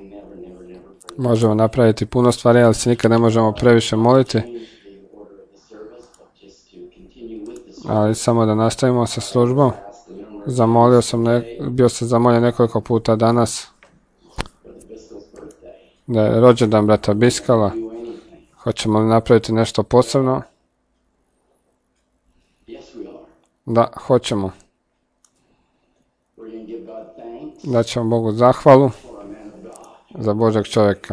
Možemo napraviti puno stvari, ali se nikad ne možemo previše moliti. Ali samo da nastavimo sa službom. Bio sam zamoljen nekoliko puta danas da je rođendan brata Biskala. Hoćemo li napraviti nešto posebno? Da, hoćemo. Daćemo Bogu zahvalu za Božeg čovjeka.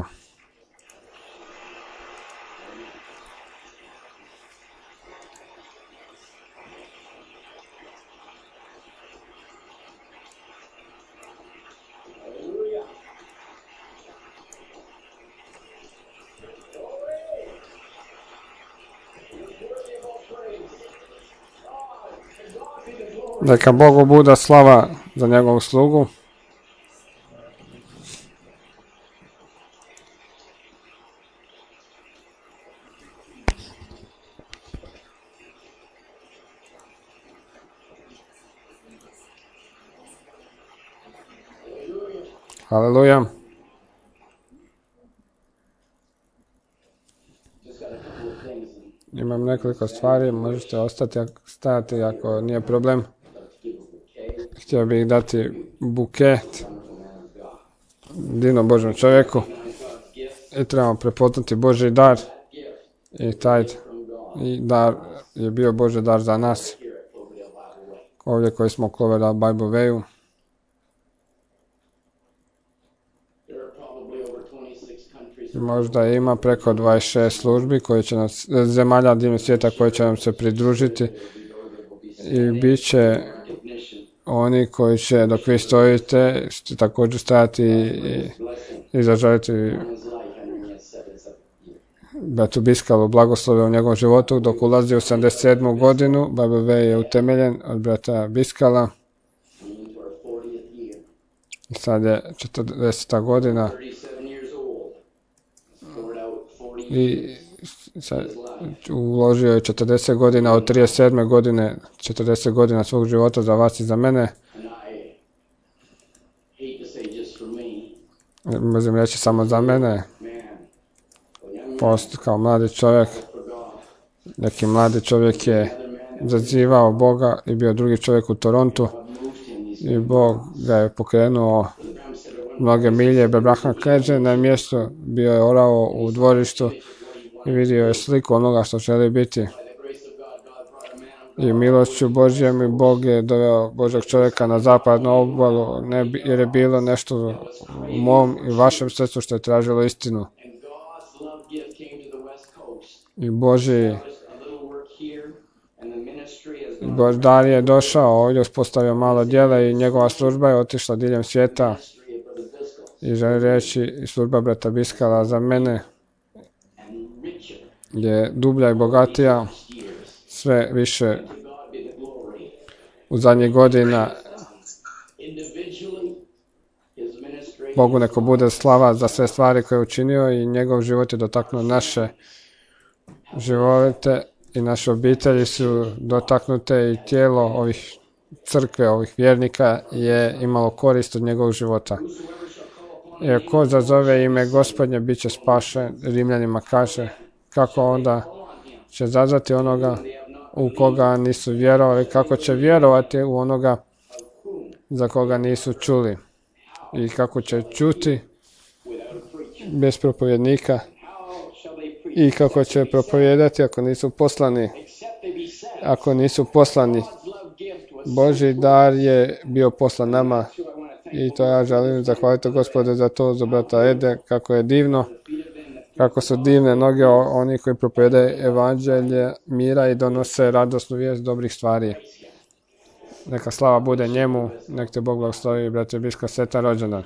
Neka Bogu bude slava za njegovu slugu. Haleluja. Imam nekoliko stvari, možete stajati ako nije problem. Htio bih dati buket divnom Božjem čovjeku i trebamo prepoznati Božji dar i taj dar je bio Božji dar za nas ovdje koji smo Cloverdale Bible Wayu. Možda ima preko 26 službi zemalja diljem svijeta koje će nam se pridružiti i bit će oni koji će, dok vi stojite, također stajati i zaželiti bratu Biskalu blagoslove u njegovom životu dok ulazi u 77. godinu. Bible Way je utemeljen od brata Biskala. Sad je 40. godina i uložio je 40 godina od 37. godine, 40 godina svog života za vas i za mene. Možem reći samo za mene. Kao mladi čovjek, neki mladi čovjek je zazivao Boga i bio drugi čovjek u Torontu i Bog ga je pokrenuo mnoge milje. Brahma kaže na mjestu, bio je orao u dvorištu i vidio je sliku onoga što želi biti. I milošću Božjom i Bog je doveo Božeg čovjeka na zapadnu obalu jer je bilo nešto u mom i vašem srcu što je tražilo istinu. I Božji dar je došao ovdje, uspostavio malo djela i njegova služba je otišla diljem svijeta. I želim reći, služba brata Biskala za mene je dublja i bogatija, sve više u zadnjih godina. Bogu neko bude slava za sve stvari koje je učinio i njegov život je dotaknuo naše živote i naše obitelji su dotaknute i tijelo ovih crkve, ovih vjernika je imalo korist od njegovog života. I ko zazove ime Gospodnje bit će spašen, Rimljanima kaže, kako onda će zazvati onoga u koga nisu vjerovali, kako će vjerovati u onoga za koga nisu čuli i kako će čuti bez propovjednika i kako će propovijedati ako nisu poslani. Božji dar je bio poslan nama i to ja želim zahvaliti Gospodu za to, za brata Ede, kako je divno, kako su divne noge oni koji propovijedaju evanđelje mira i donose radosnu vijest dobrih stvari. Neka slava bude njemu, nek te Bog blagoslovi, brate Biskal, sretan rođendan.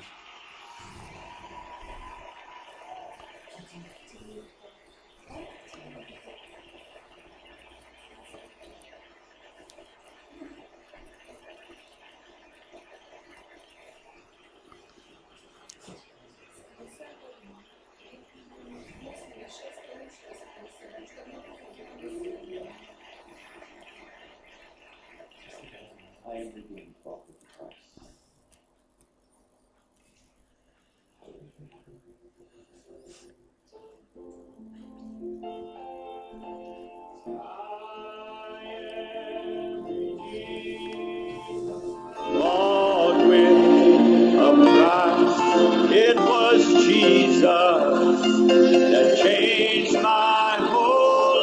It was Jesus that changed my whole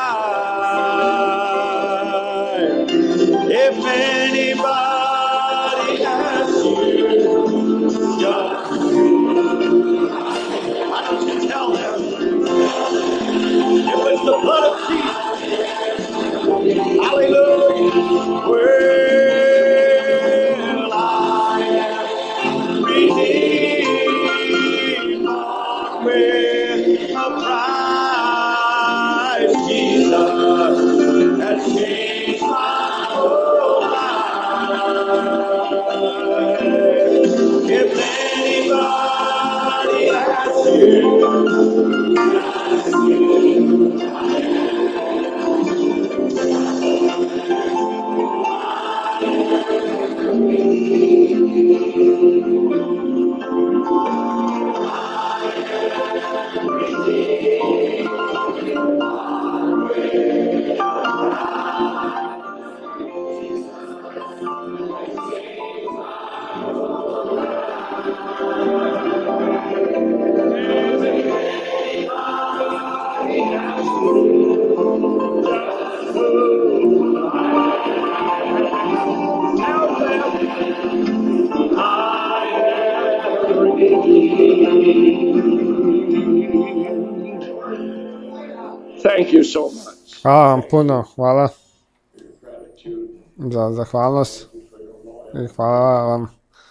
life. If anybody asks you, just why don't you tell them it was the blood of Jesus? Hallelujah. Well, I am redeemed with a price. Jesus has changed my whole life. If anybody asks you, thank you so much. Hvala vam puno, hvala za zahvalnost i hvala vam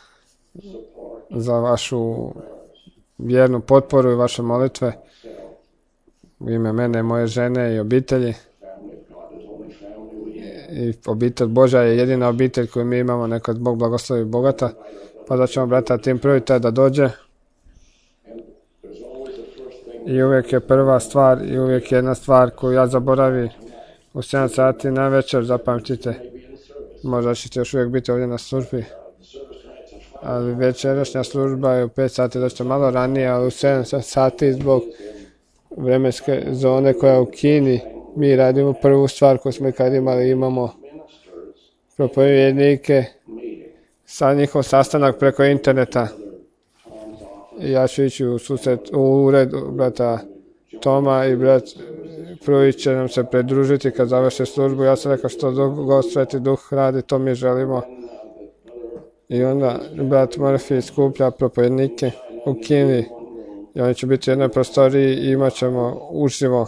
za vašu vjernu potporu i vaše molitve u ime mene i moje žene i obitelji. I obitelj Božja je jedina obitelj koju mi imamo, neka Bog blagoslovi bogata. Pa da ćemo brata Tim Prujta da dođe. I uvijek je prva stvar i uvijek jedna stvar koju ja zaboravim u 7 sati na večer, zapamtite. Možda ćete još uvijek biti ovdje na službi. Ali večerašnja služba je u 5 sati, došto malo ranije, ali u 7 sati zbog vremenske zone koja je u Kini. Mi radimo prvu stvar koju smo kad imali, imamo propovjednike, sad njihov sastanak preko interneta. I ja ću ići u ured brata Toma i brat Prujić će nam se pridružiti kad završe službu. Ja sam rekao što God Sveti Duh radi, to mi želimo. I onda brat Murphy skuplja propovjednike u Kini. I oni će biti u jednoj prostoriji i imat ćemo uživo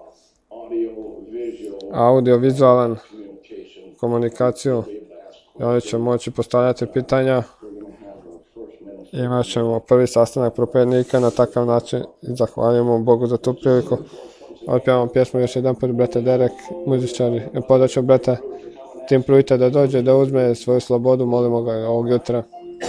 audio-vizualan komunikaciju. I oni će moći postavljati pitanja. Imat ćemo prvi sastanak propovjednika na takav način i zahvaljujemo Bogu za tu priliku. Otpjevamo pjesmu još jedan put, brate Derek, muzičari. Podaću brata Tim Prujta da dođe, da uzme svoju slobodu, molimo ga ovog jutra.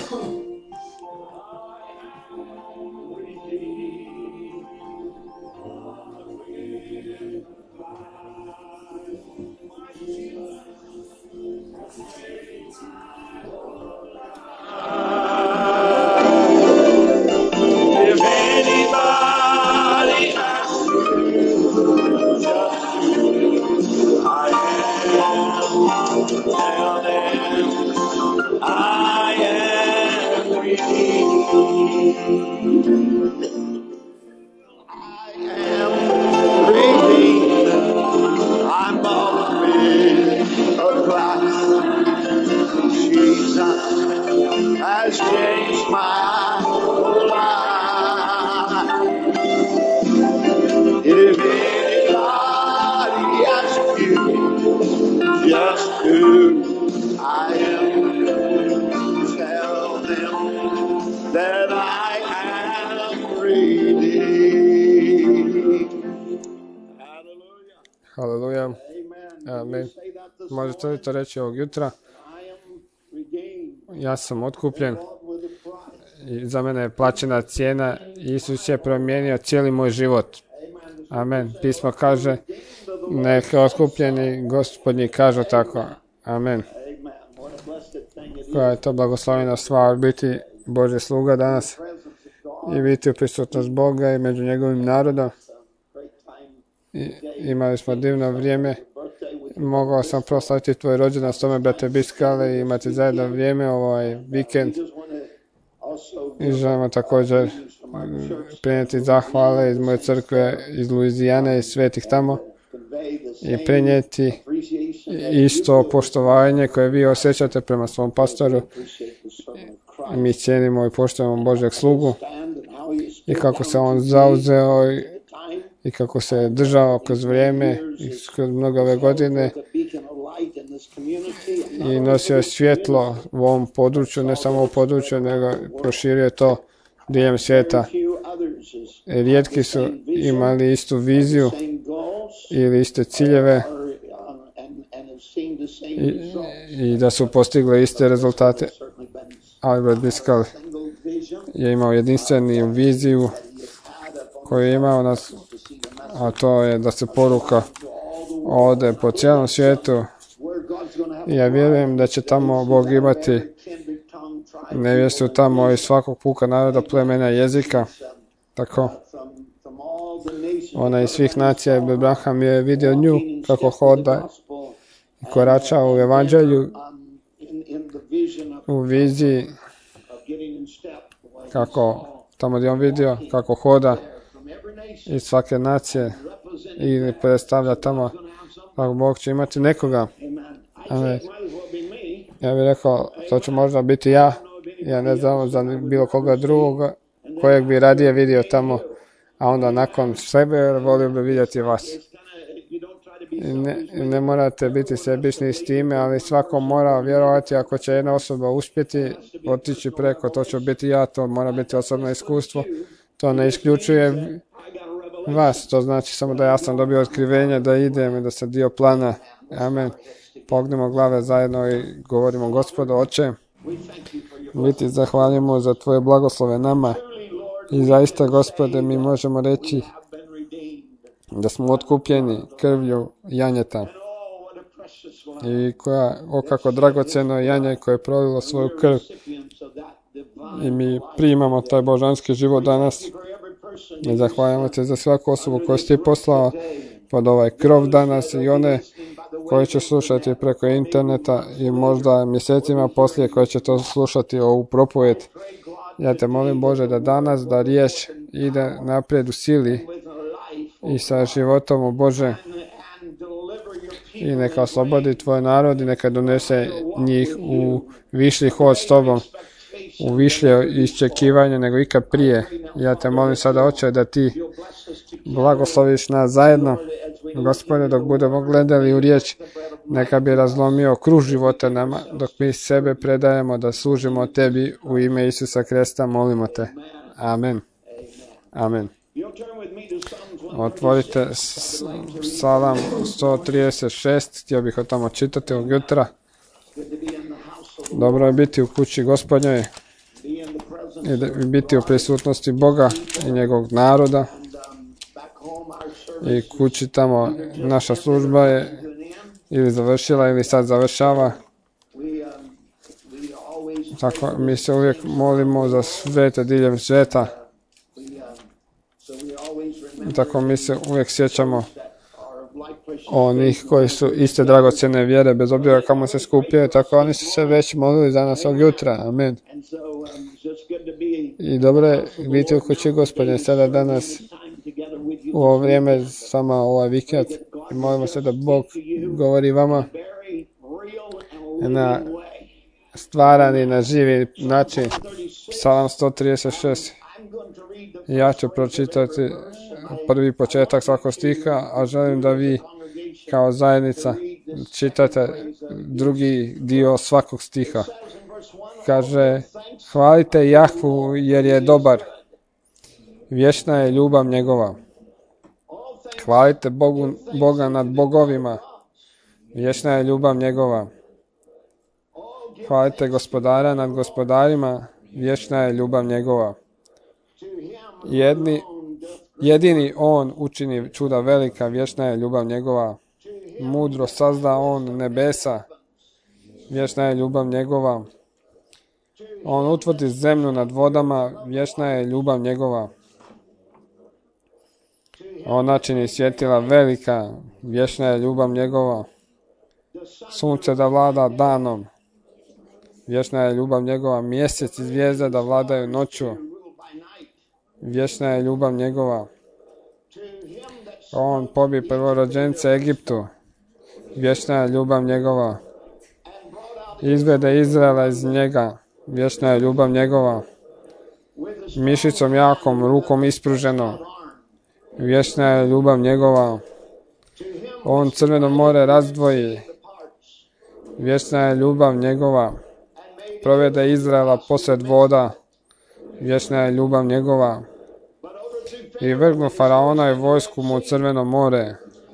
Haleluja. Amen. Možete li to reći ovog jutra? Ja sam otkupljen i za mene je plaćena cijena. Isus je promijenio cijeli moj život. Amen. Pismo kaže, neka otkupljeni Gospodnji kažu tako. Amen. Koja je to blagoslovena stvar biti Božji sluga danas i biti u prisutnost Boga i među njegovim narodom. I imali smo divno vrijeme. Mogao sam proslaviti tvoj rođendan s tome, brate Biskale, i imati zajedno vrijeme ovaj vikend. I želimo također prenijeti zahvale iz moje crkve iz Luizijane i svetih tamo i prenijeti isto poštovanje koje vi osjećate prema svom pastoru. Mi cijenimo i poštujemo Božjeg slugu i kako se on zauzeo i kako se držao kroz vrijeme i kroz mnogo ove godine i nosio svjetlo u ovom području, ne samo u području, nego proširio to diljem svijeta. Rijetki su imali istu viziju ili iste ciljeve i da su postigli iste rezultate. Albert Biskal je imao jedinstvenu viziju koju je imao nas, a to je da se poruka ode po cijelom svijetu. Ja vjerujem da će tamo Bog imati nevjestu tamo iz svakog puka naroda, plemena, jezika. Tako. Ona iz svih nacija, Abraham je vidio nju kako hoda i korača u evanđelju, u viziji, kako tamo gdje on vidio kako hoda iz svake nacije i predstavlja tamo kako Bog će imati nekoga. Ja bih rekao, to će možda biti ja ne znam za bilo koga drugoga kojeg bi radije vidio tamo, a onda nakon sebe volio bi vidjeti vas. Ne morate biti sebični s time, ali svako mora vjerovati ako će jedna osoba uspjeti otići preko, to će biti ja, to mora biti osobno iskustvo. To ne isključuje vas, to znači samo da ja sam dobio otkrivenje da idem i da sam dio plana. Amen. Pognemo glave zajedno i govorimo: Gospodo, Oče, mi ti zahvaljujemo za tvoje blagoslove nama i zaista, Gospode, mi možemo reći da smo otkupljeni krvlju janjeta i kako dragocjeno janje koje je prolilo svoju krv i mi primamo taj božanski život danas i zahvaljujemo te za svaku osobu koju si ti poslao pod ovaj krov danas i one koje će slušati preko interneta i možda mjesecima poslije koje će to slušati ovu propovjed. Ja te molim, Bože, da danas da riječ ide naprijed u sili i sa životom, o Bože, i neka oslobodi tvoj narod i neka donese njih u višlji hod s tobom, u višlje iščekivanje nego ikad prije. Ja te molim sada, Oče, da ti blagosloviš nas zajedno, Gospodine, dok budemo gledali u riječ, neka bi razlomio kruž života nama, dok mi sebe predajemo da služimo tebi u ime Isusa Krista, molimo te. Amen. Amen. Otvorite Psalam 136, htio bih o tamo čitati od jutra. Dobro je biti u kući Gospodnjoj i biti u prisutnosti Boga i njegovog naroda. I kući tamo naša služba je ili završila ili sad završava. Tako mi se uvijek molimo za svete diljem svijeta. Tako mi se uvijek sjećamo onih koji su iste dragocjene vjere, bez obzira kamo se skupljaju, tako oni su se već molili za nas ovog jutra. Amen. I dobro je biti u kući Gospodnje sada danas u ovo vrijeme, sama ovaj vikend, i molimo se da Bog govori vama na stvaran i na živi način. Psalam 136. Ja ću pročitati prvi početak svakog stiha, a želim da vi kao zajednica čitate drugi dio svakog stiha. Kaže: hvalite Jahvu jer je dobar, vječna je ljubav njegova. Hvalite Boga nad bogovima, vječna je ljubav njegova. Hvalite Gospodara nad gospodarima, vječna je ljubav njegova. Jedini on učini čuda velika, vječna je ljubav njegova. Mudro sazda on nebesa, vječna je ljubav njegova. On utvrdi zemlju nad vodama, vječna je ljubav njegova. On načini svjetila velika, vječna je ljubav njegova. Sunce da vlada danom, vječna je ljubav njegova. Mjesec i zvijezde da vladaju noću, vječna je ljubav njegova. On pobi prvorođence Egiptu, vječna je ljubav njegova. Izvede Izraela iz njega, vječna je ljubav njegova. Mišicom jakom, rukom ispruženo, vječna je ljubav njegova. On Crveno more razdvoji, vječna je ljubav njegova. Provede Izraela posred voda, vječna je ljubav njegova. I vrgnu Faraona i vojsku mu u Crveno more,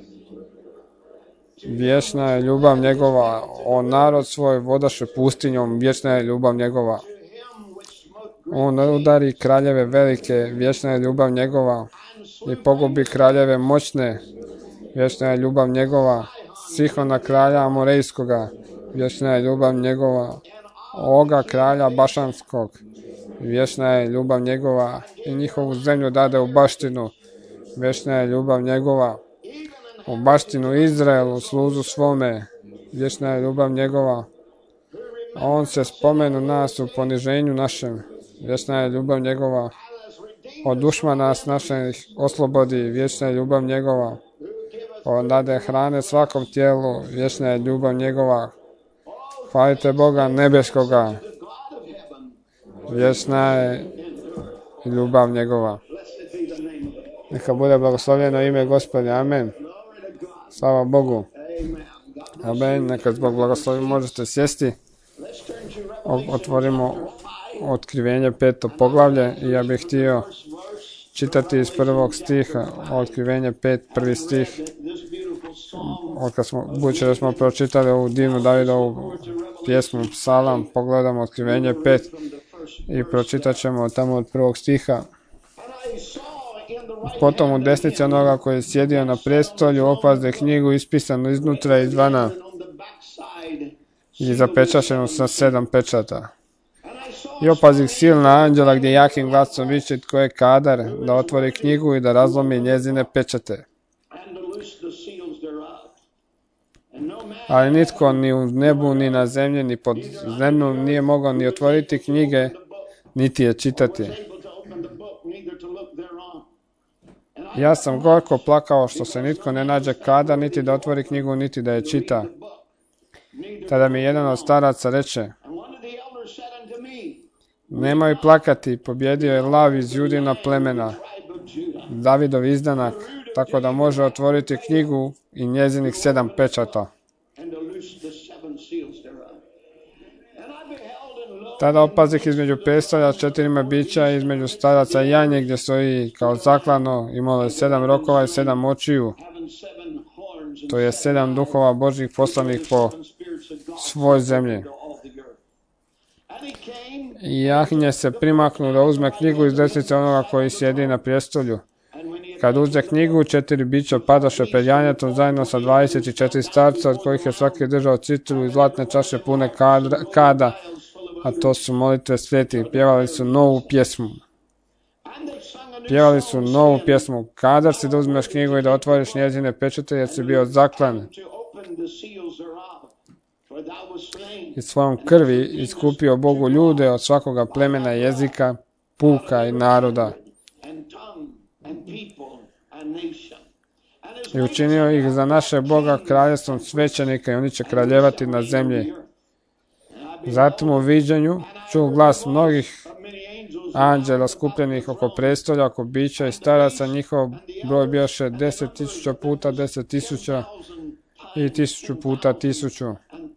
vječna je ljubav njegova. On narod svoj vodaše pustinjom, vječna je ljubav njegova. On udari kraljeve velike, vječna je ljubav njegova. I pogubi kraljeve moćne, vječna je ljubav njegova. Sihona kralja Amorejskoga, vječna je ljubav njegova. Oga kralja Bašanskog, vječna je ljubav njegova. I njihovu zemlju dade u baštinu, vječna je ljubav njegova. U baštinu Izraelu, sluzu svome, vječna je ljubav njegova. On se spomenu nas u poniženju našem, vječna je ljubav njegova. Od dušmana nas naših oslobodi, vječna je ljubav njegova. On dade hrane svakom tijelu, vječna je ljubav njegova. Hvalite Boga nebeskoga, vječna je ljubav njegova. Neka bude blagoslovljeno ime Gospodnje, amen. Slava Bogu. Amen. Neka zbog blagoslovi možete sjesti. Otvorimo Otkrivenje 5. poglavlje i ja bih htio čitati iz 1. stiha, Otkrivenje 5. 1. stih. Budući da smo pročitali ovu divnu Davidovu pjesmu Psalam, pogledamo Otkrivenje 5 i pročitat ćemo tamo od 1. stiha. Potom u desnici onoga koji je sjedio na prestolju opazde knjigu ispisanu iznutra i izvana i zapečaćenu sa 7 pečata. I opazih silna anđela gdje jakim glasom viče tko je kadar da otvori knjigu i da razlomi njezine pečate. Ali nitko ni u nebu, ni na zemlji, ni pod zemljom nije mogao ni otvoriti knjige, niti je čitati. Ja sam gorko plakao što se nitko ne nađe kadar, niti da otvori knjigu, niti da je čita. Tada mi jedan od staraca reče, nemoj plakati, pobjedio je lav iz Judina plemena, Davidov izdanak, tako da može otvoriti knjigu i njezinih 7 pečata. Tada opazih između pestolja 4 bića, između staraca i janje gdje stoji kao zaklano, imalo je 7 rokova i 7 očiju. To je 7 duhova Božjih poslanih po svoj zemlji. I jahnje se primaknu da uzme knjigu iz desnice onoga koji sjedi na prijestolju. Kad uze knjigu, 4 bića padoše pred janjetom zajedno sa 24 starca, od kojih je svaki držao citru i zlatne čaše pune kada, a to su molitve svetih. Pjevali su novu pjesmu. Kadar si da uzmeš knjigu i da otvoriš njezine pečate, jer si bio zaklan i svojom krvi iskupio Bogu ljude od svakoga plemena, jezika, puka i naroda. I učinio ih za naše Boga kraljestvom svećenika i oni će kraljevati na zemlji. Zatim u viđenju čuo glas mnogih anđela skupljenih oko prestolja, oko bića i staraca, njihov broj bioše 10.000 puta 10.000 i 1.000 puta 1.000.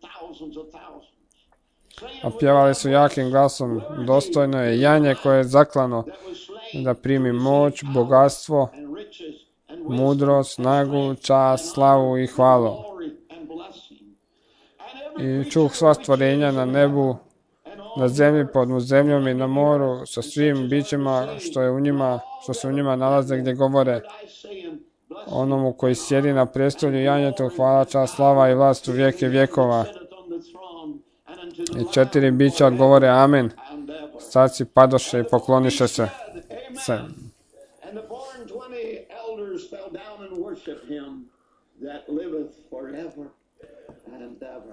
A pjevali su jakim glasom, dostojno je janje koje je zaklano da primi moć, bogatstvo, mudrost, snagu, čast, slavu i hvalu. I čuh sva stvorenja na nebu, na zemlji, pod zemljom i na moru, sa svim bićima što se u njima nalaze, gdje govore onomu koji sjedi na prestolju janjetu, hvala, čast, slava i vlast u vijeke vjekova. I 4 bića odgovore amen. Starci padoše i pokloniše se. And the born 20 elders fell down and worshiped him that liveth forever and ever.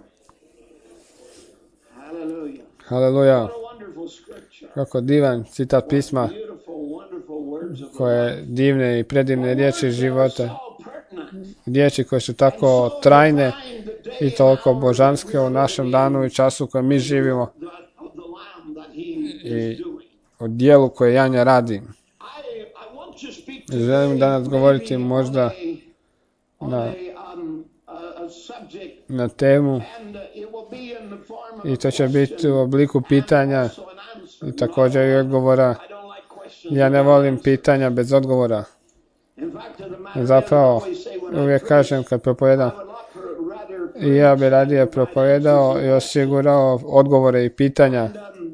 Hallelujah. Haleluja. What a wonderful scripture. Kako divan citat pisma, Beautiful, wonderful words of the koje divne i predivne riječi života, so pertinent. riječi koje su tako trajne i toliko božanske u našem danu i času u kojem mi živimo Of the Lamb that he i is doing. o dijelu koje Janja radi. I want to speak today Želim danas govoriti maybe možda on na, a subject, na temu and it will be in the form of i to će biti u obliku pitanja also an answer. i također i odgovora. I don't like questions. Ja ne volim pitanja bez odgovora. In fact, to the matter Zapravo, I always say when I uvijek kažem kad propovedam, I would rather i ja bi radije propovedao i osigurao odgovore i pitanja.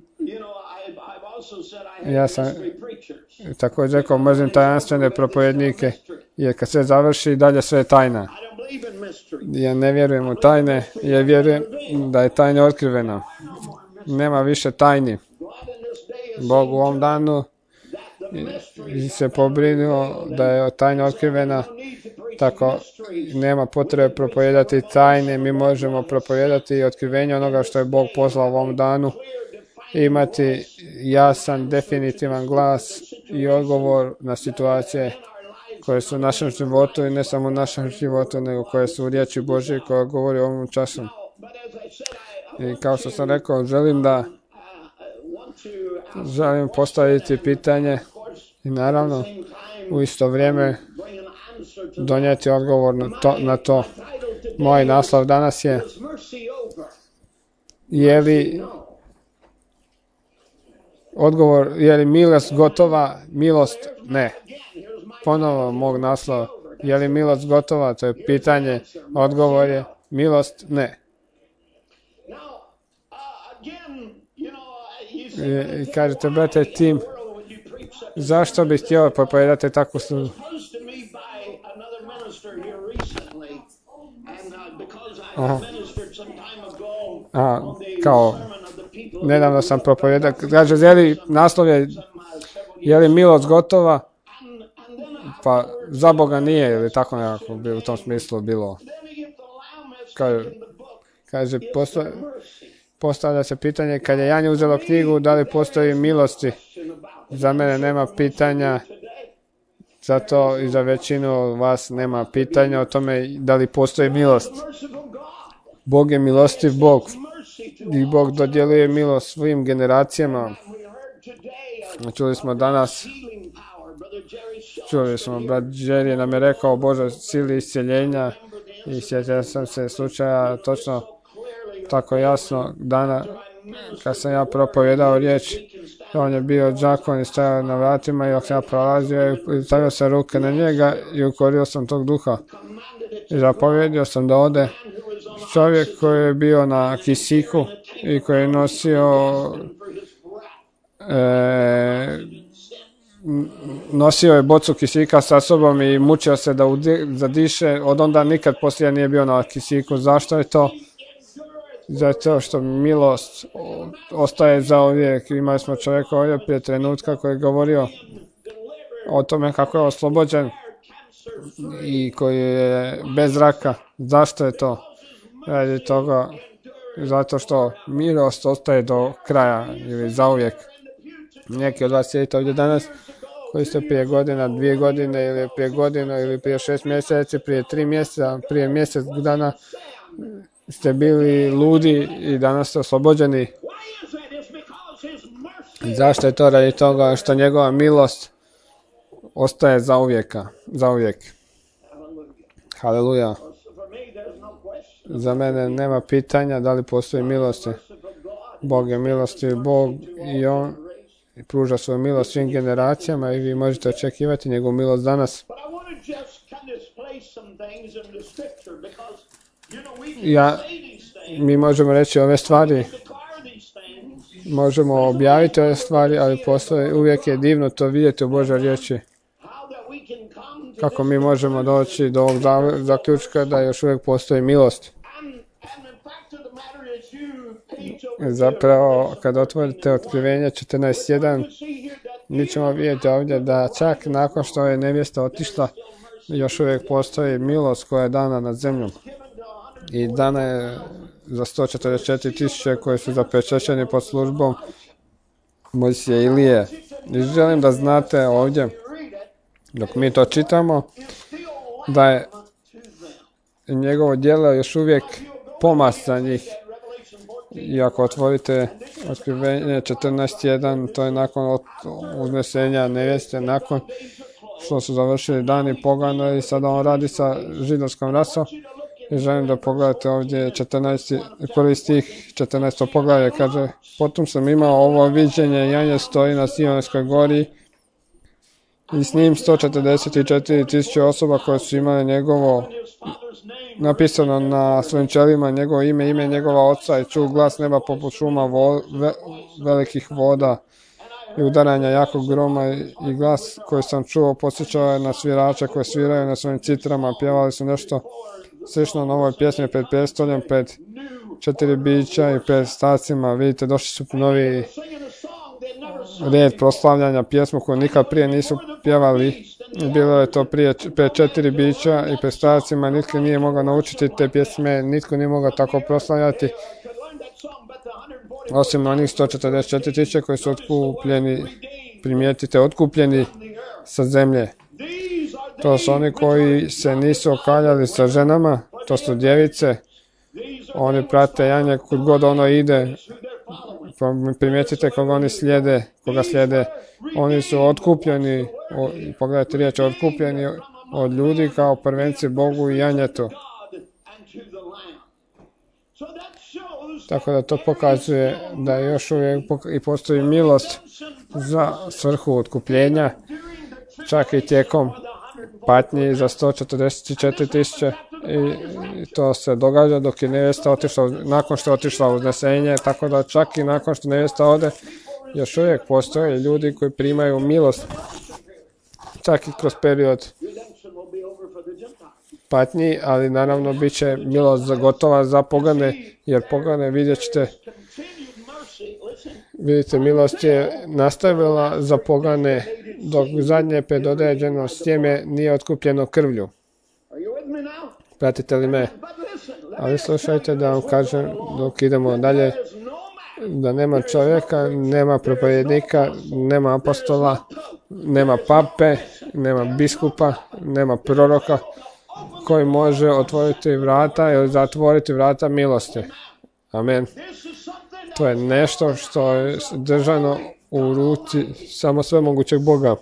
I've also said I Ja hate sam mystery preachers. također rekao, mrzim tajanstvene propovednike, jer kad sve završi, dalje sve je tajna. I don't believe in mystery. Ja ne vjerujem u tajne, jer vjerujem da je tajna otkrivena. Nema više tajni. God in this day is Bog u ovom danu that the mystery se pobrinuo da je tajna otkrivena, no need to preach tako mysteries. nema potrebe propovedati tajne, mi možemo propovedati otkrivenje onoga što je Bog poslao u ovom danu, imati jasan, definitivan glas i odgovor na situacije koje su u našem životu i ne samo u našem životu, nego koje su u riječi Božje koja govori o ovom času. But as I said, I I kao što sam rekao, želim want to želim postaviti pitanje i naravno same time u isto vrijeme bring an answer to donijeti odgovor na to. title today. Moj naslov danas je: Is mercy over? je li odgovor, je li milost gotova? Milost ne. Again, here's my Ponovo mog naslova. Je li milost gotova? To je pitanje. Odgovor je milost ne. now again, you say I kažete, brate Tim, world would you preach such zašto bih htio propovedati takvu službu? posed to me by another minister here recently, and because I Aha. ministered some time ago A, on the kao sermon of the people, nedavno sam propovedao, kaže, je li naslov je, several je li milost gotova? and then Pa za Boga nije, ili tako nekako bi u tom smislu bilo. then if the Lamb has Kaže, taken the book, kaže mercy postavlja se pitanje, kad je Janje uzelo knjigu, da li postoji milosti? about Za mene nema pitanja, today. zato i za većinu vas nema pitanja o tome da li postoji milost. Merciful God, Bog je milostiv Bog mercy to i Bog dodjeljuje milost svim generacijama. we heard today of Čuli smo danas, healing power. Brother Jerry Shaw čuli smo, brat Jerry nam je rekao o Božoj sili iscjeljenja i sjetio sam se slučaja točno clearly tako jasno dana kad sam ja propovedao riječ. On je bio đakon i stajao na vratima i dok sam ja prolazio i stavio sam ruke na njega i ukorio sam tog duha. commanded it I zapovjedio sam da ode who was on čovjek koji je bio na kisiku i koji je nosio for his breath. nosio je bocu kisika sa sobom i mučio se da zadiše. Od onda nikad poslije nije bio na kisiku. Zašto je to? Zato što milost ostaje zauvijek. Imali smo čovjeka ovdje prije trenutka koji je govorio o tome kako je oslobođen i koji je bez raka. Zašto je to? Radi toga, zato što milost ostaje do kraja ili zauvijek. Neki od vas sjedite ovdje danas koji ste prije godina, 2 godine ili prije godinu ili prije 6 mjeseci, prije 3 mjeseca, prije mjesec dana ste bili ludi i danas ste oslobođeni. Why is that? It's because his mercy. Zašto je to? Radi toga što njegova milost ostaje zauvijek. Haleluja. For me, there's no question. Za mene nema pitanja da li postoji milosti. Merciful God, Bog je milosti Bog i On pruža svoju milost svim generacijama i vi možete očekivati njegovu milost danas. but I want to just kind of place some things in the scripture because we can Ja, say these things, mi možemo reći ove stvari, declare these things. možemo objaviti ove stvari, ali postoji, uvijek je divno to vidjeti u Božoj riječi. How that we can come to Kako mi možemo doći do ovog zaključka da još uvijek postoji milost. and the fact of the matter is Zapravo, kad otvorite Otkrivenje 14.1, mi ćemo vidjeti ovdje da čak nakon što je nevjesta otišla, još uvijek postoji milost koja je dana nad zemljom. I dana je za 144.000 koji su zapečaćeni pod službom Mojsije Ilije. I želim da znate ovdje, dok mi to čitamo, da je njegovo djelo još uvijek pomas za njih. I ako otvorite Otkrivenje 14.1, to je nakon uznesenja nevjeste, nakon što su završili dani pogano i sada on radi sa židovskom rasom. I želim da pogledate ovdje 1. stih 14. poglavlje, kaže: potom sam imao ovo viđenje, janje stoji na Sionskoj gori i s njim 144.000 osoba koje su imali njegovo napisano na svojim čelima, njegovo ime njegova oca, i čuo glas neba poput šuma velikih voda i udaranja jakog groma, i glas koji sam čuo podsjećao je na svirače koji sviraju na svojim citrama, pjevali su nešto slično na ovoj pjesmi pred prijestoljem, pred 4 bića i pred stacima. Vidite, došli su novi red proslavljanja, pjesmu koju nikad prije nisu pjevali. Bilo je to prije pred 4 bića i pred stacima, nitko nije mogao naučiti te pjesme, nitko nije mogao tako proslavljati, osim onih 144.000 koji su otkupljeni, primijetite, otkupljeni sa zemlje. To su oni koji se nisu okaljali sa ženama, to su djevice, oni prate janje kud god ono ide, primijetite koga oni slijede, oni su otkupljeni, pogledajte riječ, otkupljeni od ljudi kao prvenci Bogu i janjetu. Tako da to pokazuje da još uvijek i postoji milost za svrhu otkupljenja, čak i tijekom patnji za 144.000, i to se događa dok je nevjesta otišla, nakon što je otišla u uznesenje, tako da čak i nakon što nevjesta ode, još uvijek postoje ljudi koji primaju milost, čak i kroz period patnji, ali naravno bit će milost gotova za pogane, jer pogane, vidite, milost je nastavila za pogane dok zadnje predodređeno sjeme nije otkupljeno krvlju. Pratite li me? Ali slušajte da vam kažem, dok idemo dalje, da nema čovjeka, nema propovjednika, nema apostola, nema pape, nema biskupa, nema proroka koji može otvoriti vrata ili zatvoriti vrata milosti. Amen. To je nešto što je držano u ruci samo svemogućeg Boga.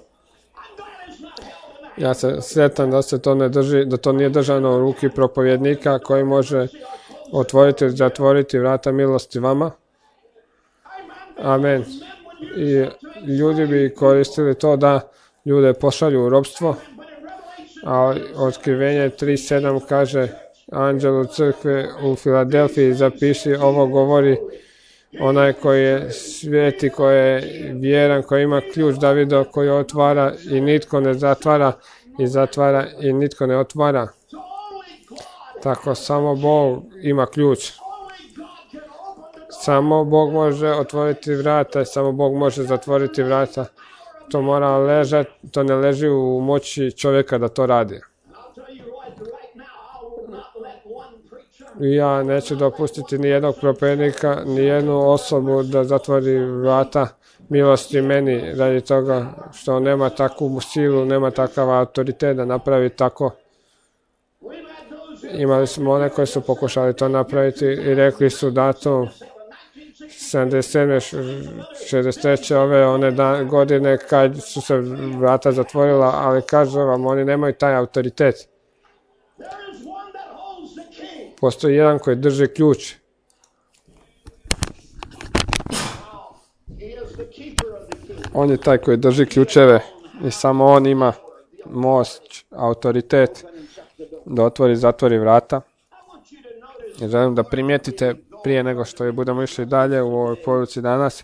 Ja sam sretan da se to ne drži, da to nije držano u ruki propovjednika koji može otvoriti i zatvoriti vrata milosti vama. Amen. I ljudi bi koristili to da ljude pošalju u ropstvo, a Otkrivenje 3.7 kaže: anđelu crkve u Filadelfiji zapiši, ovo govori onaj koji je svijeti, koji je vjeran, koji ima ključ Davidov, koji otvara i nitko ne zatvara, i zatvara i nitko ne otvara. Tako samo Bog ima ključ. Samo Bog može otvoriti vrata i samo Bog može zatvoriti vrata. To mora ležati, to ne leži u moći čovjeka da to radi. Ja neću dopustiti ni jednog propovjednika, ni jednu osobu da zatvori vrata milosti meni, radi toga što on nema takvu silu, nema takav autoritet da napravi tako. Imali smo one koji su pokušali to napraviti i rekli su datum 77. 63. one godine kad su se vrata zatvorila, ali kažem vam, oni nemaju taj autoritet. Postoji jedan koji drži ključ. On je taj koji drži ključeve i samo on ima moć, autoritet da otvori i zatvori vrata. I želim da primijetite prije nego što budemo išli dalje u ovoj poruci danas.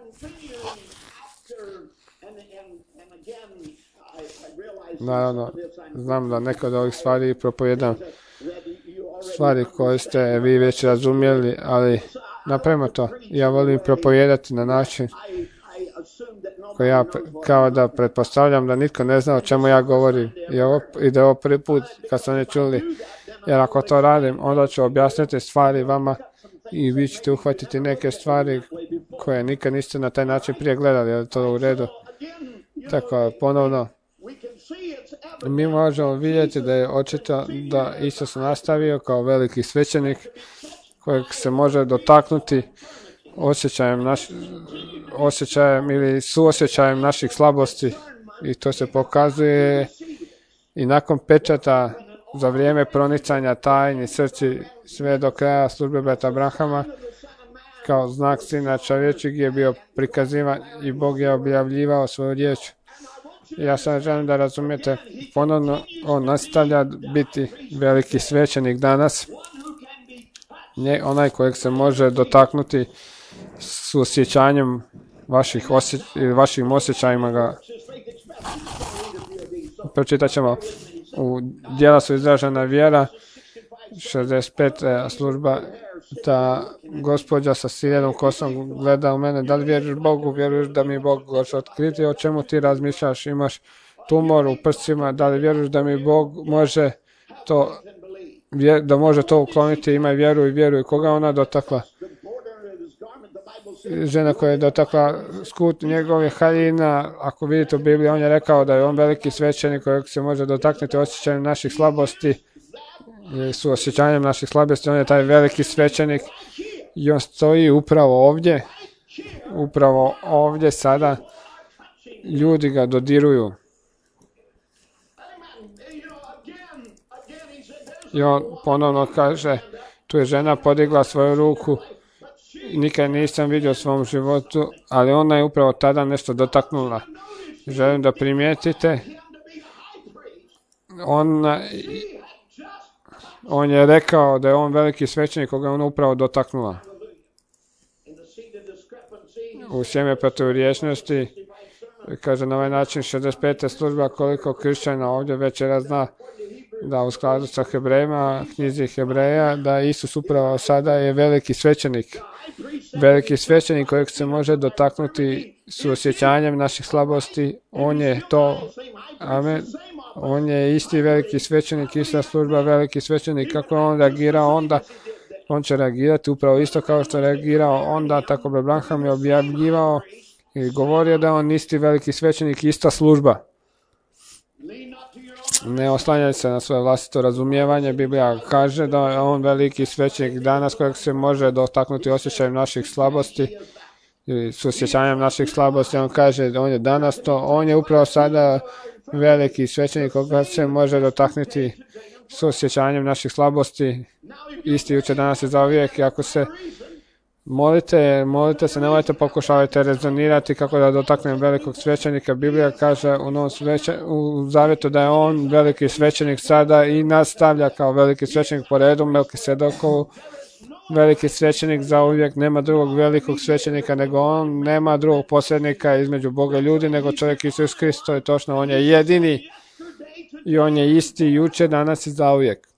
Naravno, znam da neke od ovih stvari propovijedam, stvari koje ste vi već razumjeli, ali napravimo to. Ja volim propovijedati na način koji ja kao da pretpostavljam da nitko ne zna o čemu ja govorim. I da je ovo prvi put kad ste ne čuli. Jer ako to radim, onda ću objasniti stvari vama i vi ćete uhvatiti neke stvari koje nikad niste na taj način prije gledali. Je li to u redu? Tako, ponovno, mi možemo vidjeti da je očito da Isus nastavio kao veliki svećenik kojeg se može dotaknuti osjećajem ili suosjećajem naših slabosti, i to se pokazuje i nakon pečata za vrijeme pronicanja tajni srci sve do kraja službe brata Abrahama, kao znak Sina čovječeg je bio prikazivan i Bog je objavljivao svoju riječ. Ja sam želim da razumijete, ponovno on nastavlja biti veliki svećenik danas, onaj kojeg se može dotaknuti s osjećanjem vašim osjećajima ga. Pročitat ćemo, u djela su izražena vjera, 65. služba, da gospođa sa siljenom kosom gleda u mene, da li vjeruješ Bogu, vjeruješ da mi Bog hoće otkriti, o čemu ti razmišljaš, imaš tumor u prsima, da li vjeruješ da mi Bog može to ukloniti, imaj vjeru i vjeruj. Koga ona dotakla? Žena koja je dotakla skut njegove haljina, ako vidite u Bibliji, on je rekao da je on veliki svećenik kojeg se može dotaknuti osjećanjem naših slabosti, su osjećanjem naših slabosti, on je taj veliki svećenik i on stoji upravo ovdje sada, ljudi ga dodiruju. I on ponovno kaže, tu je žena podigla svoju ruku, nikad nisam vidio u svom životu, ali ona je upravo tada nešto dotaknula. Želim da primijetite, on je rekao da je on veliki svećenik koga je ona upravo dotaknula. U sjeme protivriječnosti, kaže na ovaj način 65. služba, koliko kršćana ovdje večera zna da u skladu sa Hebrejima, knjizi Hebreja, da Isus upravo sada je veliki svećenik. Veliki svećenik kojeg se može dotaknuti suosjećanjem naših slabosti. On je to, amen. On je isti veliki svećenik, ista služba, veliki svećenik. Kako je on reagirao onda, on će reagirati upravo isto kao što je reagirao onda. Tako bi Abraham je objavljivao i govorio da on isti veliki svećenik, ista služba. Ne oslanjaj se na svoje vlastito razumijevanje. Biblija kaže da je on veliki svećenik danas kojeg se može dotaknuti osjećajem naših slabosti ili suosjećanjem naših slabosti. On kaže da on je danas to, on je upravo sada veliki svećenik koga se može dotaknuti suosjećanjem naših slabosti, isti jučer, danas i zauvijek. I ako se molite se, nemojte pokušavajte rezonirati kako da dotaknem velikog svećenika. Biblija kaže u zavjetu da je on veliki svećenik sada i nastavlja kao veliki svećenik po redu Melkisedekovu. Veliki svećenik zauvijek, nema drugog velikog svećenika nego on, nema drugog posrednika između Boga i ljudi nego čovjek Isus Krist. To je točno, on je jedini i on je isti jučer, danas i zauvijek.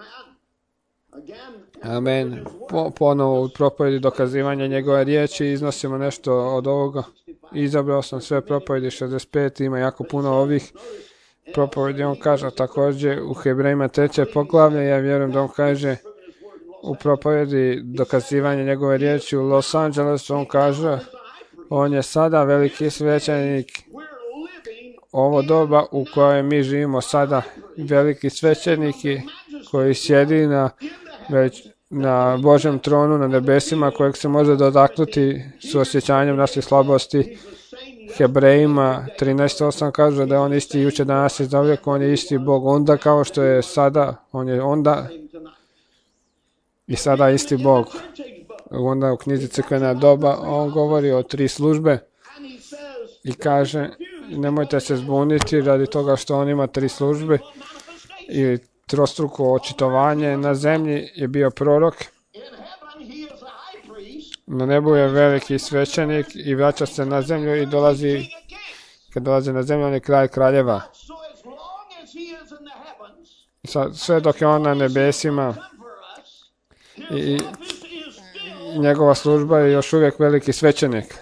Amen. Ponovo u propovjedi dokazivanja njegove riječi iznosimo nešto od ovoga. Izabrao sam sve propovjedi 65, ima jako puno ovih propovjedi. On kaže također u Hebrejima 3. poglavlje, ja vjerujem da on kaže u propovjedi dokazivanja njegove riječi u Los Angelesu, on kaže on je sada veliki svećenik. Ovo doba u kojem mi živimo sada, veliki svećenik koji sjedi na Božjem tronu na nebesima, kojeg se može dotaknuti suosjećanjem naših slabosti. Hebrejima 13.8 kaže da je on isti jučer, danas i zauvijek, on je isti Bog onda kao što je sada, on je onda i sada isti Bog. Onda u knjizi Crkvena doba on govori o 3 službe i kaže nemojte se zbuniti radi toga što on ima 3 službe i trostruko očitovanje. Na zemlji je bio prorok, na nebu je veliki svećenik i vraća se na zemlju i kad dolazi na zemlju on je kralj kraljeva. Sve dok je on na nebesima njegova služba je još uvijek veliki svećenik.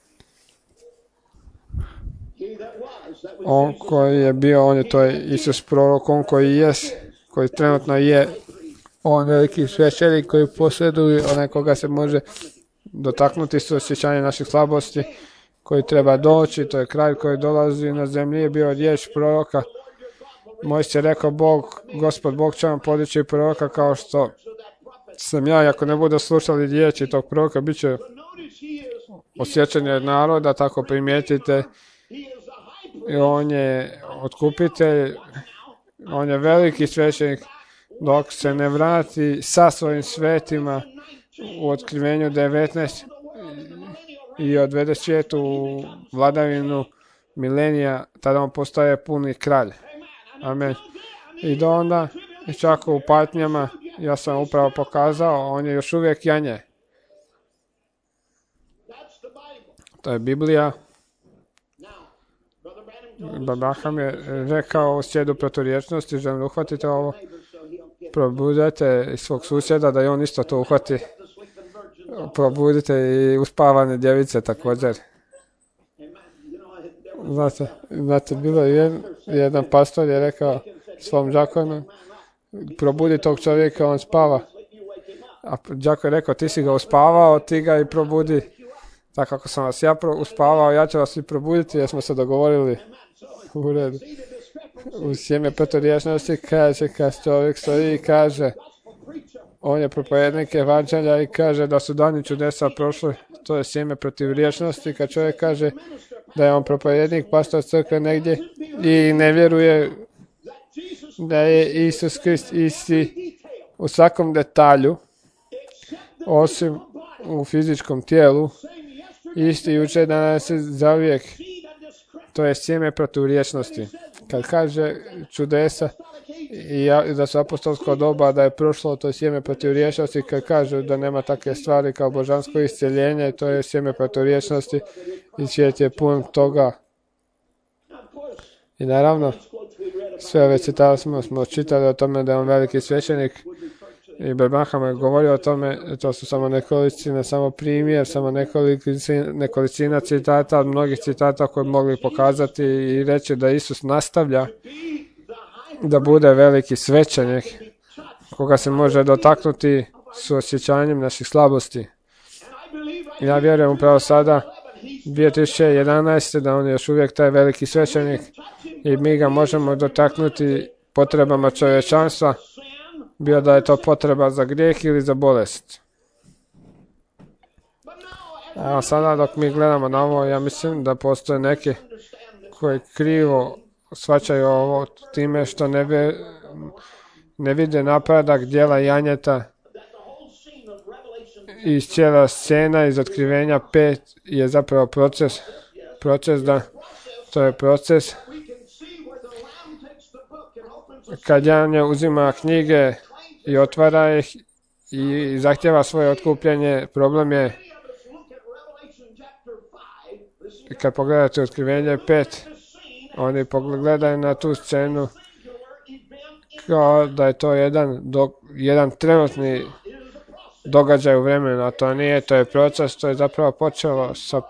On koji je bio, on je to Isus prorok, on koji koji trenutno je, on veliki svećenik koji posjeduje, onaj koga se može dotaknuti suosjećanje naših slabosti, koji treba doći, to je kraj koji dolazi na zemlji, je bio riječ proroka. Mojsije je rekao, Gospod Bog će vam podići proroka kao što sam ja, ako ne budu slušali riječi tog proroka, bit će osjećanje naroda, tako primijetite. I on je otkupitelj, on je veliki svećenik, dok se ne vrati sa svojim svetima u Otkrivenju 19 i odvede svijet u vladavinu milenija, tada on postaje puni kralj. Amen. I do onda, i čak u patnjama, ja sam upravo pokazao, on je još uvijek janje. To je Biblija. Abraham je rekao u sjedu proturječnosti, želim uhvatiti ovo, probudite iz svog susjeda da i on isto to uhvati. Probudite i uspavane djevice također. Znate, bilo je jedan pastor je rekao svom đakonu, probudi tog čovjeka, on spava. A đako je rekao, ti si ga uspavao, ti ga i probudi. Tako kako sam vas ja uspavao, ja ću vas i probuditi, jer smo se dogovorili. U redu. U sjeme proturječnosti kaže, kad čovjek stoji i kaže, on je propovednik evanđelja i kaže da su dani čudesa prošli, to je sjeme proturječnosti, kad čovjek kaže da je on propovednik, pastor crkve negdje i ne vjeruje da je Isus Krist isti u svakom detalju, osim u fizičkom tijelu, isti jučer, danas i zauvijek. To je sjeme proturječnosti. Kad kaže čudesa i da su apostolsko doba da je prošlo, to je sjeme proturječnosti. Kad kažu da nema takve stvari kao božansko iscjeljenje, to je sjeme proturječnosti i svijet je pun toga. I naravno, sve ove citate smo čitali o tome da je on veliki svećenik i Abraham je govorio o tome, to su samo nekolicine, samo primjer, samo nekolicina citata, od mnogih citata koje bi mogli pokazati i reći da Isus nastavlja da bude veliki svećenik koga se može dotaknuti suosjećanjem naših slabosti. Ja vjerujem upravo sada 2011. da on je još uvijek taj veliki svećenik i mi ga možemo dotaknuti potrebama čovječanstva, bio da je to potreba za grijeh ili za bolest. A sada dok mi gledamo na ovo, ja mislim da postoje neki koji krivo shvaćaju ovo time što ne vide napredak djela janjeta i cijela scena iz Otkrivenja 5 je zapravo proces da to je proces kad janje uzima knjige i otvara ih i zahtjeva svoje otkupljenje. Problem je kad pogledate Otkrivenje 5, oni pogledaju na tu scenu kao da je to jedan trenutni događaj u vremenu, a to nije, to je proces, to je zapravo počelo sa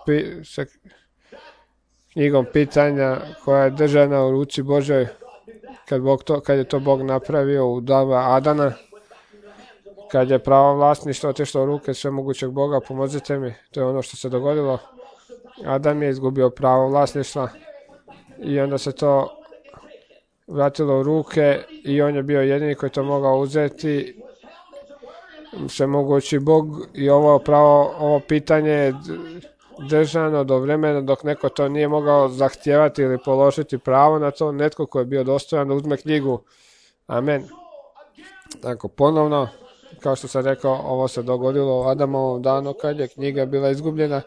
knjigom pitanja koja je držana u ruci Božoj kad je to Bog napravio u doba Adana, kad je pravo vlasništvo otišlo u ruke svemogućeg Boga, pomozite mi, to je ono što se dogodilo. Adam je izgubio pravo vlasništva i onda se to vratilo u ruke i on je bio jedini koji to mogao uzeti, svemogući Bog, i ovo pitanje je držano do vremena dok neko to nije mogao zahtijevati ili položiti pravo na to, netko koji je bio dostojan da uzme knjigu. Amen. Tako ponovno, kao što sam rekao, ovo se dogodilo u Adamovom danu kad je knjiga bila izgubljena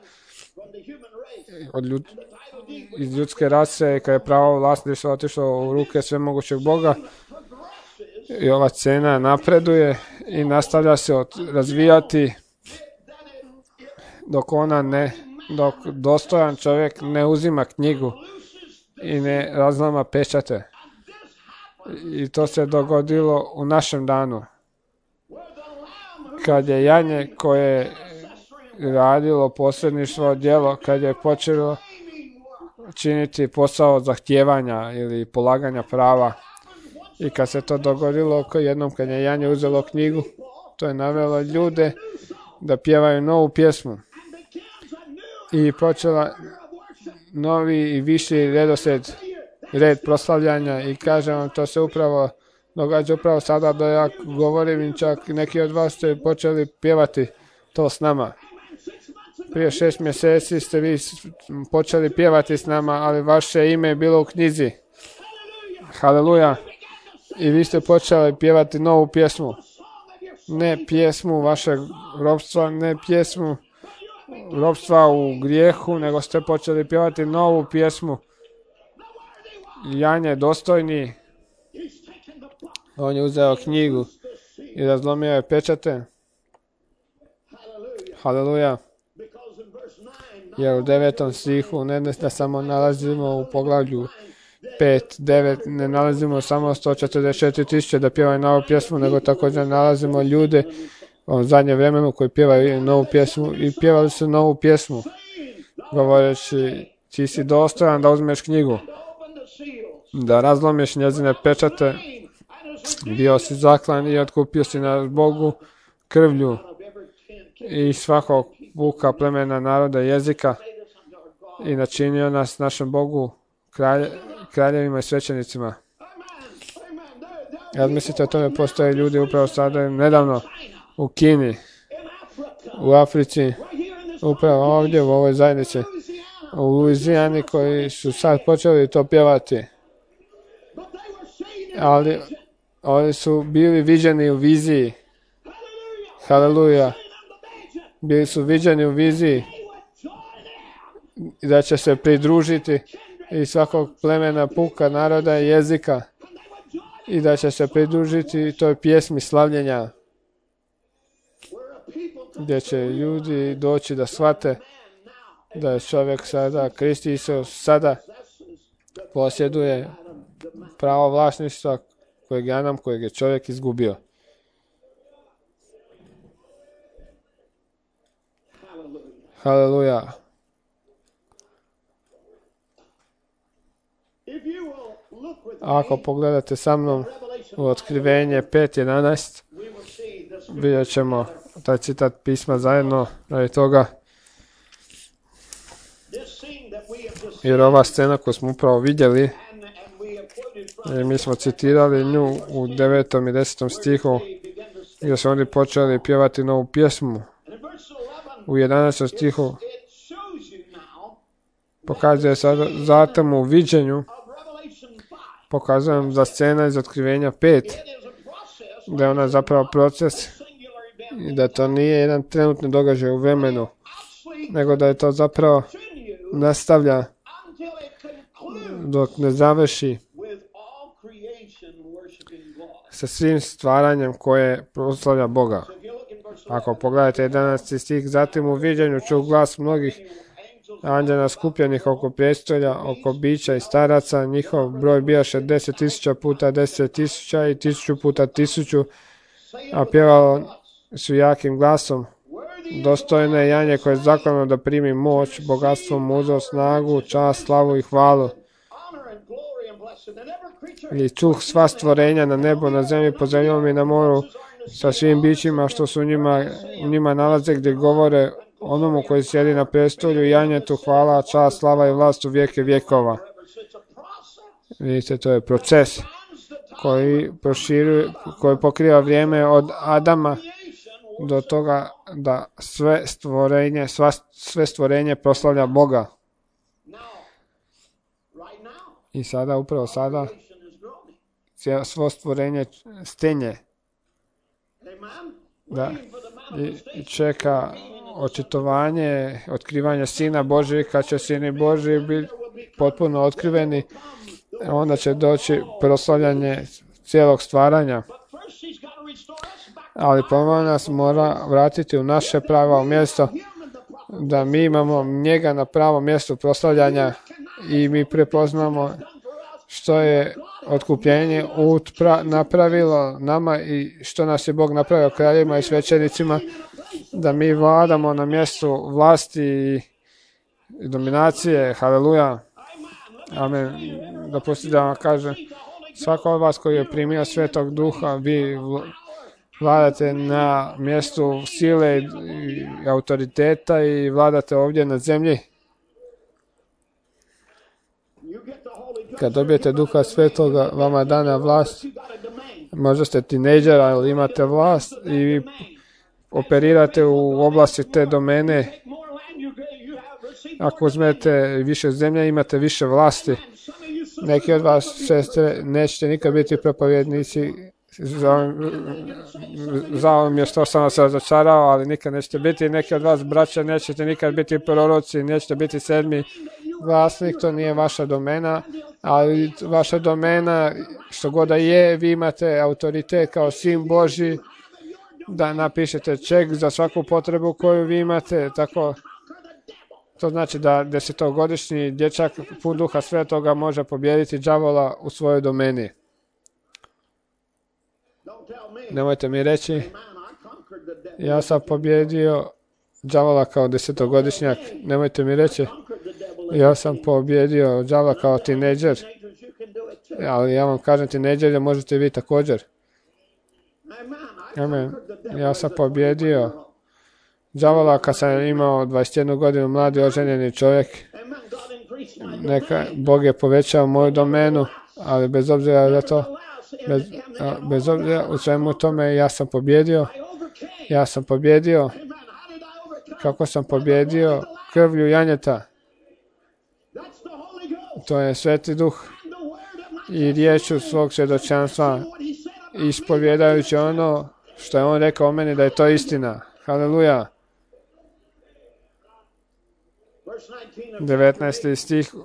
iz ljudske rase, kad je pravo vlasništvo otišlo u ruke svemogućeg Boga. I ova scena napreduje i nastavlja se razvijati dok dostojan čovjek ne uzima knjigu i ne razlama pečate. I to se dogodilo u našem danu. Kad je janje koje radilo posredništvo djelo kad je počelo činiti posao zahtijevanja ili polaganja prava. I kad se to dogodilo jednom kad je Janje uzelo knjigu, to je navelo ljude da pjevaju novu pjesmu. I počela novi i viši red proslavljanja i kažem vam, to se upravo događa upravo sada da ja govorim i čak neki od vas ste počeli pjevati to s nama. Prije 6 mjeseci ste vi počeli pjevati s nama, ali vaše ime je bilo u knjizi. Haleluja. I vi ste počeli pjevati novu pjesmu. Ne pjesmu vašeg ropstva, ne pjesmu ropstva u grijehu, nego ste počeli pjevati novu pjesmu. Jan je dostojni. On je uzeo knjigu i razlomio je pečate. Haleluja. Jer u 9. stihu ne da samo nalazimo u poglavlju 5, 9, ne nalazimo samo 144.000 da pjevaju novu pjesmu, nego također nalazimo ljude u zadnje vremenu koji pjevaju novu pjesmu i pjevali su novu pjesmu, govoreći ti si dostojan da uzmeš knjigu, da razlomiš njezine pečate, bio si zaklan i otkupio si nas Bogu krvlju i svakog puka, plemena, naroda, jezika i načinio nas našem Bogu kraljevima i svećenicima. Razmislite o tome, postoje ljudi upravo sada nedavno u Kini, u Africi, upravo ovdje u ovoj zajednici, u Luizijani koji su sad počeli to pjevati. Ali oni su bili viđeni u viziji. Haleluja. Bili su viđeni u viziji da će se pridružiti i svakog plemena, puka, naroda i jezika i da će se pridružiti toj pjesmi slavljenja gdje će ljudi doći da shvate da je čovjek sada, Krist Isus sada posjeduje pravo vlasništva kojeg je čovjek izgubio. Haleluja. Ako pogledate sa mnom u Otkrivenje 5.11, vidjet ćemo taj citat pisma zajedno radi toga. Jer ova scena koju smo upravo vidjeli, mi smo citirali nju u 9. i 10. stihu, gdje su oni počeli pjevati novu pjesmu. U 11. stihu pokazuje se zatim u viđenju, pokazujem za scena iz Otkrivenja 5, da je ona zapravo proces i da to nije jedan trenutni događaj u vremenu, nego da je to zapravo nastavlja dok ne završi sa svim stvaranjem koje proslavlja Boga. Ako pogledate 11. stih, zatim u viđenju čuh glas mnogih anđela skupljenih oko prijestolja, oko bića i staraca, njihov broj bijaše 10.000 puta 10.000 i 1000 puta 1000, a pjevalo su jakim glasom: dostojno je Janje koje je zaklano da primi moć, bogatstvo, mudrost, snagu, čast, slavu i hvalu. I čuh sva stvorenja na nebu, na zemlji, pod zemljom i na moru, sa svim bićima što su u njima nalaze, gdje govore onomu koji sjedi na prestolju, Janjetu hvala, čast, slava i vlast u vijeke vjekova. Vidite, to je proces koji pokriva vrijeme od Adama do toga da sve stvorenje proslavlja Boga. I sada, upravo sada, svo stvorenje stenje. Da, i čeka očitovanje, otkrivanje Sina Božijeg. Kad će Sini Božiji biti potpuno otkriveni, onda će doći proslavljanje cijelog stvaranja. Ali ponovno nas mora vratiti u naše pravo mjesto, da mi imamo njega na pravo mjesto proslavljanja i mi prepoznamo što je otkupljenje napravilo nama i što nas je Bog napravio kraljima i svećenicima, da mi vladamo na mjestu vlasti i dominacije. Haleluja. Amen. Dopustite da vam kažem, svako od vas koji je primio Svetog Duha, vi vladate na mjestu sile i autoriteta i vladate ovdje na zemlji. Kad dobijete Duha Svetoga, vama dana vlast. Možda ste tinejdžer, ali imate vlast i vi operirate u oblasti te domene. Ako uzmete više zemlje, imate više vlasti. Neki od vas, sestre, nećete nikad biti propovjednici. Žao mi je što sam vas razočarao, ali nikad nećete biti. Neki od vas, braća, nećete nikad biti proroci, nećete biti sedmi vlasnik, to nije vaša domena, ali vaša domena, što god da je, vi imate autoritet kao sin Božji, da napišete ček za svaku potrebu koju vi imate, tako. To znači da 10-godišnji dječak pun Duha Svetoga može pobijediti đavola u svojoj domeni. Nemojte mi reći, ja sam pobjedio đavola kao 10-godišnjak. Nemojte mi reći, ja sam pobjedio đavola kao tinejdžer. Ali ja vam kažem, tinejdžer možete vi također. Amen. Ja sam pobjedio đavola kad sam imao 21 godinu, mladi oženjeni čovjek. Neka Bog je povećao moju domenu, ali bez obzira za to, bez obzira u svemu tome, ja sam pobjedio. Ja sam pobjedio. Kako sam pobjedio? Krvlju janjeta. To je Sveti Duh i riječu svog svjedočanstva, ispovjedajući ono što je on rekao o meni, da je to istina. Haleluja. 19. stih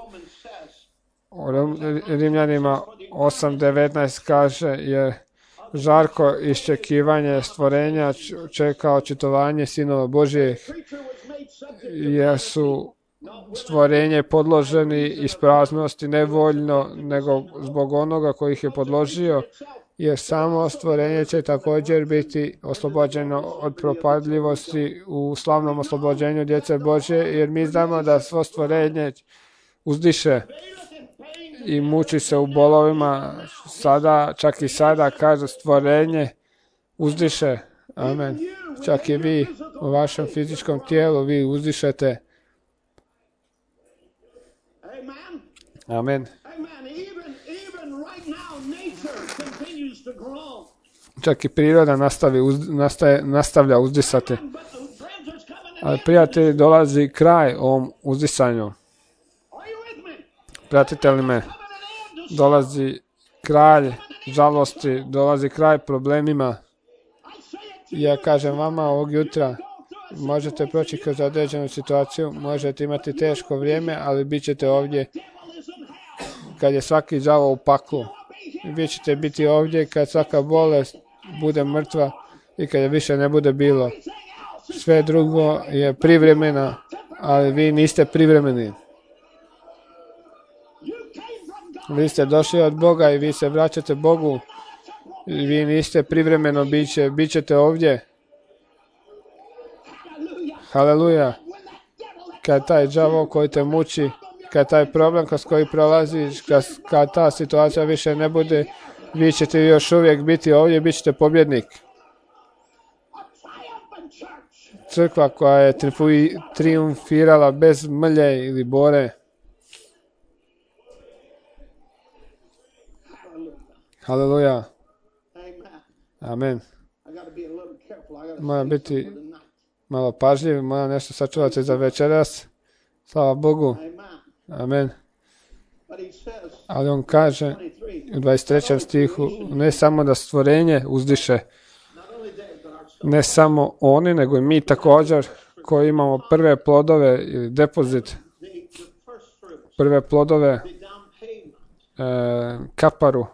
u Rimljanima 8:19 kaže, jer žarko iščekivanje stvorenja čeka očitovanje sinova Božijeg, jer su stvorenje podloženi ispraznosti ne voljno, nego zbog onoga koji ih je podložio, jer samo stvorenje će također biti oslobođeno od propadljivosti u slavnom oslobođenju djece Božje, jer mi znamo da svo stvorenje uzdiše i muči se u bolovima sada, čak i sada, kaže stvorenje uzdiše. Amen. Čak i vi u vašem fizičkom tijelu, vi uzdišete. Amen. Čak i priroda nastavlja uzdisati. Ali prijatelji, dolazi kraj ovom uzdisanju. Pratite li me? Dolazi kraj žalosti, dolazi kraj problemima. Ja kažem vama ovog jutra, možete proći kroz određenu situaciju, možete imati teško vrijeme, ali bit ćete ovdje kad je svaki đavo u paklu. Vi ćete biti ovdje kad svaka bolest bude mrtva i kad je više ne bude bilo. Sve drugo je privremeno, ali vi niste privremeni. Vi ste došli od Boga i vi se vraćate Bogu. Vi niste privremeno biće, bit ćete ovdje. Haleluja. Kad taj đavo koji te muči, kad taj problem kroz koji prolaziš, kad ta situacija više ne bude, vi ćete još uvijek biti ovdje, bit ćete pobjednik. Crkva koja je triumfirala bez mrlje ili bore. Haleluja. Amen. Moram biti malo pažljiv, moram nešto sačuvati za večeras. Slava Bogu. Amen. Ali on kaže u 23. stihu, ne samo da stvorenje uzdiše, ne samo oni, nego i mi također koji imamo prve plodove ili depozit, prve plodove kaparu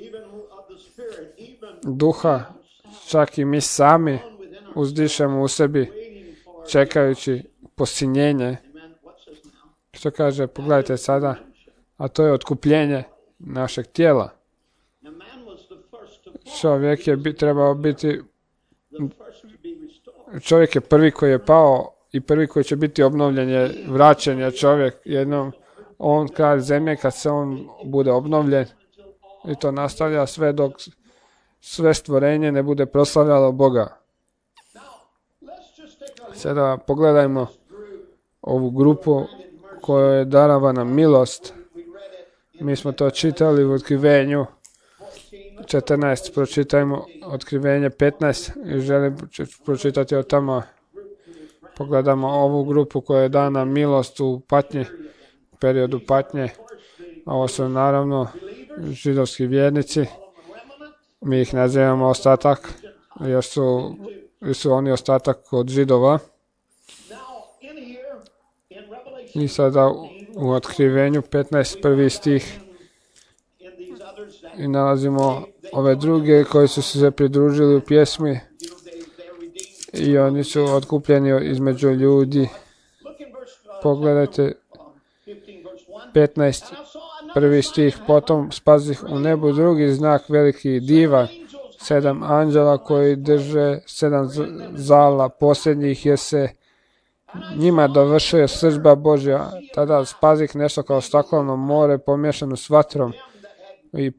duha, čak i mi sami uzdišemo u sebi čekajući posinjenje. Što kaže, pogledajte sada, a to je otkupljenje. našeg tijela. Now, man was the first to fall, Čovjek je trebao biti, the first to be restored. čovjek je prvi koji je pao i prvi koji će biti obnovljen je vraćen je čovjek jednom, on kralj zemlje kad se on bude obnovljen i to nastavlja sve dok sve stvorenje ne bude proslavljalo Boga. Now, let's just take a look Sada pogledajmo at group. ovu grupu kojoj je darovana milost. We read it in Mi smo to čitali u Otkrivenju 14. 14, pročitajmo Otkrivenje 15 i želim pročitati od tamo. Pogledamo ovu grupu koja je dana milost u patnji, periodu patnje. Ovo su naravno židovski vjernici. Mi ih nazivamo ostatak, jer su oni ostatak od židova. Now, in here, in Revelation, I sada u Otkrivenju 15, prvi stih, in these others that, i nalazimo ove druge koji su se pridružili u pjesmi they're redeemed. i oni su otkupljeni između ljudi. Look in verse Pogledajte 15, verse 1. 15, And I saw another prvi sign stih, in potom spazih u nebu drugi znak veliki i divan, 7 anđela koji drže 7 zala posljednjih, jer se njima dovršuje srdžba Božja. Tada spazih nešto kao stakleno more pomiješano s vatrom i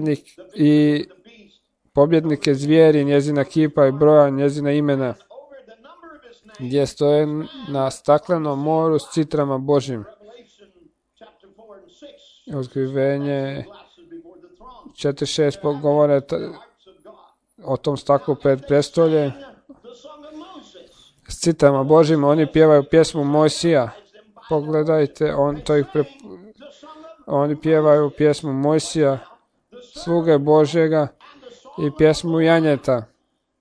pobjednik je zvijeri, njezina kipa i broja njezina imena, over the number of his name. gdje stoje na staklenom moru s citrama Božjim. Revelation chapter 4 and 6. Otkrivenje Glasses before the throne. 4.6 govore Hearts of God. o tom staklu pred prestoljem. The song of Moses. S citrama Božjim oni pjevaju pjesmu Mojsija. Pogledajte, oni pjevaju pjesmu Mojsija, sluge Božjega, i pjesmu Janjeta. And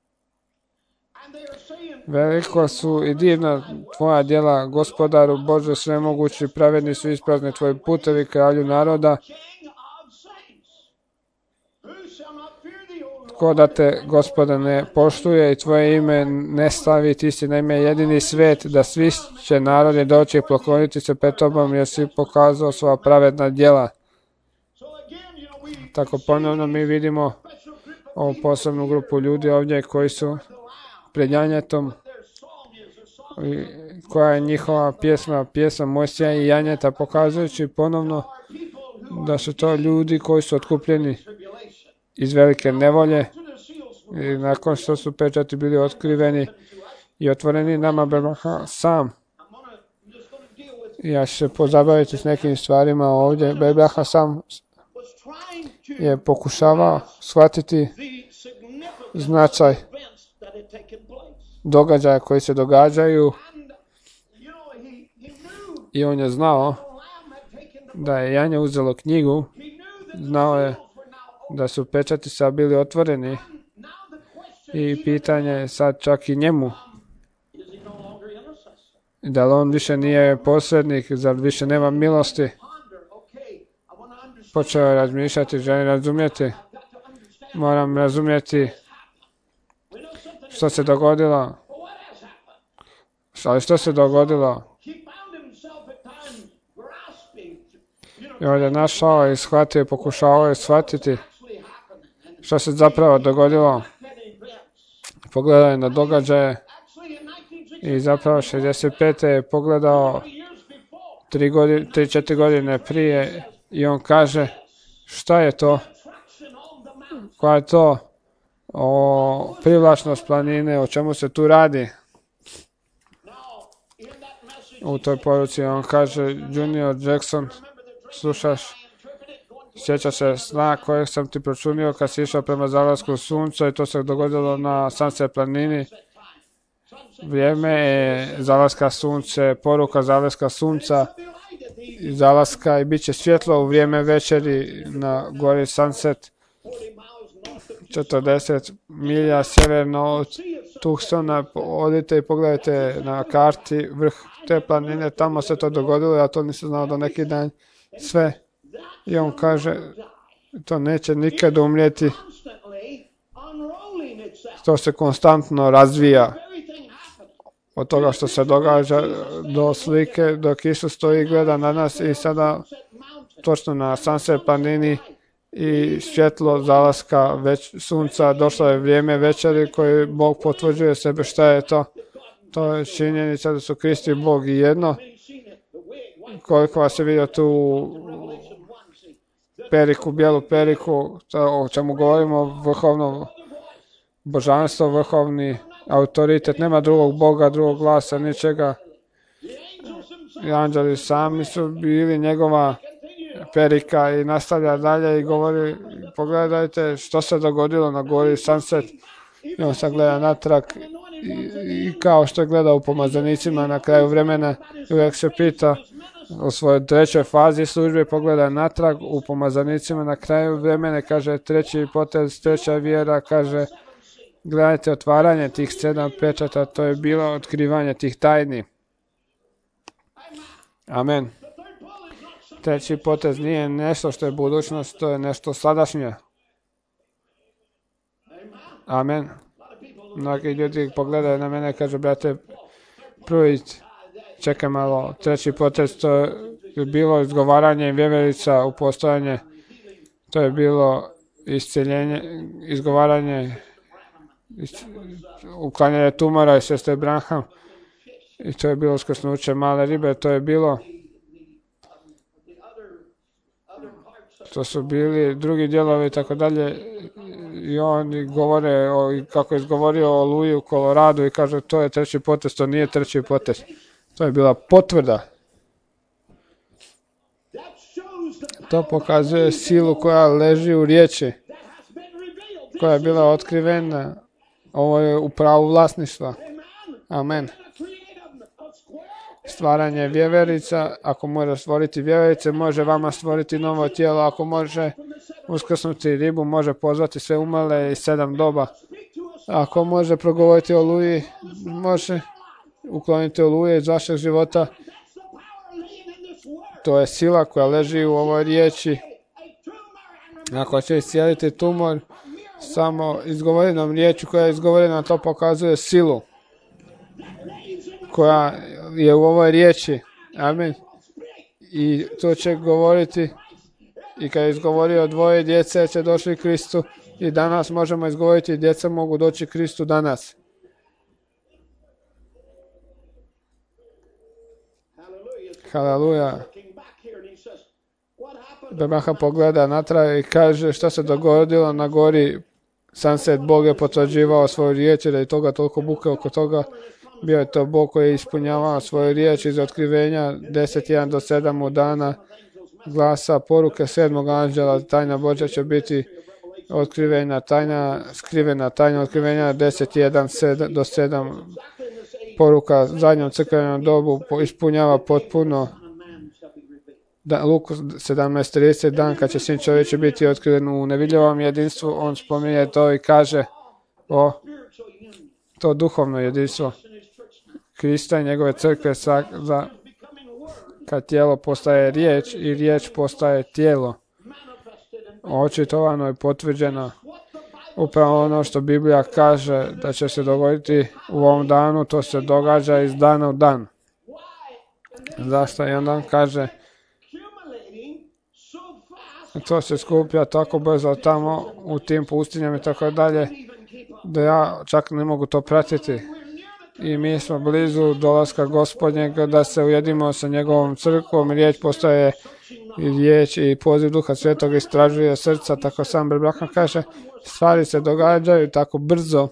they are saying, Veliko su i divna tvoja djela, Gospodaru Bože svemogući, pravedni su isprazni tvoji putevi, kralju naroda. King of saints, who shall not fear thee, O Lord? Ko da te, Gospode, ne poštuje i tvoje ime ne slavi, ti si naime jedini svet, da svi će narodi doći i pokloniti se pred tobom, jer si pokazao svoja pravedna djela. So again, we Tako ponovno mi vidimo special group of ovu posebnu grupu ljudi ovdje koji su the Lamb. pred janjetom, Their song is a song i koja je njihova pjesma Mojsija i Janjeta, pokazujući ponovno of people who da su to ljudi koji su otkupljeni tribulation. iz velike nevolje To the seals were i nakon što su pečati bili otkriveni i otvoreni nama Bebraha sam. I'm just gonna deal with Ja ću se pozabaviti s nekim stvarima ovdje. Bebraha sam was trying to je pokušavao shvatiti the significance značaj events that had taken place. događaja koji se događaju, And he knew i on je znao the Lamb had taken the da je Janje uzelo knjigu, he knew that the znao je seals were now open. da su pečati sad bili otvoreni Now the question i pitanje je sad čak i njemu, is he no longer intercessor? da li on više nije posrednik, zar više nema milosti. Ponder, okay, I want to understand. Počeo je razmišljati, želim razumjeti, I've got to understand moram razumjeti we know something, što se dogodilo. but what has happened? Ali što se dogodilo? He found himself at times grasping, I on je našao i shvatio, pokušavao je shvatiti actually happened. And što se zapravo dogodilo. that events. Pogledao je na događaje Actually, in 1965, i zapravo 65. je pogledao years before, 3-4 godine prije i on kaže šta je to, traction on the mountain. koja je to privlačnost planine, o čemu se tu radi. Now, in that message, U toj poruci on kaže, Junior Jackson, remember the dream slušaš, I interpreted going to sjeća se sna kojeg sam ti pročunio kad si išao prema zalasku sunca i to se dogodilo na Sunset planini. set time. Sunset. Vrijeme je zalaska sunce, poruka zalaska sunca The light at the i zalaska i bit će svjetlo u vrijeme večeri na gori Sunset, 40 miles north of 40 milja sjeverno od Tucsona. Odite i pogledajte na karti vrh te planine, tamo se to dogodilo, ja to nisam znao do neki dan sve. I on kaže, to neće nikad umrijeti, constantly unrolling itself. to se konstantno razvija. Everything happening. Od toga što se događa do slike, dok Isus stoji i gleda na nas i sada Sunset Mountain točno na Sunset planini i svjetlo zalaska sunca, došlo je vrijeme večeri koje Bog potvrđuje sebe. Šta je to? To je činjenica da su Krist i Bog i jedno. Koliko vas je vidio tu periku, bijelu periku, o čemu govorimo, vrhovno božanstvo, vrhovni autoritet, nema drugog Boga, drugog glasa, ničega. I anđeli sami su bili njegova perika i nastavlja dalje i govori, pogledajte što se dogodilo na gori Sunset. I on sad gleda natrag i kao što je gledao u pomazanicima na kraju vremena, uvijek se pita u svojoj trećoj fazi službe, pogleda natrag u pomazanicima na kraju vremena, kaže treći potez, treća vjera, kaže gledajte otvaranje tih 7 pečata, to je bilo otkrivanje tih tajni. Amen. Treći potez nije nešto što je budućnost, to je nešto sadašnje. Amen. Mnogi ljudi pogledaju na mene i kažu, brate, prvi, čekaj malo, treći potez, to je bilo izgovaranje vjeverica u postojanje, to je bilo isceljenje, izgovaranje, uklanjanje tumora i sestre Branham, i to je bilo uskrsnuće male ribe, to je bilo, to su bili drugi dijelovi i tako dalje, i oni govore kako je izgovorio o Oluji u Koloradu i kaže to je treći potez, to nije treći potez, to je bila potvrda. To pokazuje silu koja leži u riječi, koja je bila otkrivena. Ovo je u pravu vlasništva. Amen. Stvaranje vjeverica, ako može stvoriti vjeverice, može vama stvoriti novo tijelo, ako može uskrsnuti ribu, može pozvati sve umrle iz 7 doba. Ako može progovoriti o Oluji, može ukloniti Oluje iz vašeg života. To je sila koja leži u ovoj riječi. Ako će iscijeliti tumor, samo izgovorenom riječu koja je izgovorena, to pokazuje silu koja je u ovoj riječi. Amen. I to će govoriti, i kad je izgovorio 2 djece će došli Kristu, i danas možemo izgovoriti, djeca mogu doći Kristu danas. Haleluja. Bebaha pogleda natrag i kaže šta se dogodilo na gori Sunset. Bog je potvrđivao svoju riječ, da je toga toliko buke oko toga. Bio je to Bog koji je ispunjavao svoju riječ iz otkrivenja 10.1 do 7 dana glasa poruke 7. anđela. Tajna Božja će biti otkrivena, tajna skrivena, tajna otkrivenja 10.1 do 7 poruka zadnjom crkvenom dobu ispunjava potpuno. Luku 17.30, dan kad će Sin čovječi biti otkriven u nevidljivom jedinstvu, on spominje to i kaže o to duhovno jedinstvo Krista i njegove crkve, kad tijelo postaje riječ i riječ postaje tijelo. Očitovano i potvrđeno upravo ono što Biblija kaže da će se dogoditi u ovom danu, to se događa iz dana u dan. Zašto? I onda kaže to se skuplja tako brzo tamo u tim pustinjama i tako dalje, da ja čak ne mogu to pratiti. I mi smo blizu dolaska Gospodnjeg, da se ujedimo sa njegovom crkvom. Riječ postaje riječ i poziv Duha Svetog istražuje srca, tako sam Branham kaže, stvari se događaju tako brzo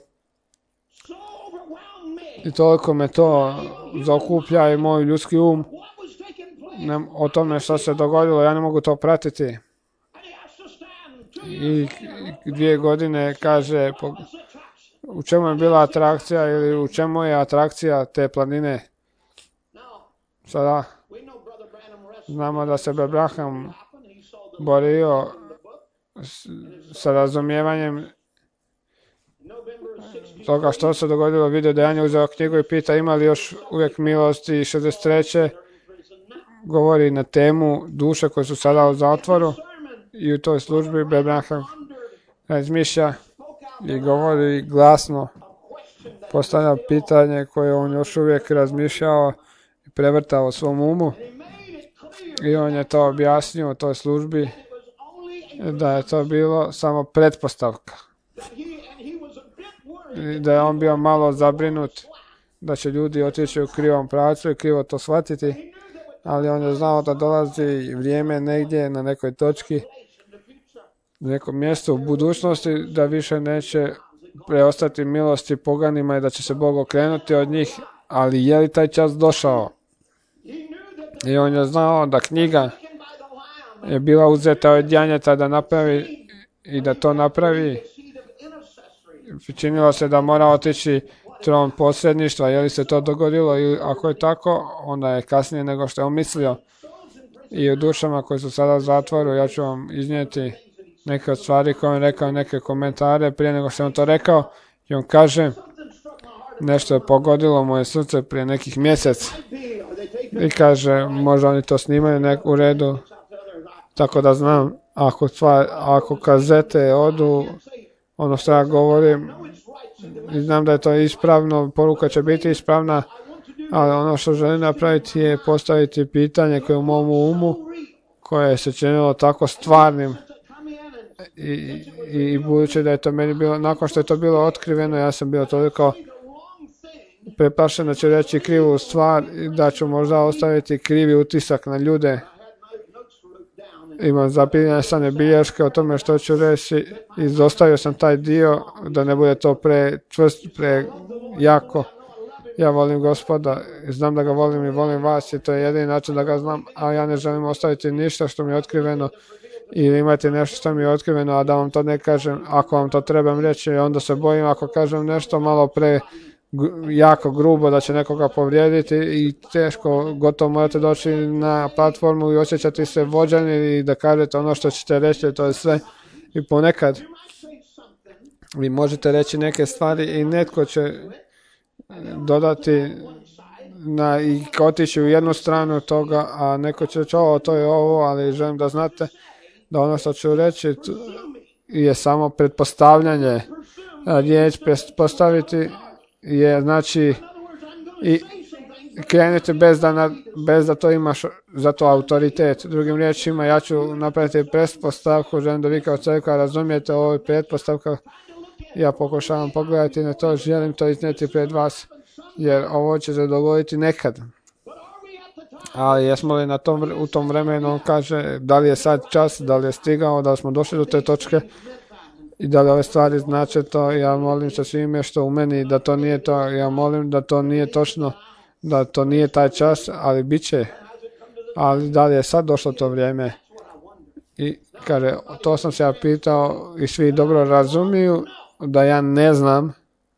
i toliko me to zaokuplja i moj ljudski um o tome što se dogodilo, ja ne mogu to pratiti. I 2 godine kaže u čemu je bila atrakcija ili u čemu je atrakcija te planine. Sada znamo da se Branham borio sa razumijevanjem toga što se dogodilo. Vidio da je uzeo knjigu i pita ima li još uvijek milosti. 63. govori na temu duše koje su sada u zatvoru i u toj službi Branham razmišlja i govori glasno, postavlja pitanje koje on još uvijek razmišljao i prevrtao u svom umu. I on je to objasnio u toj službi da je to bilo samo pretpostavka. I da je on bio malo zabrinut da će ljudi otići u krivom pravcu i krivo to shvatiti, ali on je znao da dolazi vrijeme negdje na nekoj točki, na nekom mjestu u budućnosti, da više neće preostati milosti poganima i da će se Bog okrenuti od njih, ali je li taj čas došao? I on je znao da knjiga je bila uzeta od janjeta da napravi i da to napravi. Činilo se da mora otići tron posredništva, je li se to dogodilo i ako je tako, onda je kasnije nego što je on mislio. I u dušama koji su sada u zatvoru, ja ću vam iznijeti neke od stvari koje on rekao, neke komentare prije nego što je on to rekao. I on kaže, nešto je pogodilo moje srce prije nekih mjesec. I kaže, možda oni to snimaju u redu, tako da znam, ako kazete odu, ono što ja govorim, i znam da je to ispravno, poruka će biti ispravna, ali ono što želim napraviti je postaviti pitanje koje u mom umu, koje se činilo tako stvarnim, i budući da je to meni bilo, nakon što je to bilo otkriveno, ja sam bio toliko preplašen da ću reći krivu stvar i da ću možda ostaviti krivi utisak na ljude. Imam zapisane bilješke o tome što ću reći i izostavio sam taj dio da ne bude to prečvrst, prejako. Ja volim Gospoda, znam da ga volim i volim vas i to je jedini način da ga znam, a ja ne želim ostaviti ništa što mi je otkriveno ili imati nešto što mi je otkriveno, a da vam to ne kažem. Ako vam to trebam reći, onda se bojim ako kažem nešto malo jako grubo da će nekoga povrijediti i teško, gotovo morate doći na platformu i osjećati se vođeni i da kažete ono što ćete reći, to je sve. I ponekad vi možete reći neke stvari i netko će dodati i otići u jednu stranu toga, a neko će reći, to je ovo, ali želim da znate da ono što ću reći je samo pretpostavljanje. Riječ pretpostaviti je znači i krenuti bez da to imaš za to autoritet. Drugim riječima, ja ću napraviti pretpostavku, želim da vi kao crkva razumijete ovo pretpostavka. Ja pokušavam pogledati na to, želim to iznijeti pred vas, jer ovo će se dogoditi nekad. Ali jesmo li u tom vremenu, on kaže, da li je sad čas, da li je stigao, da li smo došli do te točke i da li ove stvari znače to. Ja molim sa svime što u meni da to nije to, ja molim da to nije točno, da to nije taj čas, ali bit će. Ali da li je sad došlo to vrijeme? I kaže, to sam se ja pitao i svi dobro razumiju da ja ne znam.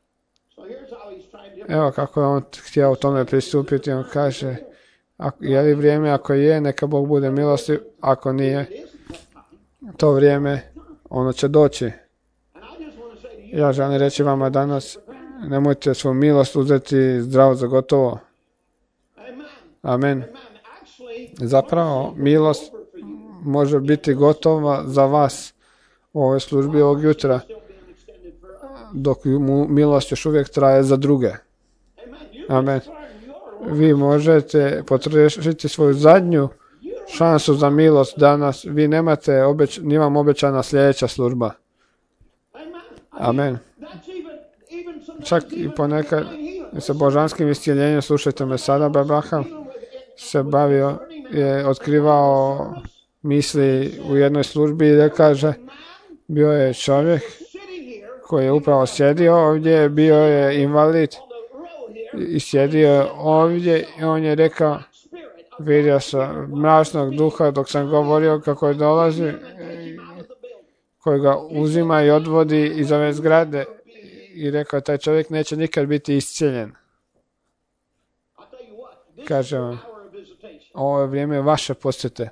Evo kako je on htio u tome pristupiti, on kaže, je li vrijeme, ako je, neka Bog bude milosti, ako nije, to vrijeme, ono će doći. Ja želim reći vama danas, nemojte svoju milost uzeti zdravo za gotovo. Amen. Zapravo, milost može biti gotova za vas u ovoj službi ovog jutra, dok milost još uvijek traje za druge. Amen. Vi možete potrošiti svoju zadnju šansu za milost danas. Vi nemate, nije vam obećana sljedeća služba. Amen. Čak i ponekad sa božanskim iscjeljenjem, slušajte me sada, Abraham se bavio, je otkrivao misli u jednoj službi i da kaže, bio je čovjek koji je upravo sjedio ovdje, bio je invalid i sjedio je ovdje i on je rekao, vidio sam mračnog duha dok sam govorio kako je dolazi, koji ga uzima i odvodi iz ove zgrade i rekao, taj čovjek neće nikad biti iscijeljen. Kaže vam, ovo je vrijeme vaše posjete.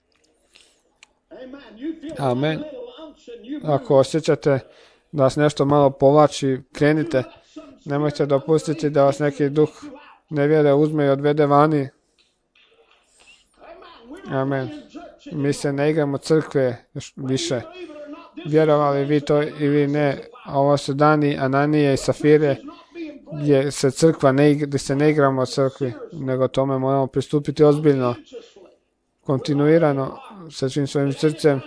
Amen. Ako osjećate da vas nešto malo povlači, krenite. Nemojte dopustiti da vas neki duh nevjere uzme i odvede vani. Amen. Mi se ne igramo crkve više. Vjerovali vi to ili ne, ovo su dani Ananije i Safire, gdje se ne igramo o crkvi, nego tome moramo pristupiti ozbiljno. kontinuirano sa svim svojim srcem,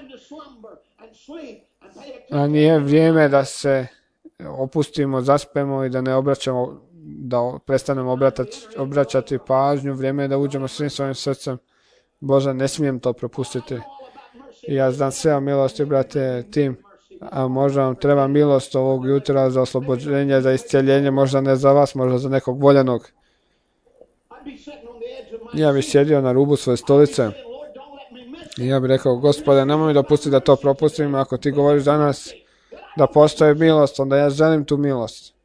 a nije vrijeme da se opustimo, zaspemo i da ne obraćamo, da prestanemo obraćati pažnju. Vrijeme je da uđemo svim svojim srcem. Bože, ne smijem to propustiti. I ja znam sve o milosti, brate Tim, a možda vam treba milost ovog jutra za oslobođenje, za iscijeljenje, možda ne za vas, možda za nekog voljenog. Ja bih sjedio na rubu svoje stolice i ja bih rekao, Gospode, nemoj mi dopustiti da to propustim. Ako ti govoriš danas da postoji milost, onda ja želim tu milost.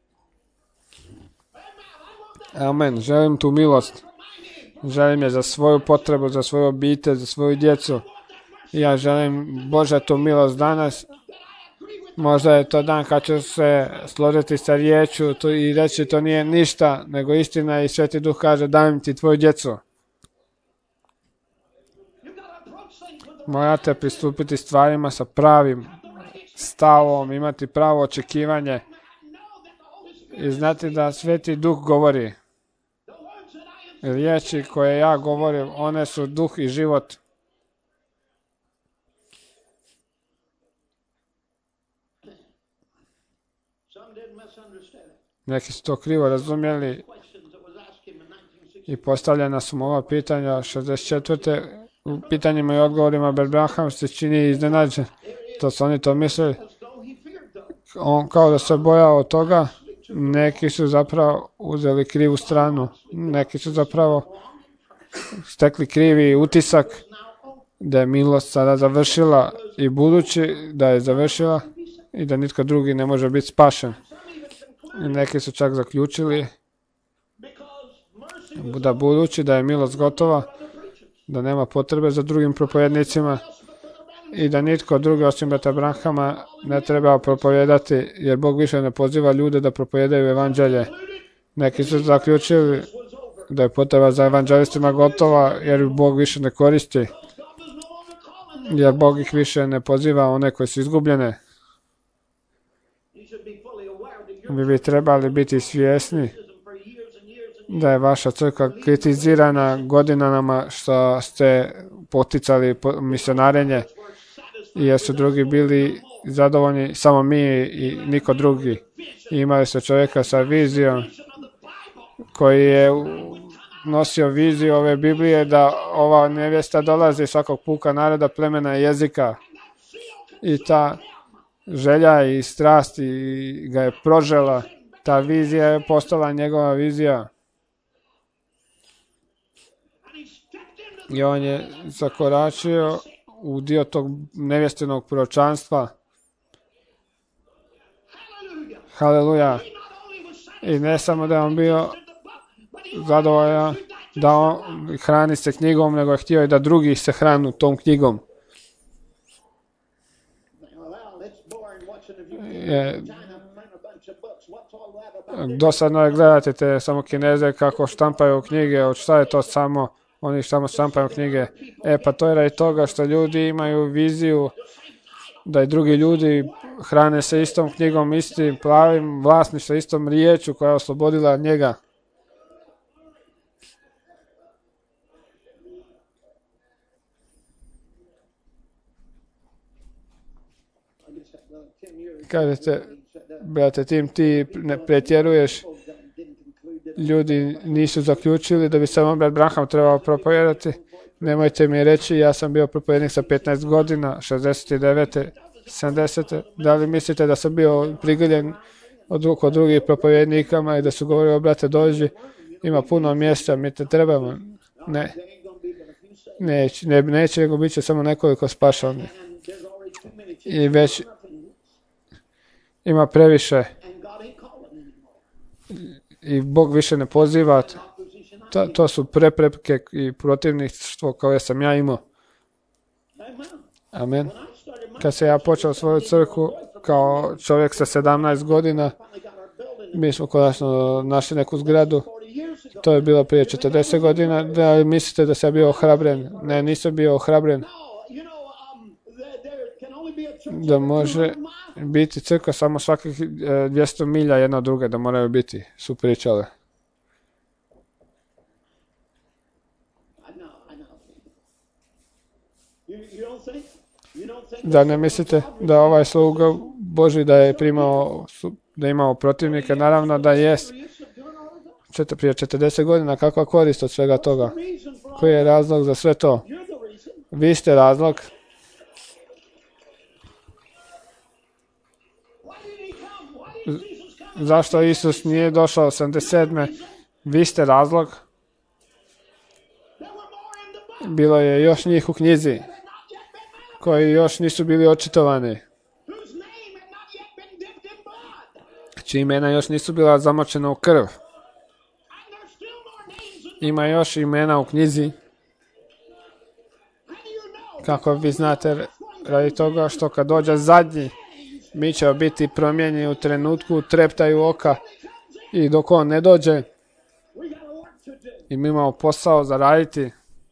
Amen, želim tu milost. Želim je za svoju potrebu, za svoju obitelj, za svoju djecu. Ja želim, Bože, tu milost danas. Možda je to dan kad ću se složiti sa riječju i reći to nije ništa, nego istina i Sveti Duh kaže dajem ti tvoju djecu. Morate pristupiti stvarima sa pravim stavom, imati pravo očekivanje i znati da Sveti Duh govori. Riječi koje ja govorim, one su duh i život. Neki su to krivo razumjeli i postavljena su mu ova pitanja 64. U pitanjima i odgovorima Braham se čini iznenađen. To su oni to mislili. On kao da se bojao od toga. Neki su zapravo uzeli krivu stranu. Neki su zapravo stekli krivi utisak da je milost sada završila i budući da je završila i da nitko drugi ne može biti spašen. Neki su čak zaključili da budući da je milost gotova, da nema potrebe za drugim propovednicima i da nitko drugi osim brata Branhama ne treba propovedati, jer Bog više ne poziva ljude da propovedaju evanđelje. Neki su zaključili da je potreba za evanđelistima gotova, jer Bog više ne koristi, jer Bog ih više ne poziva one koji su izgubljene. Vi bi trebali biti svjesni da je vaša crkva kritizirana godinama što ste poticali misionarenje i jer su drugi bili zadovoljni, samo mi i niko drugi. I imali su čovjeka sa vizijom koji je nosio viziju ove Biblije da ova nevjesta dolazi iz svakog puka naroda, plemena i jezika. I ta želja i strast i ga je prožela. Ta vizija je postala njegova vizija. I on je zakoračio u dio tog nevjestinog proročanstva. Haleluja. I ne samo da je on bio zadovoljan da on hrani se knjigom, nego je htio i da drugi se hranu tom knjigom. Dosadno je gledati te samo Kineze kako štampaju knjige, od šta je to samo, oni samo štampaju knjige. Pa to je radi toga što ljudi imaju viziju da i drugi ljudi hrane se istom knjigom, istim plavim vlasništvom, istom riječu koja je oslobodila njega. Kažete, brate Tim, ti ne pretjeruješ. Ljudi nisu zaključili da bi samo brat Branham trebao propovedati. Nemojte mi reći, ja sam bio propovednik sa 15 godina, 69. 70. Da li mislite da sam bio prigrljen kod drugih propovednikama i da su govorili, brate, dođi, ima puno mjesta, mi te trebamo. Ne. Neće, nego bit će samo nekoliko spašanih. I već ima previše. I Bog više ne poziva. To su prepreke i protivništvo koje sam ja imao. Amen. Kad se ja počeo svoju crkvu kao čovjek sa 17 godina, mi smo konačno našli neku zgradu. To je bilo prije 40 godina. Da li mislite da sam bio ohrabren? Ne, nisam bio ohrabren. Da može biti crkva samo svakih 200 milja jedna od druge, da moraju biti, su pričale. Da ne mislite da ovaj sluga Boži da je imao protivnike? Naravno da jest. Prije 40 godina, kakva korist od svega toga? Koji je razlog za sve to? Vi ste razlog. Zašto Isus nije došao 87. Vi ste razlog. Bilo je još njih u knjizi koji još nisu bili očitovani, čiji imena još nisu bila zamočena u krv. Ima još imena u knjizi. Kako vi znate, radi toga što kad dođe zadnji, mi ćemo biti promijenjeni u trenutku treptaju oka, i dok on ne dođe, i mi imamo posao za raditi.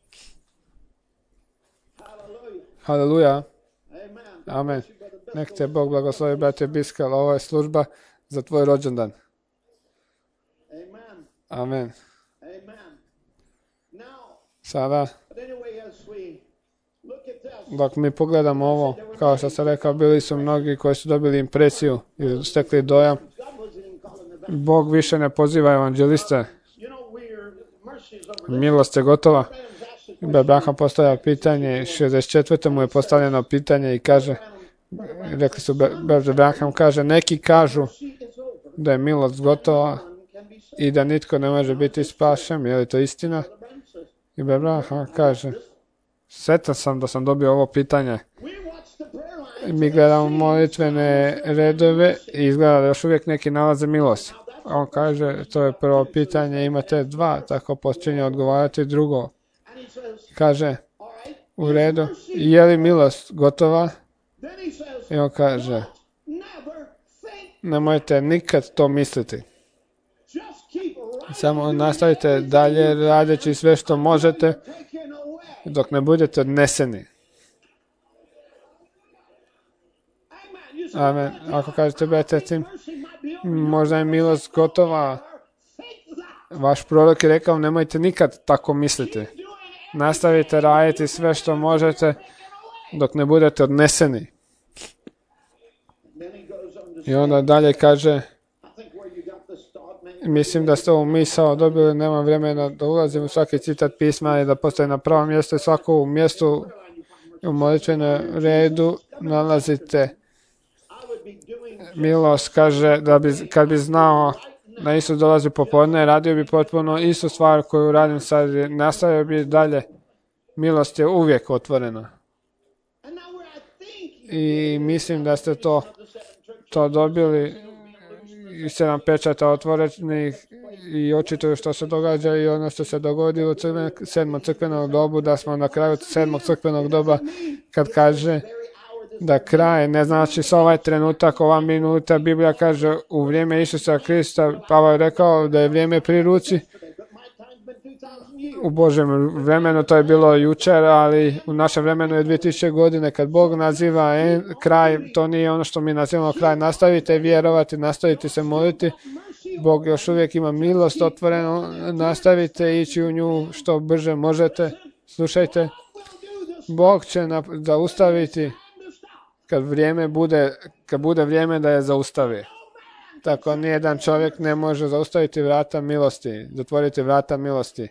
Haleluja. Amen. Nek te Bog blagoslovi, brate Biskal. Ovo je služba za tvoj rođendan. Amen. Sada, dok mi pogledamo ovo, kao što sam rekao, bili su mnogi koji su dobili impresiju i stekli dojam. Bog više ne poziva evanđeliste. Milost je gotova. Abraham postavlja pitanje, 64. mu je postavljeno pitanje i kaže, rekli su, Abraham kaže, neki kažu da je milost gotova i da nitko ne može biti spašen. Je li to istina? I Abraham kaže, sretan sam da sam dobio ovo pitanje. Mi gledamo molitvene redove i izgleda da još uvijek neki nalaze milost. On kaže, to je prvo pitanje, imate dva, tako počinje odgovarati drugo. Kaže, u redu, je li milost gotova? I on kaže, nemojte nikad to misliti. Samo nastavite dalje radeći sve što možete dok ne budete odneseni. Amen. Ako kažete, brate, možda je milost gotova. Vaš prorok je rekao, nemojte nikad tako misliti. Nastavite raditi sve što možete dok ne budete odneseni. I onda dalje kaže, mislim da ste ovu misao dobili, nemam vremena da ulazim u svaki citat pisma i da postoji na pravom mjestu i svaku mjestu u molitvenom redu nalazite milost. Kaže da kad bi znao da Isus dolazi popodne, radio bi potpuno istu stvar koju radim sad, nastavio bi dalje. Milost je uvijek otvorena. I mislim da ste to dobili i 7 pečata otvorenih i očituju što se događa i ono što se dogodi u 7. crkvenog dobu, da smo na kraju 7. crkvenog doba, kad kaže da kraj ne znači sa ovaj trenutak, ova minuta. Biblija kaže u vrijeme Isusa Krista, Pavao je rekao da je vrijeme pri ruci. U Božjem vremenu to je bilo jučer, ali u našem vremenu je 2000 godine. Kad Bog naziva kraj, to nije ono što mi nazivamo kraj. Nastavite vjerovati, nastavite se moliti. Bog još uvijek ima milost otvoreno. Nastavite ići u nju što brže možete. Slušajte, Bog će zaustaviti kad bude vrijeme da je zaustavi. Tako nijedan čovjek ne može zaustaviti vrata milosti, zatvoriti vrata milosti.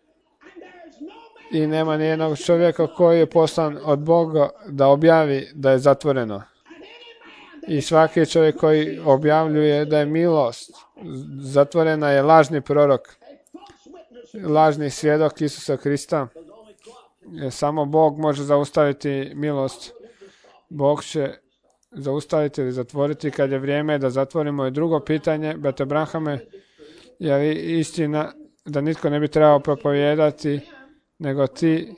I nema nijednog čovjeka koji je poslan od Boga da objavi da je zatvoreno. I svaki čovjek koji objavljuje da je milost zatvorena je lažni prorok, lažni svjedok Isusa Krista. Samo Bog može zaustaviti milost. Bog će zaustaviti ili zatvoriti kad je vrijeme da zatvorimo. I drugo pitanje, brate Abrahame, je li istina da nitko ne bi trebao propovijedati, nego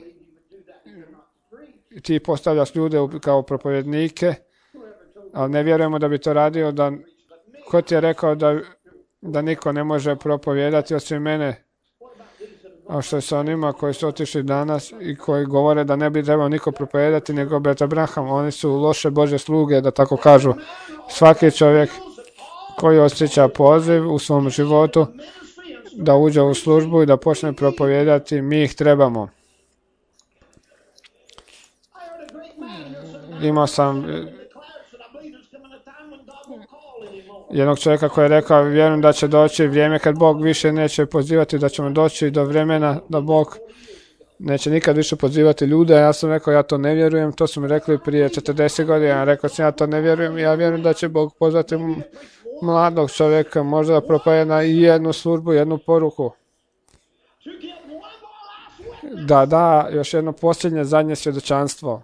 ti postavljaš ljude kao propovjednike, ali ne vjerujemo da bi to radio. Ko ti je rekao da niko ne može propovijedati osim mene? A što je sa onima koji su otišli danas i koji govore da ne bi trebao niko propovijedati nego brat Abraham? Oni su loše Božje sluge, da tako kažu. Svaki čovjek koji osjeća poziv u svom životu da uđe u službu i da počne propovijedati, mi ih trebamo. imao sam declares that I believe there's coming a time when God won't call anymore. jednog čovjeka koji je rekao, vjerujem da će doći vrijeme kad Bog više neće pozivati, da ćemo doći do vremena da Bog neće nikad više pozivati ljude. Ja sam rekao, ja to ne vjerujem, to su mi rekli prije 40 godina, ja rekao sam, ja to ne vjerujem, ja vjerujem da će Bog pozvati mladog čovjeka, možda da propovjeda i jednu službu, jednu poruku, To give one more last witness. da još jedno posljednje, zadnje svjedočanstvo.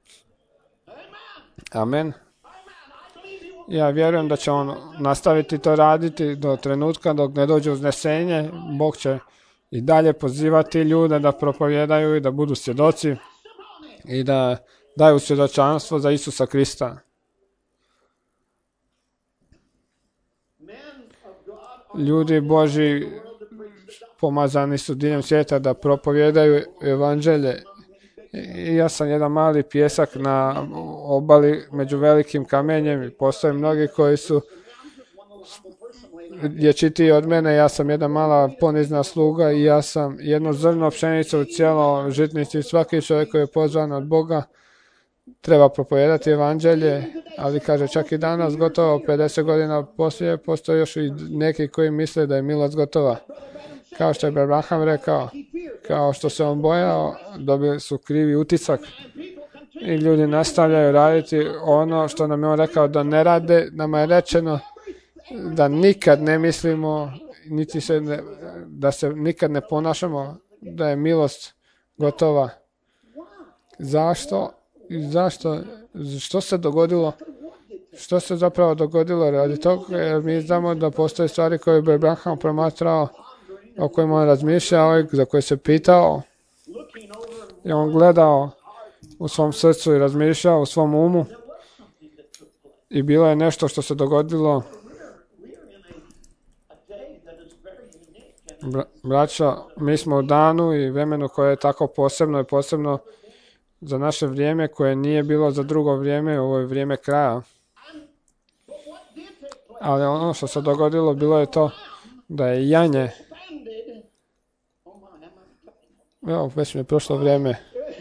Amen. Amen. Amen. I believe he will. Ja vjerujem da će on nastaviti to raditi do trenutka dok ne dođe uznesenje. Bog će i dalje pozivati ljude da propovjedaju i da budu svjedoci i da daju svjedočanstvo za Isusa Krista. Men of God are Ljudi Božji pomazani su diljem svijeta da propovjedaju evanđelje. I ja sam jedan mali pjesak na obali među velikim kamenjem i postoje mnogi koji su dječitiji od mene. Ja sam jedna mala ponizna sluga i ja sam jedno zrno pšenice u cijeloj žitnici. Svaki čovjek koji je pozvan od Boga treba propovijedati evanđelje, ali kaže čak i danas gotovo 50 godina poslije postoje još i neki koji misle da je milost gotova. Kao što je Abraham rekao, kao što se on bojao, dobili su krivi utisak i ljudi nastavljaju raditi ono što nam je on rekao da ne rade. Nama je rečeno da nikad ne mislimo, da se nikad ne ponašamo, da je milost gotova. Zašto? Što se dogodilo? Što se zapravo dogodilo radi toga? Jer mi znamo da postoje stvari koje bi Abraham promatrao, o kojima on razmišljao i za koje se pitao. I on gledao u svom srcu i razmišljao u svom umu. I bilo je nešto što se dogodilo. Braćo, mi smo u danu i vremenu koje je tako posebno i posebno za naše vrijeme koje nije bilo za drugo vrijeme, ovo je vrijeme kraja. Ali ono što se dogodilo bilo je to da je janje, evo već mi je prošlo vrijeme,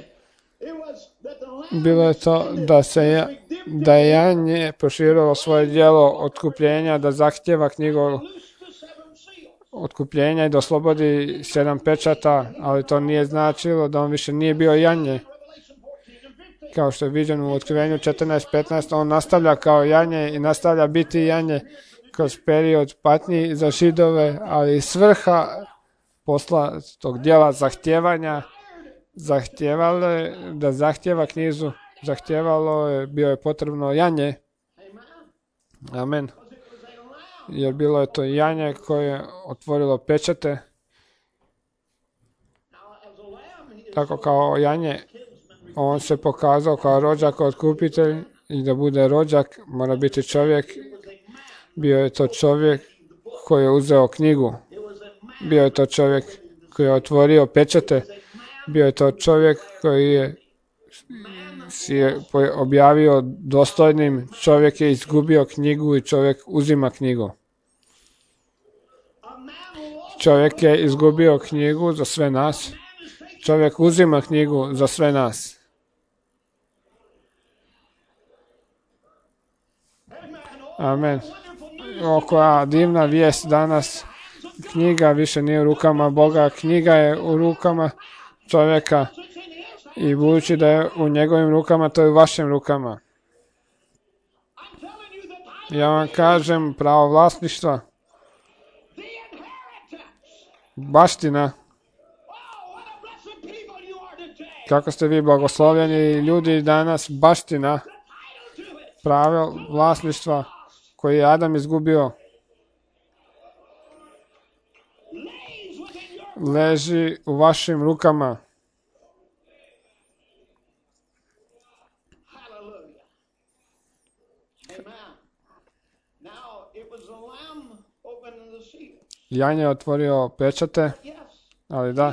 bilo je to da je janje proširilo svoje djelo otkupljenja, da zahtjeva knjigu otkupljenja i da oslobodi 7 pečata, ali to nije značilo da on više nije bio janje. Kao što je viđeno u otkrivenju 14.15, on nastavlja kao janje i nastavlja biti janje kroz period patnji za Židove, ali svrha posla tog djela zahtjevanja zahtjevalo je da zahtjeva knjizu, zahtjevalo je, bio je potrebno janje. Amen. Jer bilo je to janje koje je otvorilo pečate. Tako kao janje, on se pokazao kao rođak, otkupitelj, i da bude rođak mora biti čovjek. Bio je to čovjek koji je uzeo knjigu. Bio je to čovjek koji je otvorio pečate. Bio je to čovjek koji si je objavio dostojnim. Čovjek je izgubio knjigu i čovjek uzima knjigu. Čovjek je izgubio knjigu za sve nas. Čovjek uzima knjigu za sve nas. Amen. Koja divna vijest danas. Knjiga više nije u rukama Boga, knjiga je u rukama čovjeka. I budući da je u njegovim rukama, to je u vašim rukama. Ja vam kažem, pravo vlasništva, baština. Kako ste vi blagoslovljeni ljudi danas, baština, pravo vlasništva koji je Adam izgubio, leži u vašim rukama. Janje je otvorio pečate, ali da,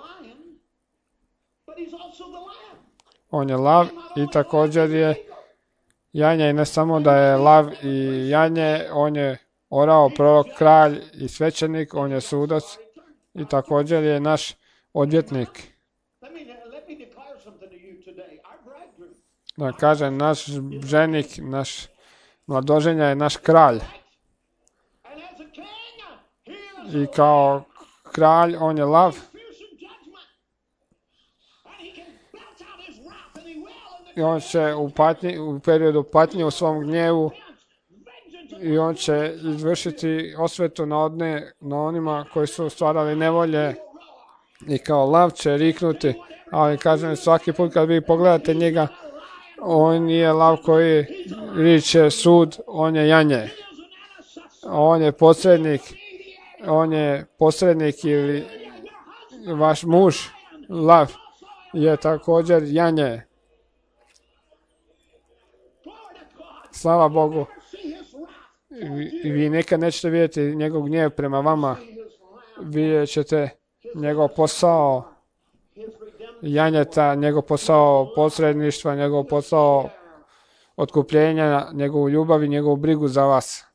on je lav i također je janje, i ne samo da je lav i janje, on je orao, prorok, kralj i svećenik, on je sudac i također je naš odvjetnik. Da kaže, naš ženik, naš mladoženja je naš kralj. And as a king, he is I kao kralj, on je lav. fierce in judgment. And he can belch out his wrath, and he will in the I on će u periodu patnje u svom gnjevu vengeance i on će izvršiti osvetu na onima koji su stvarali nevolje i kao lav će riknuti, ali kažem svaki put kad vi pogledate njega, on nije lav koji riče sud, on je janje. On je posrednik ili vaš muž, lav, je također janje. Slava Bogu. I vi nekad nećete vidjeti njegov gnjev prema vama. Vidjet ćete njegov posao janjeta, njegov posao posredništva, njegov posao otkupljenja, njegovu ljubav i njegovu brigu za vas.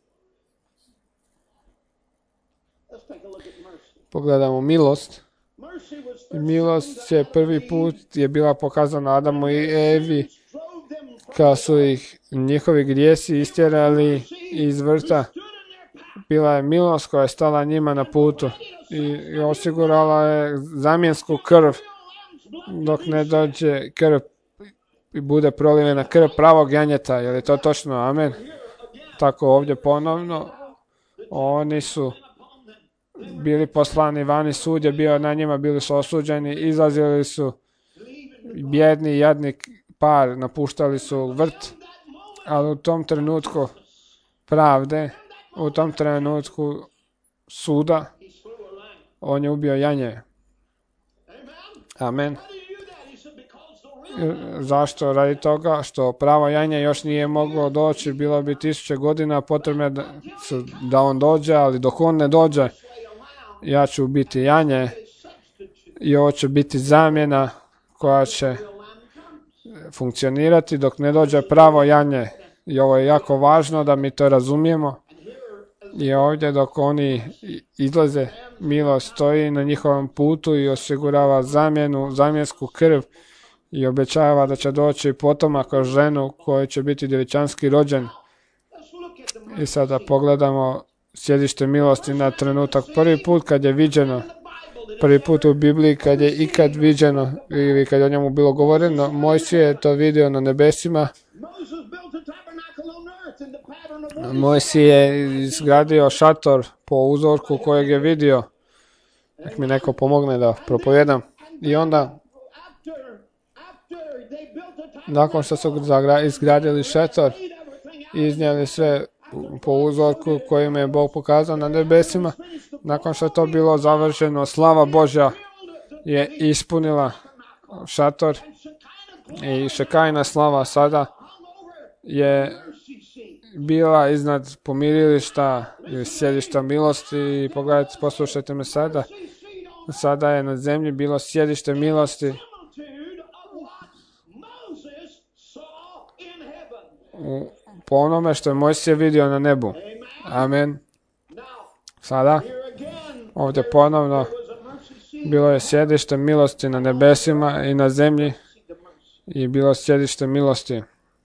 Let's take a look at mercy. Pogledamo milost. Mercy was I milost je prvi put je bila pokazana Adamu i Evi drove them kad su ih njihovi grijesi istjerali iz vrta. Bila je milost koja je stala njima na putu i osigurala je zamjensku krv dok ne dođe krv i bude prolivena krv pravog janjeta. Je li to točno? Amen. Tako ovdje ponovno oni su bili poslani vani, sud je bio na njima, bili su osuđeni, izlazili su bjedni, jadni par, napuštali su vrt, ali u tom trenutku pravde, u tom trenutku suda, on je ubio janje. Amen. Zašto? Radi toga što pravo janje još nije moglo doći, bilo bi 1000 godina potrebno da on dođe, ali dok on ne dođe, ja ću biti janje i ovo će biti zamjena koja će funkcionirati dok ne dođe pravo janje. I ovo je jako važno da mi to razumijemo. I ovdje dok oni izlaze, milost stoji na njihovom putu i osigurava zamjensku krv i obećava da će doći potomak kroz ženu koji će biti djevičanski rođen. I sada pogledamo sjedište milosti na trenutak. Prvi put kad je viđeno, prvi put u Bibliji kad je ikad viđeno ili kad je o njemu bilo govoreno, Mojsije je to vidio na nebesima. Mojsije je izgradio šator po uzorku kojeg je vidio. Nek mi neko pomogne da propovijedam. I onda, nakon što su izgradili šator, iznijeli sve po uzorku kojim je Bog pokazao na nebesima, nakon što je to bilo završeno, slava Božja je ispunila šator i šekajna slava sada je bila iznad pomirilišta ili sjedišta milosti i pogledajte, poslušajte me sada. Sada je na zemlji bilo sjedište milosti po onome što je Mojsije vidio na nebu. Amen. Sada, ovdje ponovno bilo je sjedište milosti na nebesima i na zemlji i bilo sjedište milosti.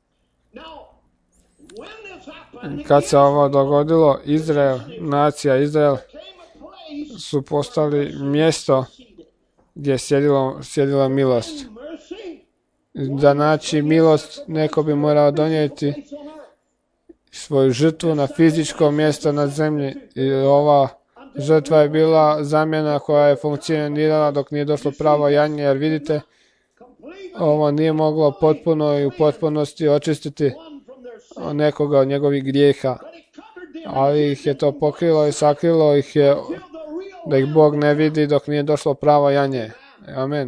Kad se ovo dogodilo, Izrael, nacija Izrael, su postali mjesto gdje je sjedila milost. Da naći milost, neko bi morao donijeti svoju žrtvu na fizičko mjesto na zemlji. I ova žrtva je bila zamjena koja je funkcionirala dok nije došlo pravo janje, jer vidite, ovo nije moglo potpuno i u potpunosti očistiti nekoga od njegovih grijeha, ali ih je to pokrilo i sakrilo ih je da ih Bog ne vidi dok nije došlo pravo janje. Amen.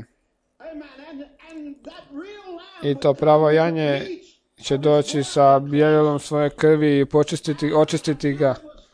I to pravo janje će doći sa bijelilom svoje krvi i očistiti ga,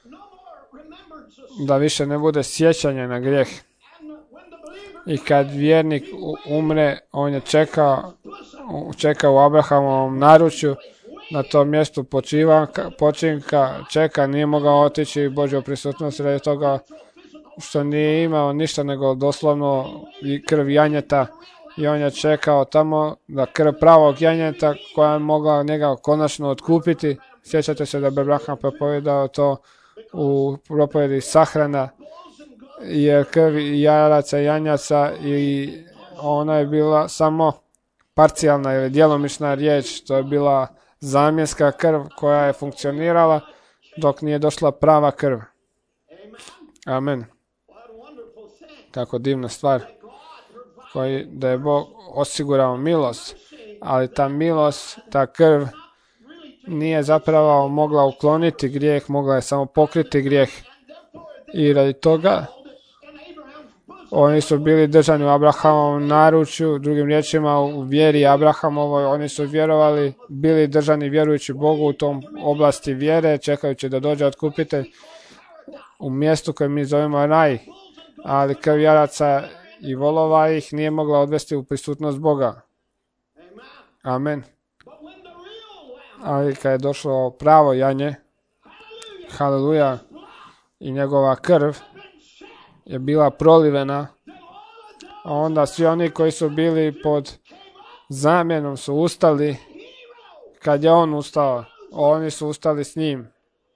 da više ne bude sjećanja na grijeh. I kad vjernik umre, on je čeka u Abrahamovom naručju, na tom mjestu počinka, čeka, nije mogao otići Božju prisutnost radi toga što nije imao ništa nego doslovno krv janjeta i on je čekao tamo da krv pravog janjeta koja je mogla njega konačno otkupiti. Sjećate se da bi Abraham propovedao to u propovedi sahrana, jer krv jaraca i janjaca i ona je bila samo parcijalna ili djelomična riječ, to je bila zamjenska krv koja je funkcionirala dok nije došla prava krv. Amen. Kako divna stvar da je Bog osigurao milost, ali ta milost, ta krv nije zapravo mogla ukloniti grijeh, mogla je samo pokriti grijeh. I radi toga oni su bili držani u Abrahamovom naručju, drugim riječima u vjeri Abrahamovoj, oni su vjerovali, bili držani vjerujući Bogu u tom oblasti vjere, čekajući da dođe otkupitelj u mjestu koje mi zovemo raj, ali krv jaraca i volova ih nije mogla odvesti u prisutnost Boga. Amen. Ali kad je došlo pravo janje, haleluja, i njegova krv je bila prolivena, a onda svi oni koji su bili pod zamjenom su ustali. Kad je on ustao, oni su ustali s njim.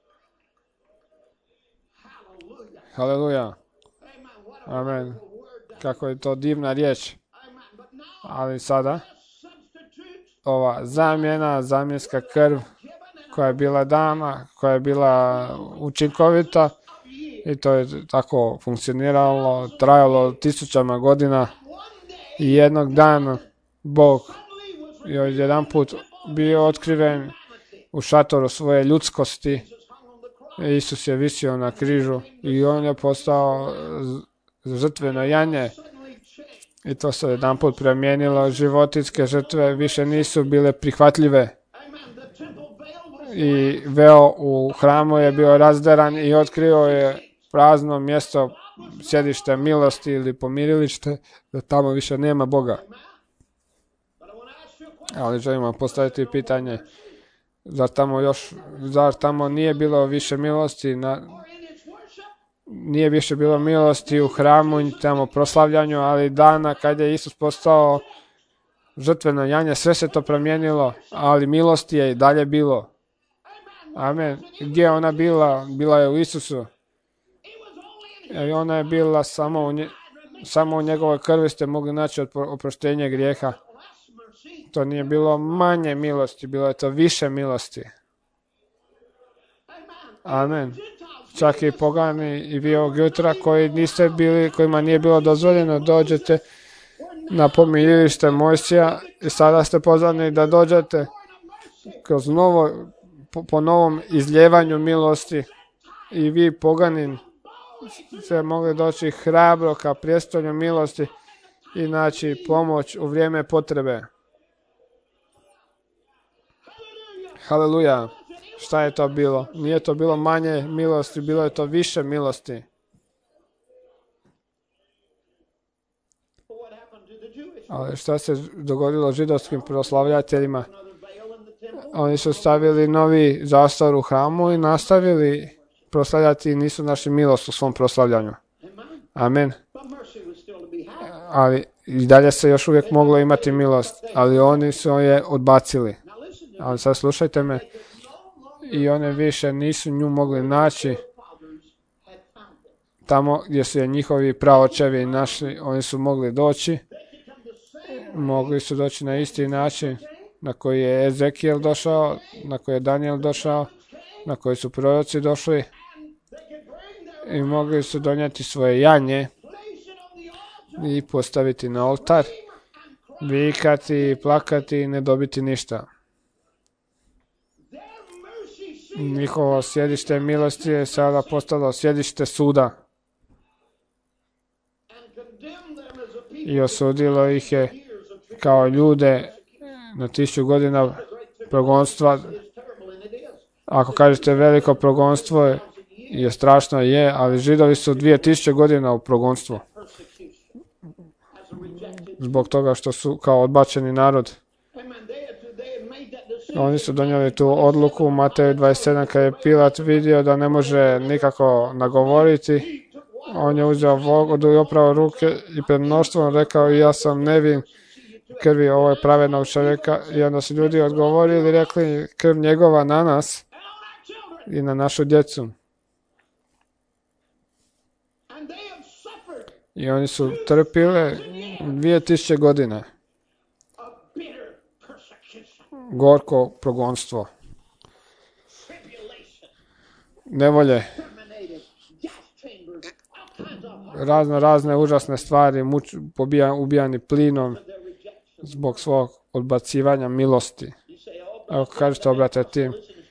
Haleluja. Amen. Kako je to divna riječ. Ali sada ova zamjenska krv koja je bila dana, koja je bila učinkovita, i to je tako funkcioniralo, trajalo tisućama godina, i jednog dana Bog je odjedanput bio otkriven u šatoru svoje ljudskosti. Isus je visio na križu i on je postao žrtveno janje, i to se jedanput promijenilo. Životinjske žrtve više nisu bile prihvatljive i veo u hramu je bio razderan i otkrio je prazno mjesto, sjedište milosti ili pomirilište, da tamo više nema Boga. Ali želimo postaviti pitanje, zar tamo nije bilo više milosti, nije više bilo milosti u hramu i tamo proslavljanju, ali dana kad je Isus postao žrtveno janje, sve se to promijenilo, ali milosti je i dalje bilo. Amen. Gdje je ona bila? Bila je u Isusu. I ona je bila samo u njegovoj krvi ste mogli naći oproštenje grijeha. To nije bilo manje milosti, bilo je to više milosti. Amen. Čak i pogani i vi ovog jutra kojima nije bilo dozvoljeno dođete na pomirilište Mojsija, i sada ste pozvani da dođete kroz po novom izljevanju milosti, i vi pogani ste mogli doći hrabro ka prijestolju milosti i naći pomoć u vrijeme potrebe. Haleluja. Šta je to bilo? Nije to bilo manje milosti, bilo je to više milosti. Ali šta se dogodilo židovskim proslavljateljima? Oni su stavili novi zastor u hramu i nastavili proslavljati, i nisu našli milost u svom proslavljanju. Amen. Ali i dalje se još uvijek moglo imati milost, ali oni su je odbacili. Ali sad slušajte me, i one više nisu nju mogli naći tamo gdje su je njihovi praočevi našli. Oni su mogli su doći na isti način na koji je Ezekijel došao, na koji je Daniel došao, na koji su proroci došli, i mogli su donijeti svoje janje i postaviti na oltar, vikati, plakati i ne dobiti ništa. Njihovo sjedište milosti je sada postalo sjedište suda i osudilo ih je kao ljude na 1000 godina progonstva. Ako kažete veliko progonstvo je strašno, ali Židovi su 2000 godina u progonstvu zbog toga što su kao odbačeni narod. Oni su donijeli tu odluku u Mateju 27, kad je Pilat vidio da ne može nikako nagovoriti. On je uzeo vodu i oprao ruke i pred mnoštvom rekao: ja sam nevin, krvi ovog pravednog čovjeka. I onda su ljudi odgovorili i rekli krv njegova na nas i na našu djecu. I oni su trpile 2000 godina. Gorko progonstvo. Nevolje. Razne užasne stvari, ubijani plinom zbog svog odbacivanja milosti. Evo kažete, obrate tim.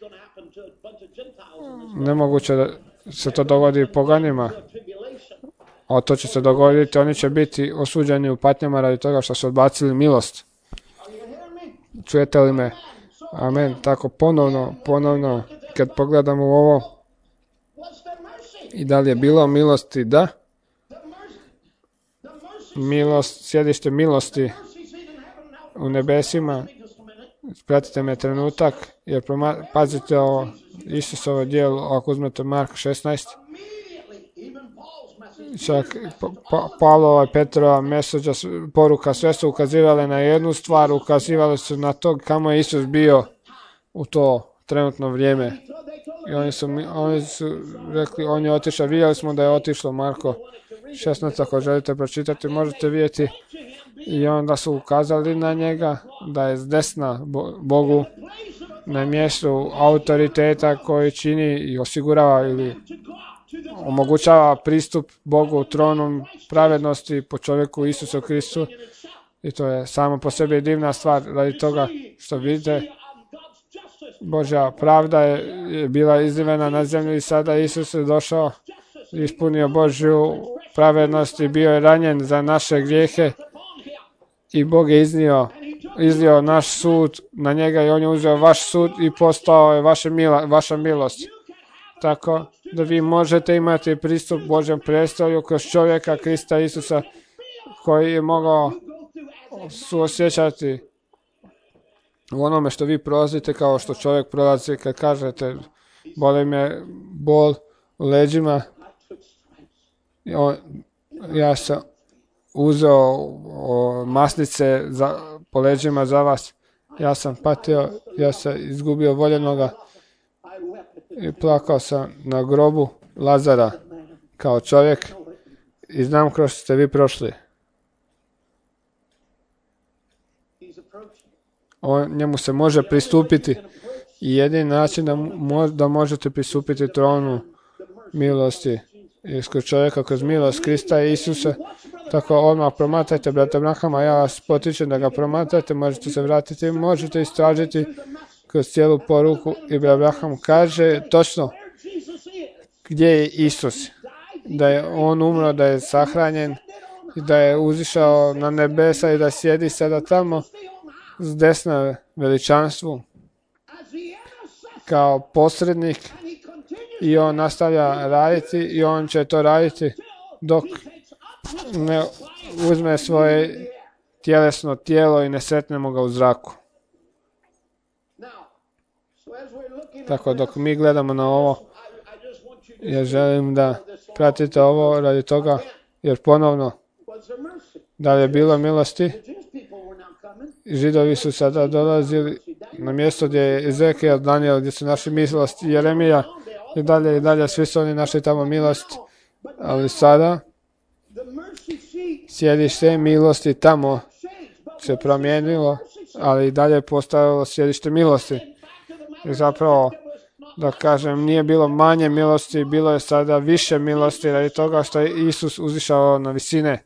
Nemoguće da se to dogodi poganima. A to će se dogoditi, oni će biti osuđeni u patnjama radi toga što su odbacili milost. Čujete li me? Amen. Tako ponovno, kad pogledamo u ovo, i da li je bilo milosti? Da. Milost, sjedište milosti u nebesima. Pratite me trenutak, jer pazite ovo Isusovo djelo, ako uzmete Mark 16. Čak Pavlova i Petrova meseđa, poruka, sve su ukazivale na jednu stvar, ukazivale su na to kamo je Isus bio u to trenutno vrijeme. I oni su rekli, on je otišao, vidjeli smo da je otišlo, Marko 16, ako želite pročitati, možete vidjeti. I onda su ukazali na njega da je s desna Bogu na mjestu autoriteta koji čini i osigurava ili omogućava pristup Bogu tronom pravednosti po čovjeku Isusu Kristu. I to je samo po sebi divna stvar radi toga što vidite. Božja pravda je bila izlivena na zemlju i sada Isus je došao, ispunio Božju pravednost i bio je ranjen za naše grijehe i Bog je izlio naš sud na njega i on je uzeo vaš sud i postao je vaša milost. Tako da vi možete imati pristup Božjem prestolju kroz čovjeka Krista Isusa koji je mogao suosjećati u onome što vi prolazite kao što čovjek prolazi kad kažete boli me bol u leđima. Ja sam uzeo maslice po leđima za vas. Ja sam patio, ja sam izgubio voljenoga i plakao sam na grobu Lazara kao čovjek i znam kroz što ste vi prošli. Njemu se može pristupiti i jedini način da možete pristupiti tronu milosti je kroz čovjeka, kroz milost Krista i Isusa. Tako odmah promatrajte brata Abrahama, ja vas potičem da ga promatrajte, možete se vratiti, možete istražiti kroz cijelu poruku i brat Abraham kaže točno gdje je Isus, da je on umro, da je sahranjen i da je uzišao na nebesa i da sjedi sada tamo s desna veličanstvu kao posrednik i on nastavlja raditi i on će to raditi dok ne uzme svoje tjelesno tijelo i ne sretnemo ga u zraku. Tako dok mi gledamo na ovo, ja želim da pratite ovo radi toga, jer ponovno, da li je bilo milosti? Židovi su sada dolazili na mjesto gdje je Ezekiel, Daniel, gdje su naši milosti, Jeremija i dalje, svi su oni našli tamo milost, ali sada sjedište milosti tamo se promijenilo, ali i dalje je postavilo sjedište milosti. I zapravo, da kažem, nije bilo manje milosti, bilo je sada više milosti radi toga što je Isus uzišao na visine.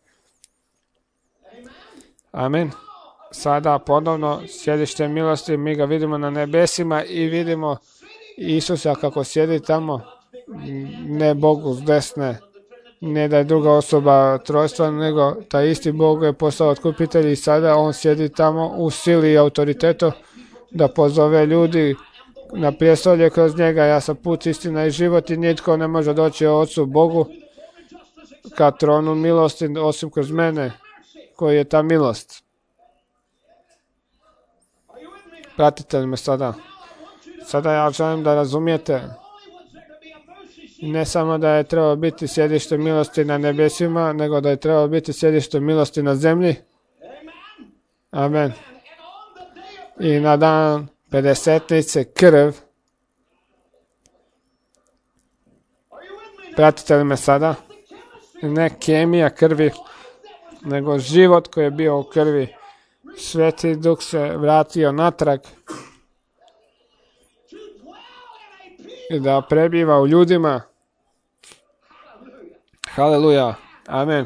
Amen. Sada ponovno sjedište milosti, mi ga vidimo na nebesima i vidimo Isusa kako sjedi tamo, ne Bogu s desne, ne da je druga osoba trojstva, nego taj isti Bog je postao otkupitelj i sada on sjedi tamo u sili i autoritetu da pozove ljudi na prijestolje kroz njega. Ja sam put, istina i život i nitko ne može doći Ocu Bogu ka tronu milosti osim kroz mene koji je ta milost. Pratite li me sada? Sada ja želim da razumijete ne samo da je trebalo biti sjedište milosti na nebesima, nego da je trebalo biti sjedište milosti na zemlji. Amen. I na dan pedesetnice krv. Pratite li me sada? Ne kemija krvi, nego život koji je bio u krvi. Sveti Duh se vratio natrag i da prebiva u ljudima. Haleluja. Amen.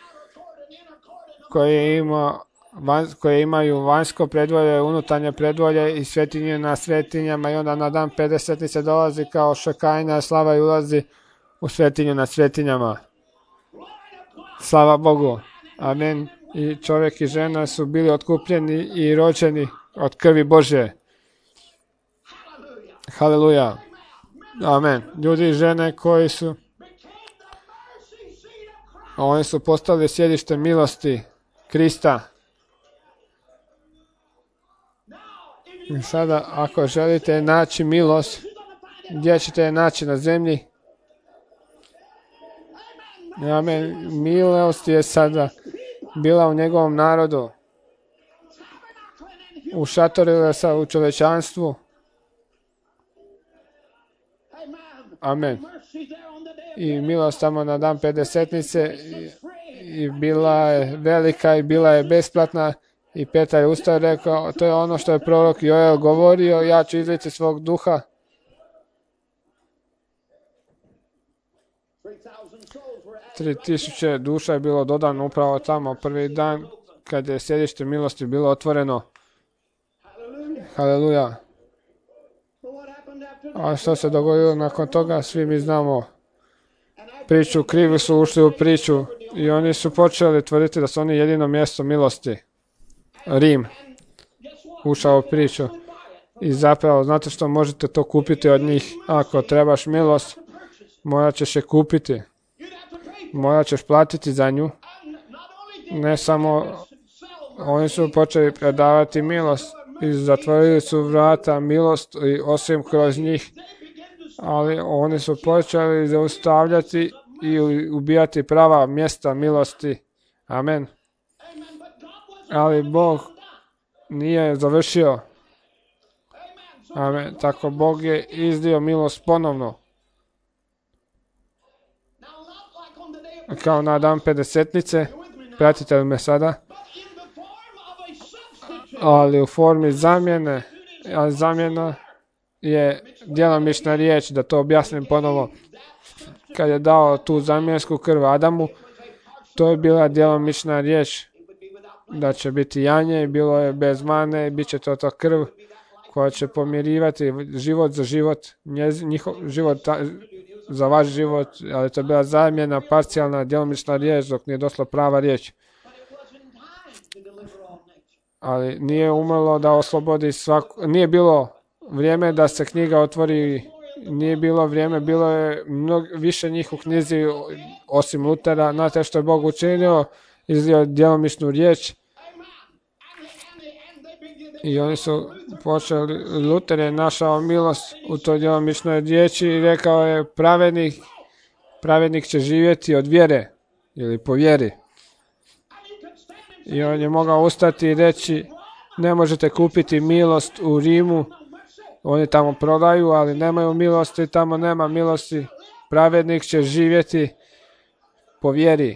Koje imaju vanjsko predvolje, unutarnje predvolje i svetinje na svetinjama, i onda na dan 50. dolazi kao šakajna slava i ulazi u svetinju na svetinjama. Slava Bogu. Amen. I čovjek i žena su bili otkupljeni i rođeni od krvi Božje. Haleluja. Amen. Ljudi i žene koji su, oni su postali sjedište milosti Krista. I sada, ako želite naći milost, gdje ćete je naći na zemlji? Amen. Milost je sada bila u njegovom narodu. Ušatorila se u čovječanstvu. Amen. I milost tamo na dan pedesetnice i bila je velika i bila je besplatna. I Petar je ustao i rekao, to je ono što je prorok Joel govorio, ja ću izliti svog duha. 3000 duša je bilo dodano upravo tamo prvi dan kad je sjedište milosti bilo otvoreno. Haleluja. A što se dogodilo nakon toga, svi mi znamo priču, krivi su ušli u priču i oni su počeli tvrditi da su oni jedino mjesto milosti. Rim ušao u priču i zapravo znate što, možete to kupiti od njih. Ako trebaš milost, morat ćeš je kupiti. Morat ćeš platiti za nju. Ne samo, oni su počeli predavati milost i zatvorili su vrata milost i osim kroz njih, ali oni su počeli zaustavljati i ubijati prava mjesta milosti. Amen. Ali Bog nije završio. Amen. Tako Bog je izlio milost ponovno. Kao na dan pedesetnice, pratite li me sada? Ali u formi zamjene, a zamjena je djelomična riječ, da to objasnim ponovo. Kad je dao tu zamjensku krv Adamu, to je bila djelomična riječ da će biti janje i bilo je bez mane i bit će to krv koja će pomirivati život za život, njihov život za vaš život, ali to je bila zamjena, parcijalna, djelomična riječ dok nije došla prava riječ. Ali nije umrlo da oslobodi nije bilo vrijeme da se knjiga otvori, nije bilo vrijeme, bilo je više njih u knjizi osim Lutera. Znate što je Bog učinio? Izlio djelomičnu riječ i oni su počeli, Luter je našao milost u toj djelomičnoj riječi i rekao je pravednik će živjeti od vjere ili po vjeri. I on je mogao ustati i reći, ne možete kupiti milost u Rimu, oni tamo prodaju, ali nemaju milosti, tamo nema milosti, pravednik će živjeti po vjeri.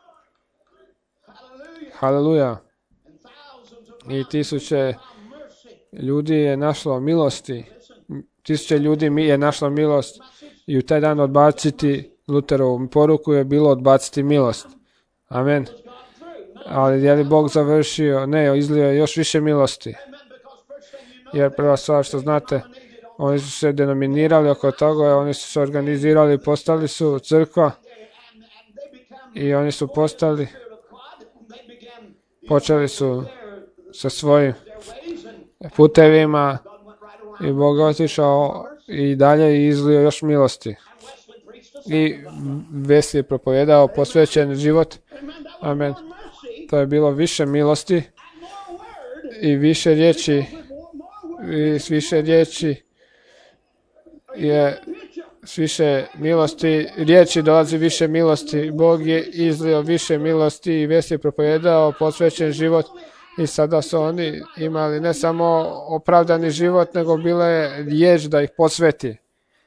Haleluja. I 1000 ljudi je našlo milosti. 1000 ljudi je našlo milost i u taj dan odbaciti Luterovu poruku je bilo odbaciti milost. Amen. Ali je li Bog završio? Ne, izlio je još više milosti. Jer prva stvar što znate, oni su se denominirali oko toga, oni su se organizirali, postali su crkva i oni su počeli su sa svojim putevima i Bog otišao i dalje i izlio još milosti. I Wesley je propovijedao posvećen život. Amen. To je bilo više milosti i više riječi. I s više riječi je s više milosti, riječi dolazi više milosti. Bog je izlio više milosti i Wesley je propovijedao posvećen život I sada su oni imali ne samo opravdani život, nego bila je riječ da ih posveti.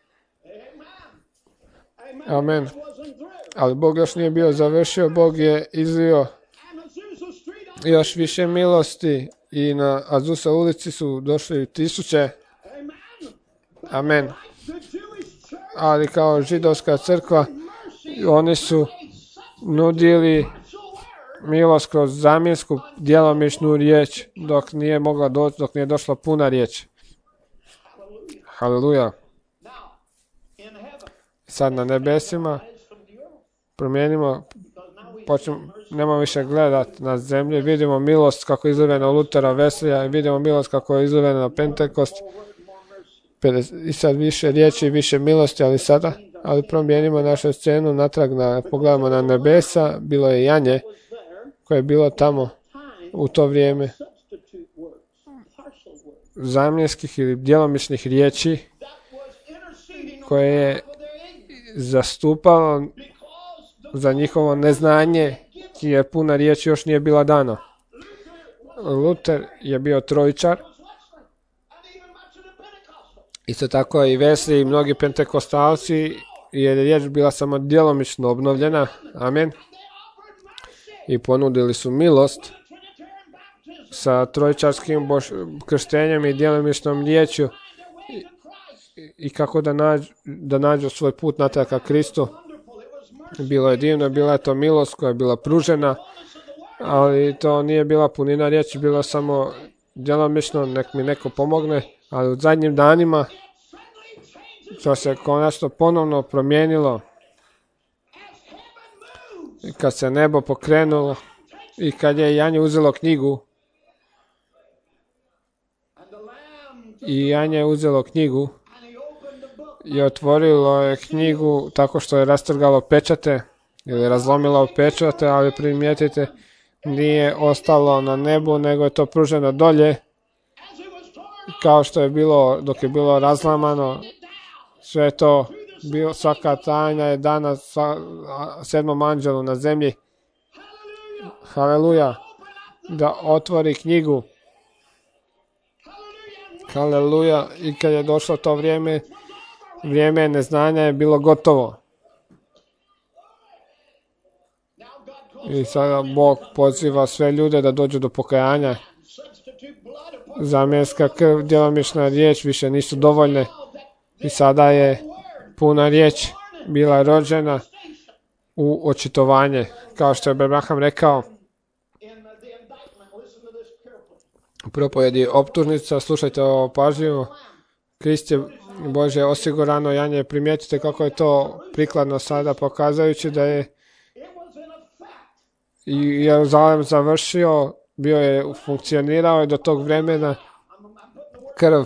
Amen. Ali Bog još nije bio završio, Bog je izlio još više milosti i na Azusa ulici su došli tisuće. Amen. Ali kao židovska crkva, oni su nudili milost kroz zamjensku djelomičnu riječ dok nije mogla doći, dok nije došla puna riječ. Haleluja. Sad na nebesima promijenimo, nemamo više gledati na zemlji, vidimo milost kako je izlivena u Lutera Weslija i vidimo milost kako je izlivena na Pentekost. I sad više riječi, više milosti, ali promijenimo našu scenu natrag, pogledamo na nebesa, bilo je janje koje je bilo tamo u to vrijeme zamjenskih ili djelomičnih riječi koje je zastupalo za njihovo neznanje, jer puna riječ još nije bila dana. Luter je bio trojičar, isto tako i Wesley i mnogi pentekostalci, jer je riječ bila samo djelomično obnovljena. Amen. I ponudili su milost sa trojičarskim krštenjem i djelomičnom riječju i kako da nađu svoj put natrag ka Kristu. Bilo je divno, bila je to milost koja je bila pružena, ali to nije bila punina riječi, bilo samo djelomično, nek mi neko pomogne, ali u zadnjim danima to se konačno ponovno promijenilo. I kad se nebo pokrenulo i kad je janje uzelo knjigu i otvorilo je knjigu tako što je rastrgalo pečate ili razlomilo pečate, ali primijetite, nije ostalo na nebu, nego je to pruženo dolje, kao što je bilo dok je bilo razlamano. Sve to, svaka tajna je dana sedmom anđelu na zemlji. Haleluja. Da otvori knjigu. Haleluja. I kad je došlo to vrijeme neznanja je bilo gotovo. I sada Bog poziva sve ljude da dođu do pokajanja. Zamjenska krv, djelomična riječ više nisu dovoljne. I sada je puna riječ bila rođena u očitovanje. Kao što je Abraham rekao u propovjedi optužnica, slušajte ovo pažljivo, Krist je Bože osigurano janje, primijetite kako je to prikladno sada, pokazujući da je Jeruzalem završio, bio je funkcionirao do tog vremena, krv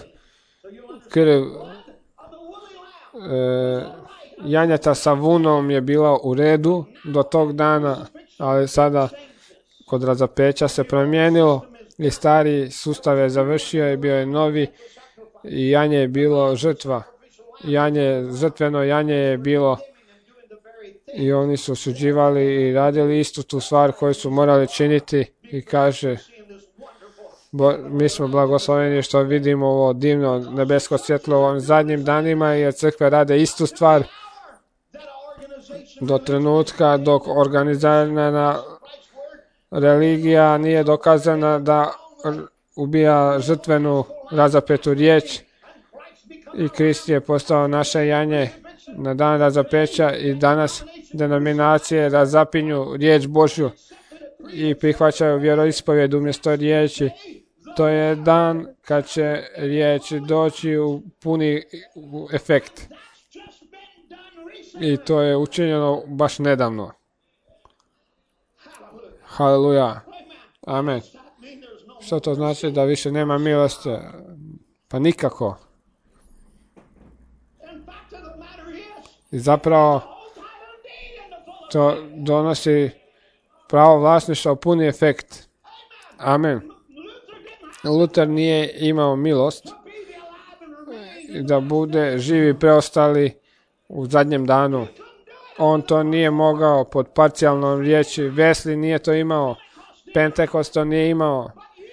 janjeta sa vunom je bila u redu do tog dana, ali sada kod razapeća se promijenilo i stari sustav je završio i bio je novi i janje je bilo žrtva. Žrtveno janje je bilo i oni su osuđivali i radili istu tu stvar koju su morali činiti i kaže mi smo blagosloveni što vidimo ovo divno nebesko svjetlo u ovim zadnjim danima, jer crkve rade istu stvar do trenutka dok organizirana religija nije dokazana da ubija žrtvenu razapetu riječ i Krist je postao naše janje na dan razapeća i danas denominacije razapinju riječ Božju i prihvaćaju vjeroispovijed umjesto riječi. To je dan kad će riječ doći u puni efekt. I to je učinjeno baš nedavno. Haleluja. Amen. Što to znači da više nema milosti? Pa nikako. I zapravo to donosi pravo vlasništva u puni efekt. Amen. Luter nije imao milost da bude živi preostali u zadnjem danu. On to nije mogao pod parcijalnom riječi. Wesley nije to imao. Pentekost to nije imao.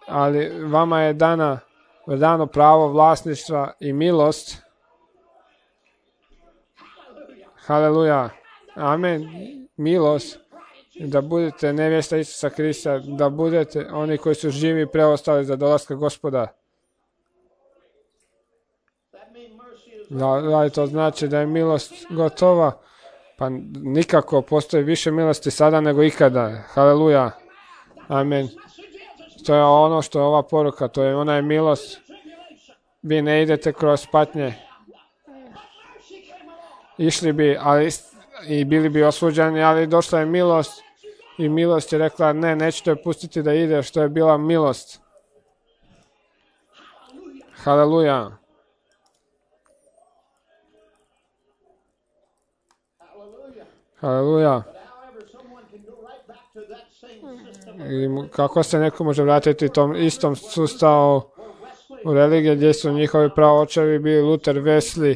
ali vama je dano pravo vlasništva i milost. Haleluja. Amen. Milost. Da budete nevjesta Isusa Krista, da budete oni koji su živi i preostali za dolaska Gospoda. Da li to znači da je milost gotova? Pa nikako, postoji više milosti sada nego ikada. Haleluja. Amen. To je ono što je ova poruka, to je ona je milost. Vi ne idete kroz patnje. Išli bi, ali i bili bi osuđeni, ali došla je milost i milost je rekla ne, nećete joj pustiti da ide, što je bila milost. Haleluja. Haleluja. I kako se neko može vratiti tom istom sustavu u religiji gdje su njihovi praočevi bili Luther, Wesley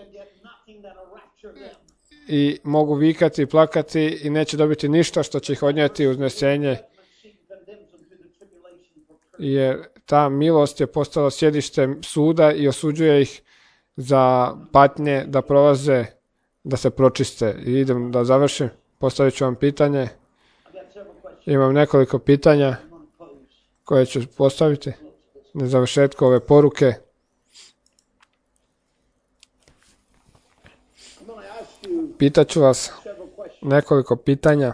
i mogu vikati i plakati i neće dobiti ništa što će ih odnijeti u uznesenje, jer ta milost je postala sjedište suda i osuđuje ih za patnje da prolaze, da se pročiste. I idem da završim, postavit ću vam pitanje. Imam nekoliko pitanja koje ću postaviti na završetku ove poruke. Pitaću vas nekoliko pitanja.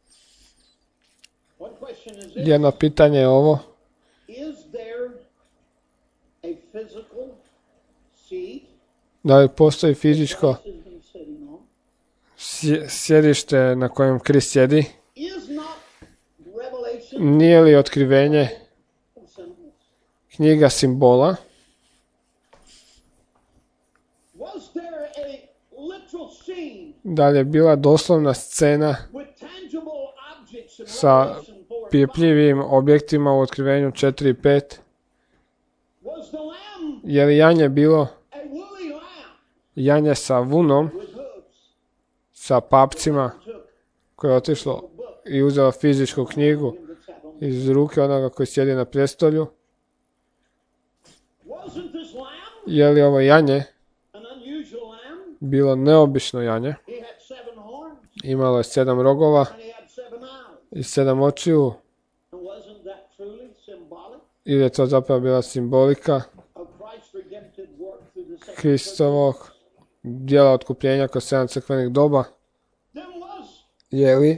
Jedno pitanje je ovo. Da li postoji fizičko sjedište na kojem Krist sjedi? Nije li otkrivenje knjiga simbola? Da li je bila doslovna scena sa pipljivim objektima u otkrivenju 4 i 5? Je li janje bilo janje sa vunom, sa papcima, koje je otišlo i uzelo fizičku knjigu iz ruke onoga koji sjedi na prijestolju? Je li ovo janje bilo neobično janje? Imalo je 7 rogova i 7 očiju. Ili je to zapravo bila simbolika Kristovog djela otkupljenja kroz 7 crkvenih doba? Je li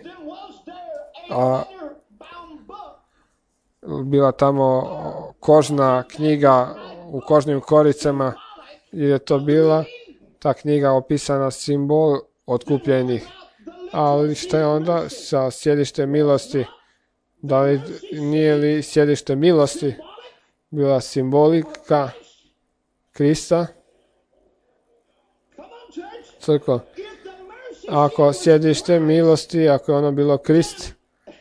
bila tamo kožna knjiga u kožnim koricama, ili je to bila ta knjiga opisana simbol otkupljenih? Ali što je onda sa sjedištem milosti? Da li nije li sjedište milosti bila simbolika Krista? Crkva. Ako sjedište milosti, ako je ono bilo Krist,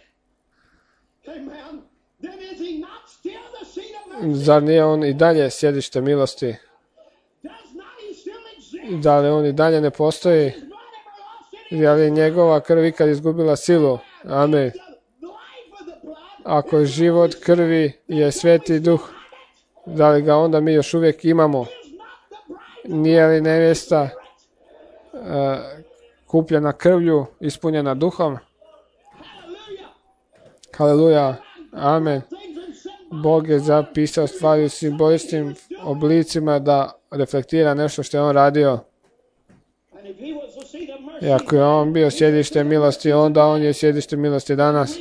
zar nije on i dalje sjedište milosti? Da li on i dalje ne postoji? Je li njegova krv ikad izgubila silu? Amen. Ako život krvi je Sveti Duh, da li ga onda mi još uvijek imamo? Nije li nevjesta kupljena krvlju, ispunjena duhom? Haleluja. Amen. Bog je zapisao stvari u simboličnim oblicima da reflektira nešto što je on radio. I ako je on bio sjedište milosti, onda on je sjedište milosti danas.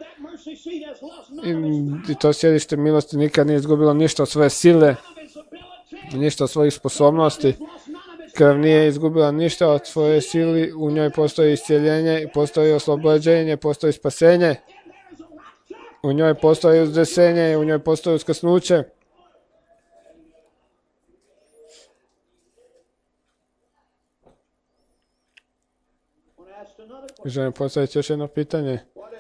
I to sjedište milosti nikad nije izgubilo ništa od svoje sile, ništa od svojih sposobnosti. Krv nije izgubila ništa od svoje sili, u njoj postoji iscjeljenje, postoji oslobođenje, postoji spasenje. U njoj postoji uzdesenje, u njoj postoji uskrsnuće. Želim postaviti još jedno pitanje.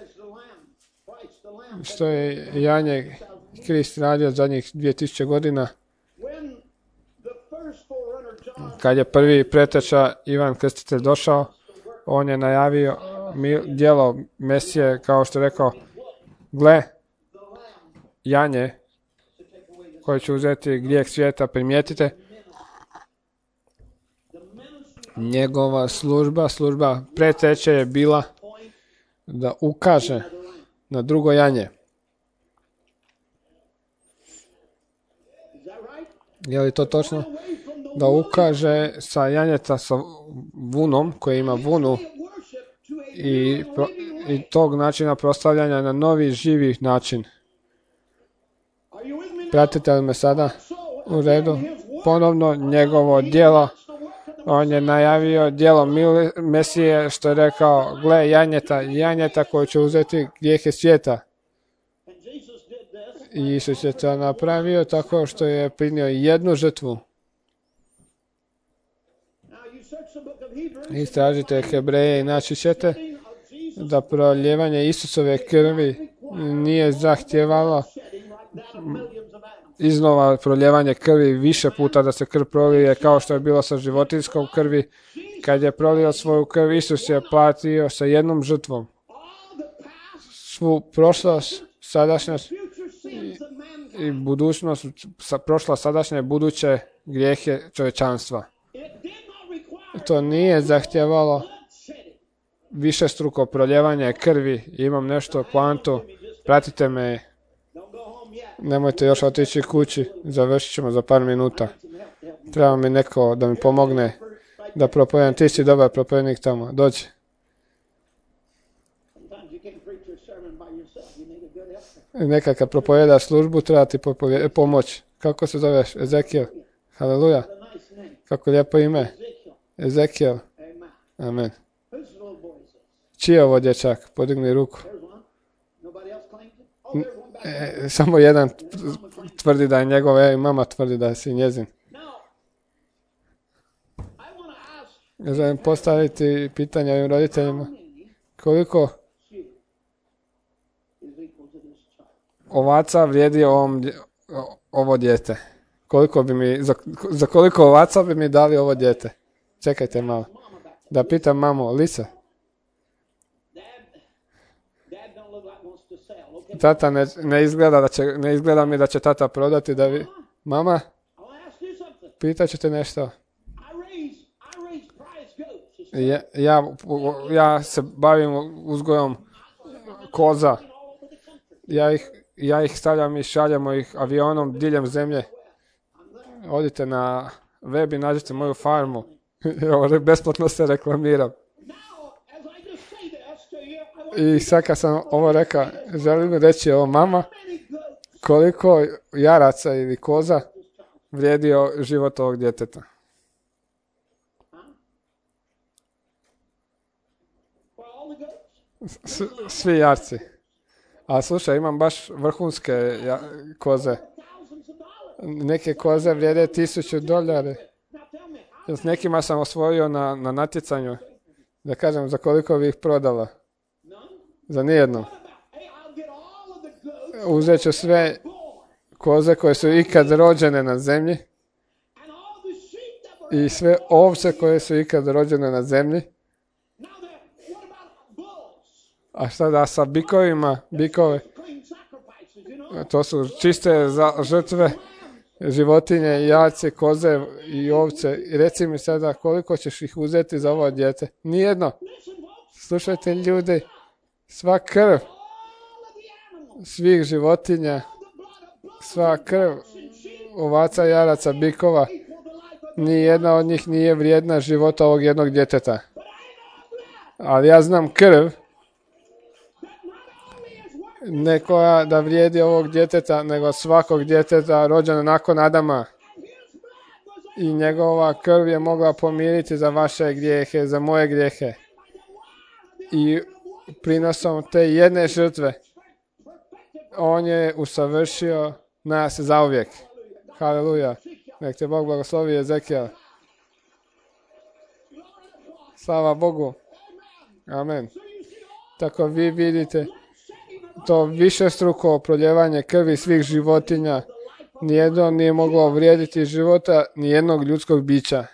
Što je janje Krist radio zadnjih 2000 godina? Kad je prvi preteča Ivan Krstitelj došao, on je najavio djelo Mesije, kao što je rekao, gle, janje koji će uzeti grijeh svijeta. Primijetite, njegova služba preteče je bila da ukaže na drugo janje. Je li to točno? Da ukaže sa janjeta sa vunom, koji ima vunu, i tog načina proslavljanja na novi živi način. Pratite li me sada? U redu. Ponovno njegovo djelo. On je najavio djelo Mesije, što je rekao, gle, janjeta koji će uzeti grijehe svijeta. I Isus je to napravio tako što je prinio jednu žrtvu. Istražite Hebreje i naći ćete da proljevanje Isusove krvi nije zahtjevalo iznova proljevanje krvi više puta, da se krv prolije kao što je bilo sa životinjskom krvi. Kad je prolio svoju krv, Isus je platio sa jednom žrtvom svu prošlost, sadašnjost i budućnost, prošla, sadašnje i buduće grijehe čovječanstva. To nije zahtjevalo višestruko proljevanje krvi. Imam nešto poantu, pratite me. Nemojte još otići kući, završit ćemo za par minuta. Treba mi neko da mi pomogne da propovedam. Ti si dobar propovednik tamo, dođi. Neka kad propoveda službu, treba ti pomoć. Kako se zoveš? Ezekijel. Haleluja. Kako lijepo ime. Ezekijel. Amen. Čiji je ovo dječak? Podigni ruku. Samo jedan tvrdi da je njegov, i mama tvrdi da si njezin. Želim postaviti pitanje ovim roditeljima. Koliko ovaca vrijedi ovo dijete? Koliko bi mi, za koliko ovaca bi mi dali ovo dijete? Čekajte malo. Da pitam mamu, Lisa. Tata ne izgleda mi da će tata prodati da vi... Mama, pitat ću te nešto. Ja se bavim uzgojom koza. Ja ih stavljam i šaljamo ih avionom diljem zemlje. Odite na web i nađite moju farmu. Besplatno se reklamiram. I sad kad sam ovo rekao, želim reći ovo, mama, koliko jaraca ili koza vrijedio život ovog djeteta. Svi jarci. A slušaj, imam baš vrhunske koze. Neke koze vrijede $1000. S nekima sam osvojio na natjecanju. Da kažem, za koliko bi ih prodala. Za nijedno. Uzet ću sve koze koje su ikad rođene na zemlji i sve ovce koje su ikad rođene na zemlji. A šta da sa bikovima? Bikove. To su čiste žrtve, životinje, jarce, koze i ovce. I reci mi sada koliko ćeš ih uzeti za ovo dijete? Nijedno. Slušajte ljudi. Sva krv svih životinja, sva krv ovaca, jaraca, bikova, nijedna od njih nije vrijedna života ovog jednog djeteta. Ali ja znam krv ne koja da vrijedi ovog djeteta, nego svakog djeteta rođena nakon Adama. I njegova krv je mogla pomiriti za vaše grijehe, za moje grijehe. I prinosom te jedne žrtve on je usavršio nas zauvijek. Haleluja. Nek te Bog blagoslovi, Ezekijel. Slava Bogu. Amen. Tako vi vidite to višestruko proljevanje krvi svih životinja. Nijedno nije moglo vrijediti života nijednog ljudskog bića.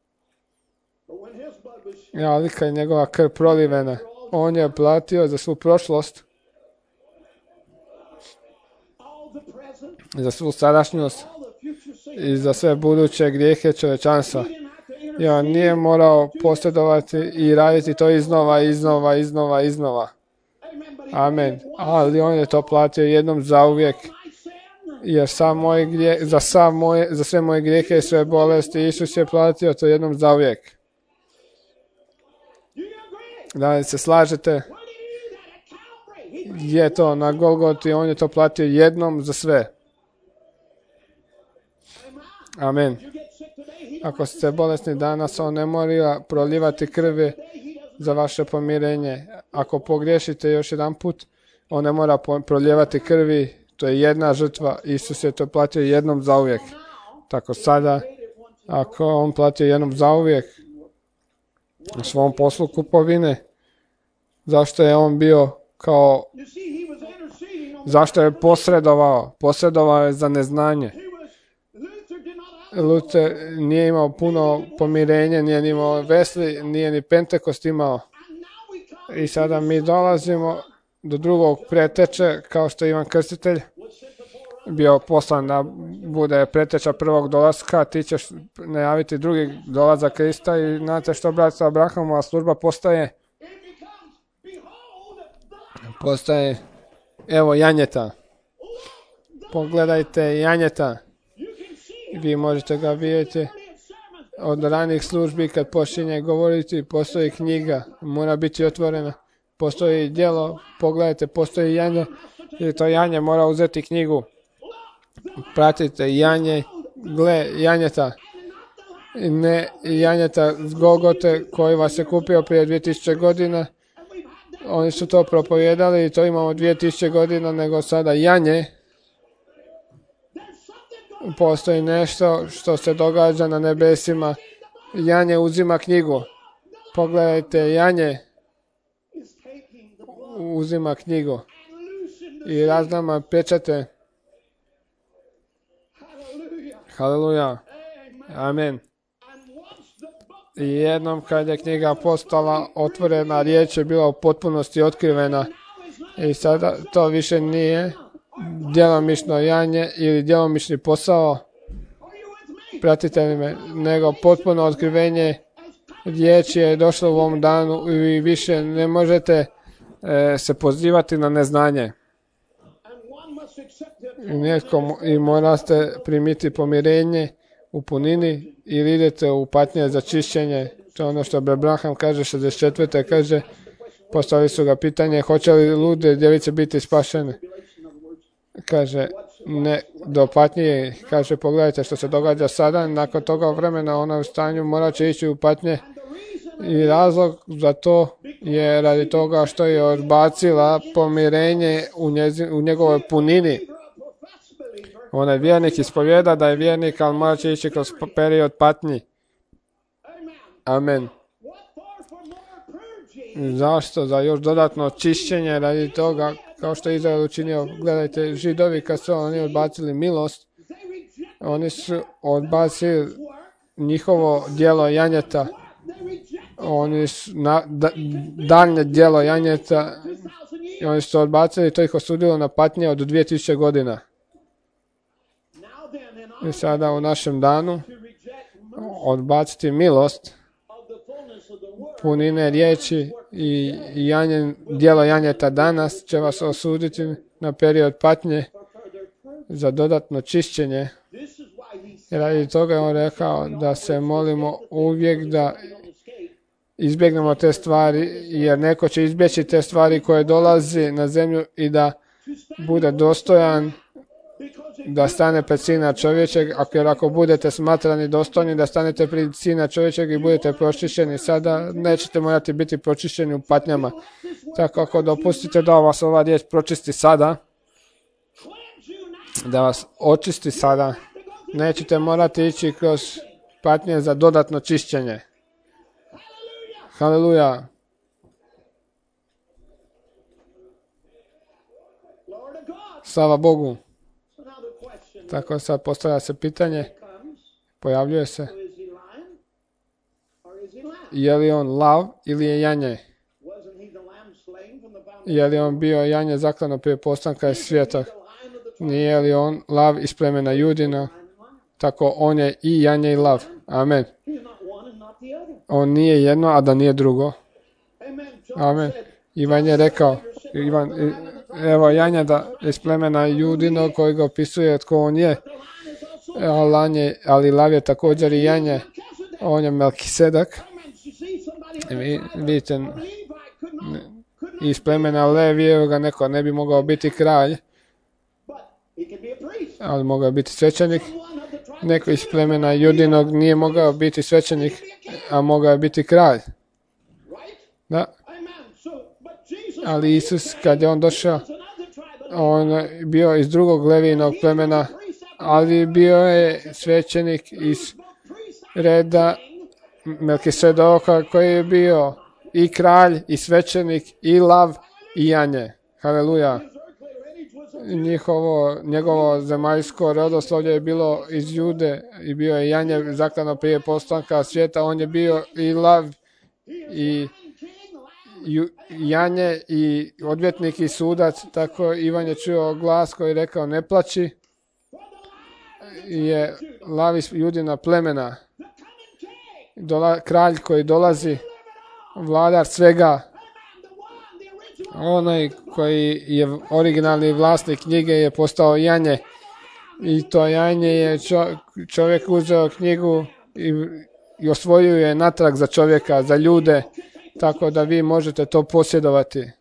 Ali kad je njegova krv prolivena, on je platio za svu prošlost, za svu sadašnjost i za sve buduće grijehe čovječanstva. I on nije morao posjedovati i raditi to iznova. Amen. Ali on je to platio jednom zauvijek. Jer za sve moje grijehe i sve bolesti Isus je platio to jednom zauvijek. Da li se slažete? Je to na Golgoti, on je to platio jednom za sve. Amen. Ako ste bolesni danas, on ne mora proljivati krvi za vaše pomirenje. Ako pogriješite još jedan put, on ne mora proljevati krvi. To je jedna žrtva. Isus je to platio jednom zauvijek. Tako sada, ako on platio jednom zauvijek u svom poslu kupovine, zašto je on bio zašto je posredovao? Posredovao je za neznanje. Luther nije imao puno pomirenja, nije imao Wesley, nije ni Pentekost imao. I sada mi dolazimo do drugog preteče, kao što je Ivan Krstitelj bio poslan da bude preteča prvog dolaska, ti ćeš najaviti drugi dolazak Krista i znate što, brat, Abrahamova služba postaje evo janjeta. Pogledajte janjeta. Vi možete ga vidjeti od ranih službi kad počinje govoriti, postoji knjiga, mora biti otvorena, postoji djelo, pogledajte, postoji janje i to janje mora uzeti knjigu. Pratite janje, gle janjeta, ne janjeta z Golgote koji vas je kupio prije 2000 godina. Oni su to propovijedali i to imamo 2000 godina, nego sada janje. Postoji nešto što se događa na nebesima. Janje uzima knjigu. Pogledajte, janje uzima knjigu i raznama pečate. Haleluja. Amen. I jednom kad je knjiga postala otvorena, riječ je bila u potpunosti otkrivena. I sada to više nije djelomično janje ili djelomični posao, pratite li me, nego potpuno otkrivenje. Riječ je došla u ovom danu i više ne možete se pozivati na neznanje. I morate primiti pomirenje u punini ili idete u patnje za čišćenje. To je ono što Abraham kaže, 64. kaže, postavili su ga pitanje, hoće li lude djevice biti spašene? Kaže, ne, do patnje. Kaže, pogledajte što se događa sada, nakon toga vremena ona u stanju morat će ići u patnje. I razlog za to je radi toga što je odbacila pomirenje u njegovoj punini. Onaj vjernik ispovjeda da je vjernik, ali morat će ići kroz period patnji. Amen. Zašto? Za još dodatno čišćenje radi toga, kao što je Izrael učinio. Gledajte, Židovi kad su oni odbacili milost, oni su odbacili njihovo djelo janjeta. Oni su daljnje djelo janjeta i oni su odbacili i to ih osudilo na patnje od 2000 godina. I sada u našem danu odbaciti milost punine riječi i djelo janjeta danas će vas osuditi na period patnje za dodatno čišćenje. I radi toga je on rekao da se molimo uvijek da izbjegnemo te stvari, jer neko će izbjeći te stvari koje dolazi na zemlju i da bude dostojan da stane pred Sina čovječeg, jer ako budete smatrani dostojni da stanete pred Sina čovječeg i budete pročišćeni sada, nećete morati biti pročišćeni u patnjama. Tako ako dopustite da vas ova riječ pročisti sada, da vas očisti sada, nećete morati ići kroz patnje za dodatno čišćenje. Haleluja. Slava Bogu. Tako sad postavlja se pitanje, pojavljuje se, je li on lav ili je janje? Je li on bio janje zaklano prije postanka iz svijeta? Nije li on lav iz plemena Judina, tako on je i janje i lav. Amen. On nije jedno, a da nije drugo. Amen. Ivan je rekao, evo janja da iz plemena Judino koji ga opisuje tko on je, ali lav je također i janje. On je Melkisedak. Vidite, iz plemena Levijeva neko ne bi mogao biti kralj, ali mogao biti svećenik. Neko iz plemena Judinog nije mogao biti svećenik, a mogao je biti kralj. Da. Ali Isus, kad je on došao, on je bio iz drugog Levijinog plemena, ali bio je svećenik iz reda Melkisedoka koji je bio i kralj, i svećenik, i lav, i janje. Haleluja. Njegovo zemaljsko rodoslovlje je bilo iz Jude i bio je janje zaklano prije postanka svijeta. On je bio i lav, i janje, i odvjetnik, i sudac. Tako Ivan je čuo glas koji je rekao ne plači. Je lav iz Judina plemena. Kralj koji dolazi, vladar svega, onaj koji je originalni vlasnik knjige je postao janje i to janje je čovjek uzeo knjigu i osvojio je natrag za čovjeka, za ljude, tako da vi možete to posjedovati.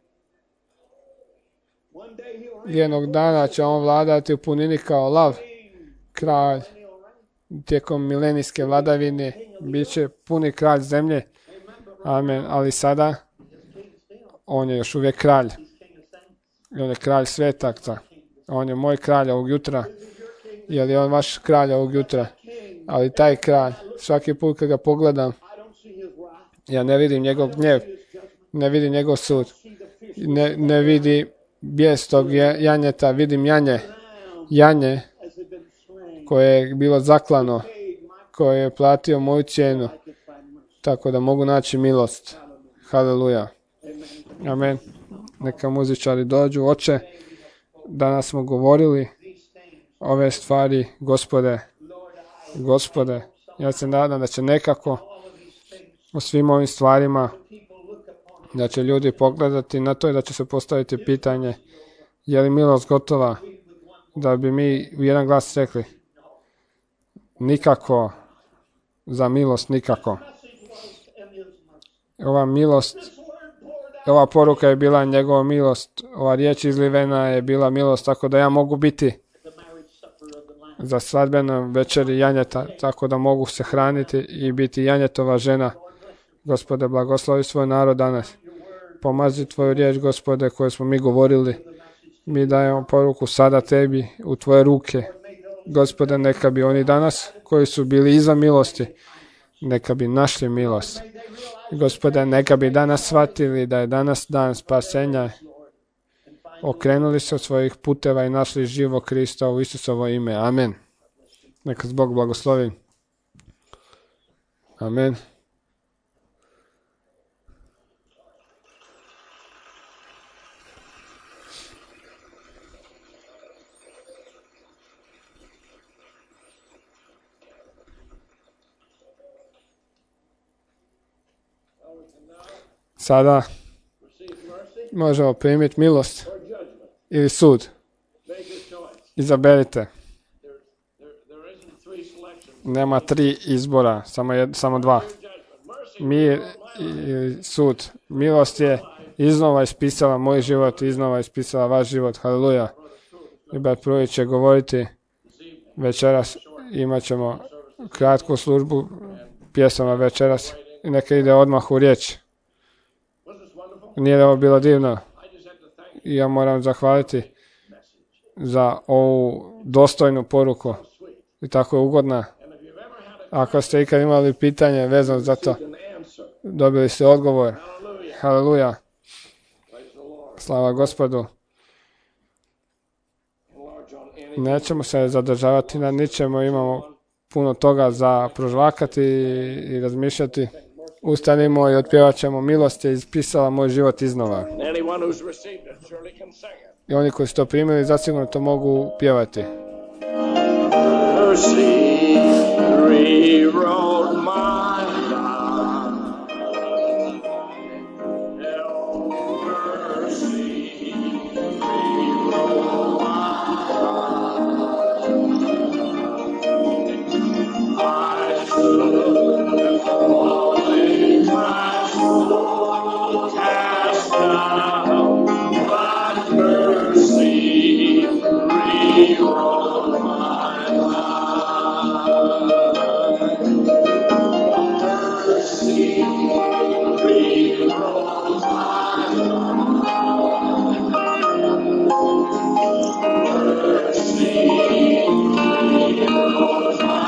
Jednog dana će on vladati u punini kao lav, kralj. Tijekom milenijske vladavine bit će puni kralj zemlje. Amen. Ali sada on je još uvijek kralj. On je kralj svetaca. On je moj kralj ovog jutra. Je li on vaš kralj ovog jutra? Ali taj kralj, svaki put kad ga pogledam, ja ne vidim njegov gnjev, ne vidim njegov sud, ne vidim bijes tog janjeta, vidim janje koje je bilo zaklano, koje je platio moju cijenu, tako da mogu naći milost. Haleluja. Amen. Neka muzičari dođu. Oče, danas smo govorili ove stvari, Gospode, ja se nadam da će nekako u svim ovim stvarima, da će ljudi pogledati na to i da će se postaviti pitanje, je li milost gotova, da bi mi u jedan glas rekli, nikako, za milost nikako. Ova poruka je bila njegova milost, ova riječ izlivena je bila milost, tako da ja mogu biti za svadbenu večeri janjeta, tako da mogu se hraniti i biti janjetova žena. Gospode, blagoslovi svoj narod danas. Pomazi tvoju riječ, Gospode, koju smo mi govorili. Mi dajemo poruku sada tebi u tvoje ruke. Gospode, neka bi oni danas koji su bili izvan milosti, neka bi našli milost. Gospode, neka bi danas shvatili da je danas dan spasenja, okrenuli se od svojih puteva i našli živo Krista u Isusovo ime. Amen. Neka Bog blagoslovi. Amen. Sada možemo primiti milost ili sud. Izaberite. Nema 3 izbora, samo 2. Mir i sud. Milost je iznova ispisala moj život, iznova ispisala vaš život. Haleluja. I brat Prujić će govoriti večeras. Imat ćemo kratku službu pjesama večeras. I neka ide odmah u riječ. Nije li ovo bilo divno? Ja moram zahvaliti za ovu dostojnu poruku. I tako je ugodna. Ako ste ikad imali pitanje vezano za to, dobili ste odgovor. Haleluja. Slava Gospodu. Nećemo se zadržavati na ničemu, imamo puno toga za prožvakati i razmišljati. Ustanimo i otpjevat ćemo, milost je ispisala moj život iznova. Anyone who's received it surely can sing it. I oni koji su to primili, zasigurno to mogu pjevati. Mercy rewrote my life. Mercy rewrote my life. I should have fallen my soul cast down, but mercy rewrote my life. Mercy rewrote my life. Mercy rewrote my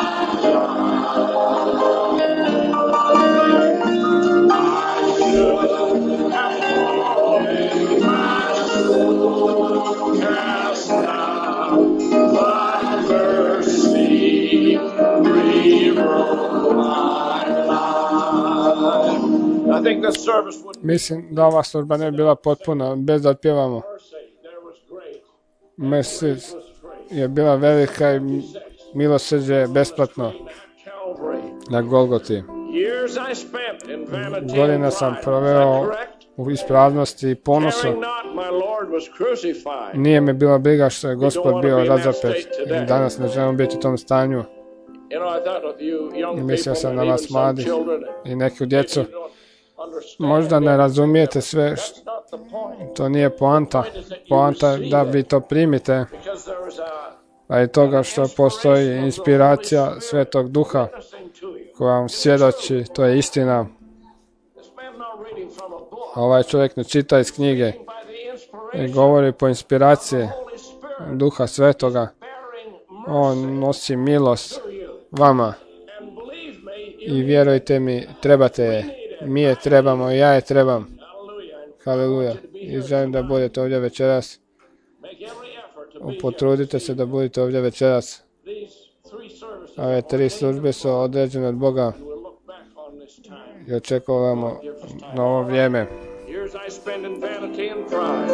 I think this service would be Mislim da ova služba ne bi bila potpuna bez da otpjevamo. mercy. There was grace. Mercy je bila velika i milosrđe je besplatno At Calvary. na Golgoti. Years I spent in vanity Godina and sam pride. proveo Is that correct? u ispravnosti i ponosu. Caring not, my Lord was crucified. Nije me bila briga što je Gospod bio razapet. I danas ne želim biti u tom stanju. You know, I thought of you young I mislio people sam and na even vas some mladih children. i neku djecu. You don't understand Možda ne razumijete sve, That's not the point. to nije poanta. Poanta je da vi to primite, Because there was a a i toga što postoji inspiracija Svetog Duha listening to you. koja vam svjedoči, to je istina. This man not reading from a book. A ovaj čovjek ne čita iz knjige By the inspiration i govori po inspiraciji of the Holy Spirit Duha Svetoga. bearing On nosi milost to you. vama And believe me, i vjerujte mi, trebate je. Mi je trebamo i ja je trebam. hallelujah. Haleluja. I želim da budete ovdje večeras. Make every effort to be Potrudite se da budete ovdje večeras. these three services. Ove 3 službe su određene od Boga We'll look back on this time. i očekujemo na ovo vrijeme. Years I spend in vanity and pride.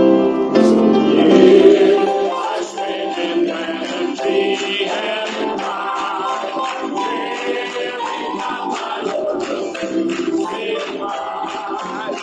Years I spend in vanity and pride. Fearing not my Lord, fearing my eyes.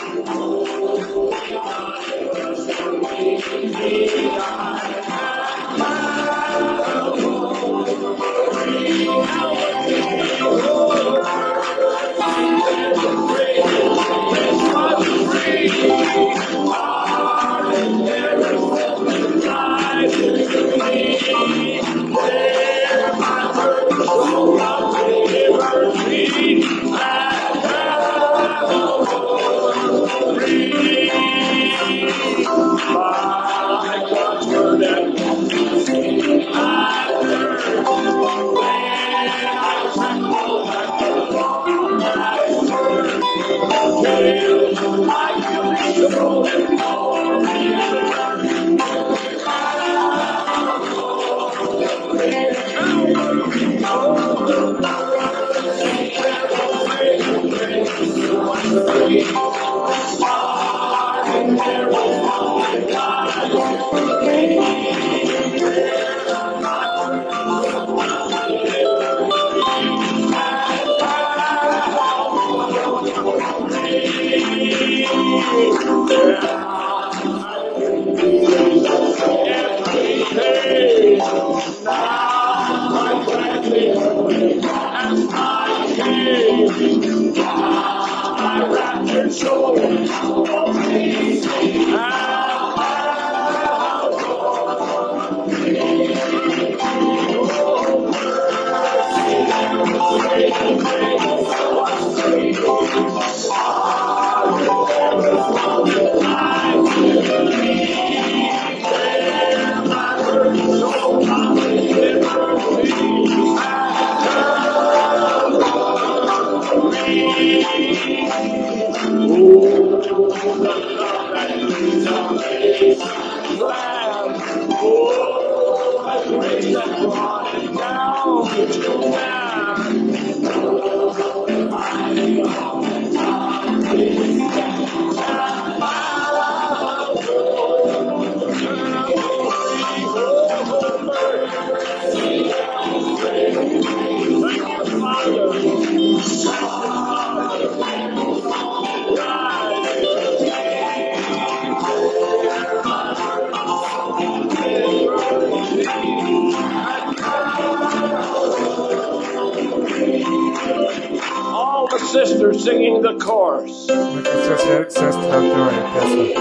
sisters singing the chorus. Neka sve sestre pjevaju pjesmu.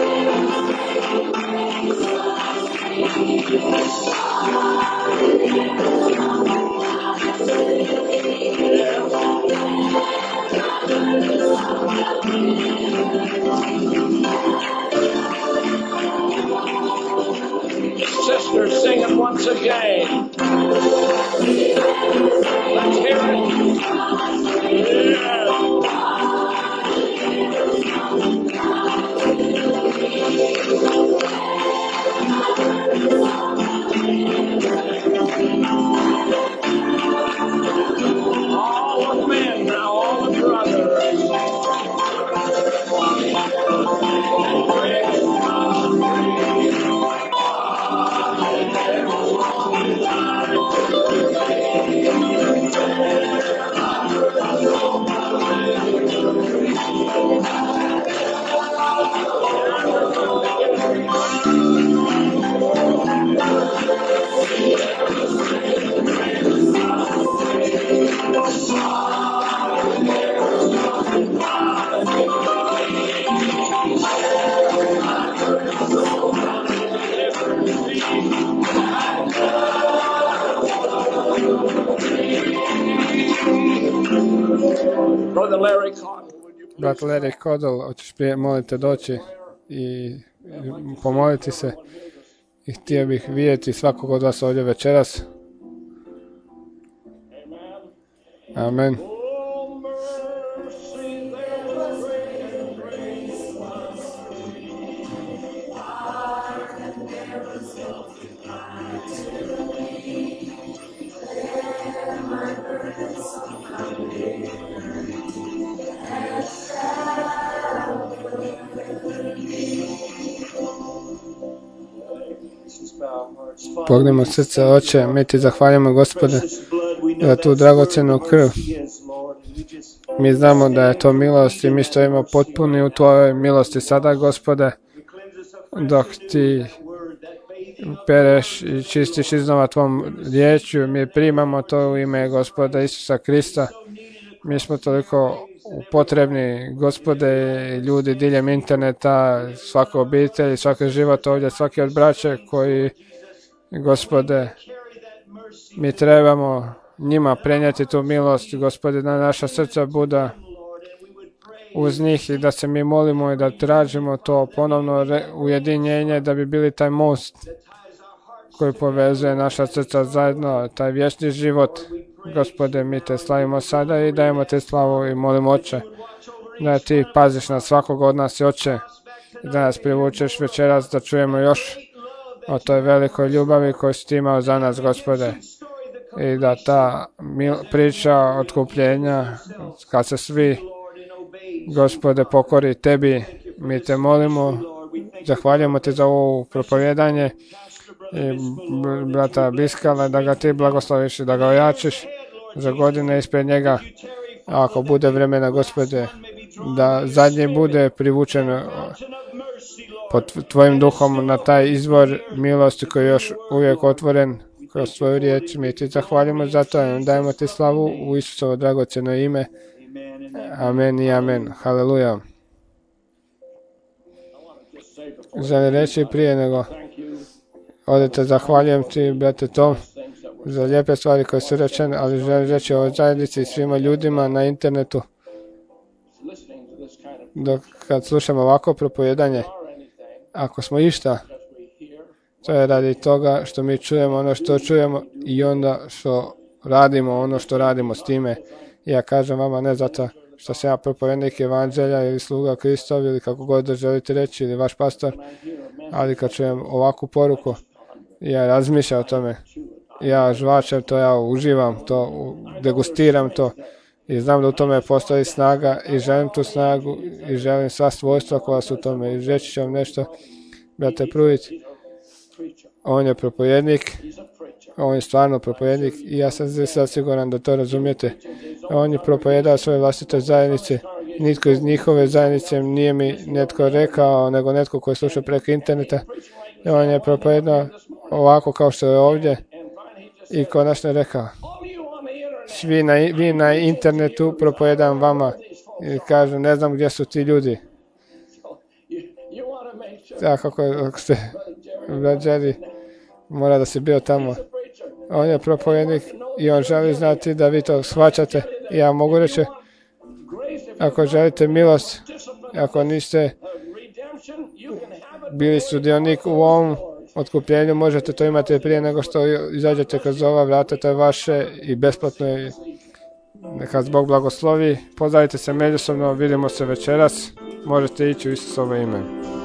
Sisters, sing it once again. Let's hear it. Yeah. All the men now, all the brothers. Brother Larry Cottle, would you Brat Larry Cottle, hoćeš molite doći i pomoliti se. I htio bih vidjeti svakog od vas ovdje večeras. Amen. Oh, mercy, there was great grace was free. And there was multiplied to me. There my burdens upon me. Pognimo srce, Oče, mi ti zahvaljujemo, Gospode, za tu dragocjenu krv. Mi znamo da je to milost i mi stojimo potpuni u tvojoj milosti sada, Gospode, dok ti pereš i čistiš iznova tvom riječju. Mi primamo to u ime Gospoda Isusa Krista. Mi smo toliko potrebni, Gospode, ljudi diljem interneta, svake obitelji, svaki život ovdje, svaki od braće koji, Gospode, mi trebamo njima prenijeti tu milost, Gospode, da naša srca budu uz njih i da se mi molimo i da tražimo to ponovno ujedinjenje, da bi bili taj most koji povezuje naša srca zajedno, taj vječni život. Gospode, mi te slavimo sada i dajemo te slavu i molimo, Oče, da ti paziš na svakog od nas, Oče, i da nas privučeš večeras da čujemo još o toj velikoj ljubavi koju si ti imao za nas, Gospode, i da ta priča otkupljenja, kad se svi, Gospode, pokori tebi, mi te molimo, zahvaljujemo ti za ovo propovjedanje i brata Biskala, da ga ti blagosloviš i da ga ojačiš za godine ispred njega. A ako bude vremena, Gospode, da zadnji bude privučen pod tvojim duhom na taj izvor milosti koji je još uvijek otvoren kroz tvoju riječ. Mi ti zahvaljujemo za to i dajemo ti slavu u Isusovo dragocjeno ime. Amen i amen. Haleluja. Želim reći prije nego odete, zahvaljujem ti, brate Tom, za lijepe stvari koje su rečene, ali želim reći o zajednici i svima ljudima na internetu. Dok kad slušamo ovako propovedanje, ako smo išta, to je radi toga što mi čujemo ono što čujemo i onda što radimo ono što radimo s time. Ja kažem vama ne zato što sam ja propovednik evanđelja ili sluga Kristov ili kako god da želite reći ili vaš pastor, ali kad čujem ovakvu poruku, ja razmišljam o tome, ja žvačem to, ja uživam to, degustiram to i znam da u tome postoji snaga i želim tu snagu i želim sva svojstva koja su u tome i reći ću vam nešto, brate Prujić, on je propovednik, on je stvarno propovednik i ja sam sad siguran da to razumijete. On je propovedao svoje vlastite zajednice, nitko iz njihove zajednice nije mi netko rekao, nego netko koji sluša preko interneta. I on je propovedao ovako kao što je ovdje i konačno rekao, vi na internetu propovedam vama I kažu, ne znam gdje su ti ljudi. You want to make sure. Tako ako ste Jerry, mora da si bio tamo. On je propovednik i on želi znati da vi to shvaćate. Ja mogu reći, ako želite milost, ako niste bili sudionik u ovom otkupljenju, možete to imati prije nego što izađete kroz ova vrata, to je vaše i besplatno je. Neka Bog blagoslovi, pozdravite se međusobno, vidimo se večeras, možete ići u Isusovo ime.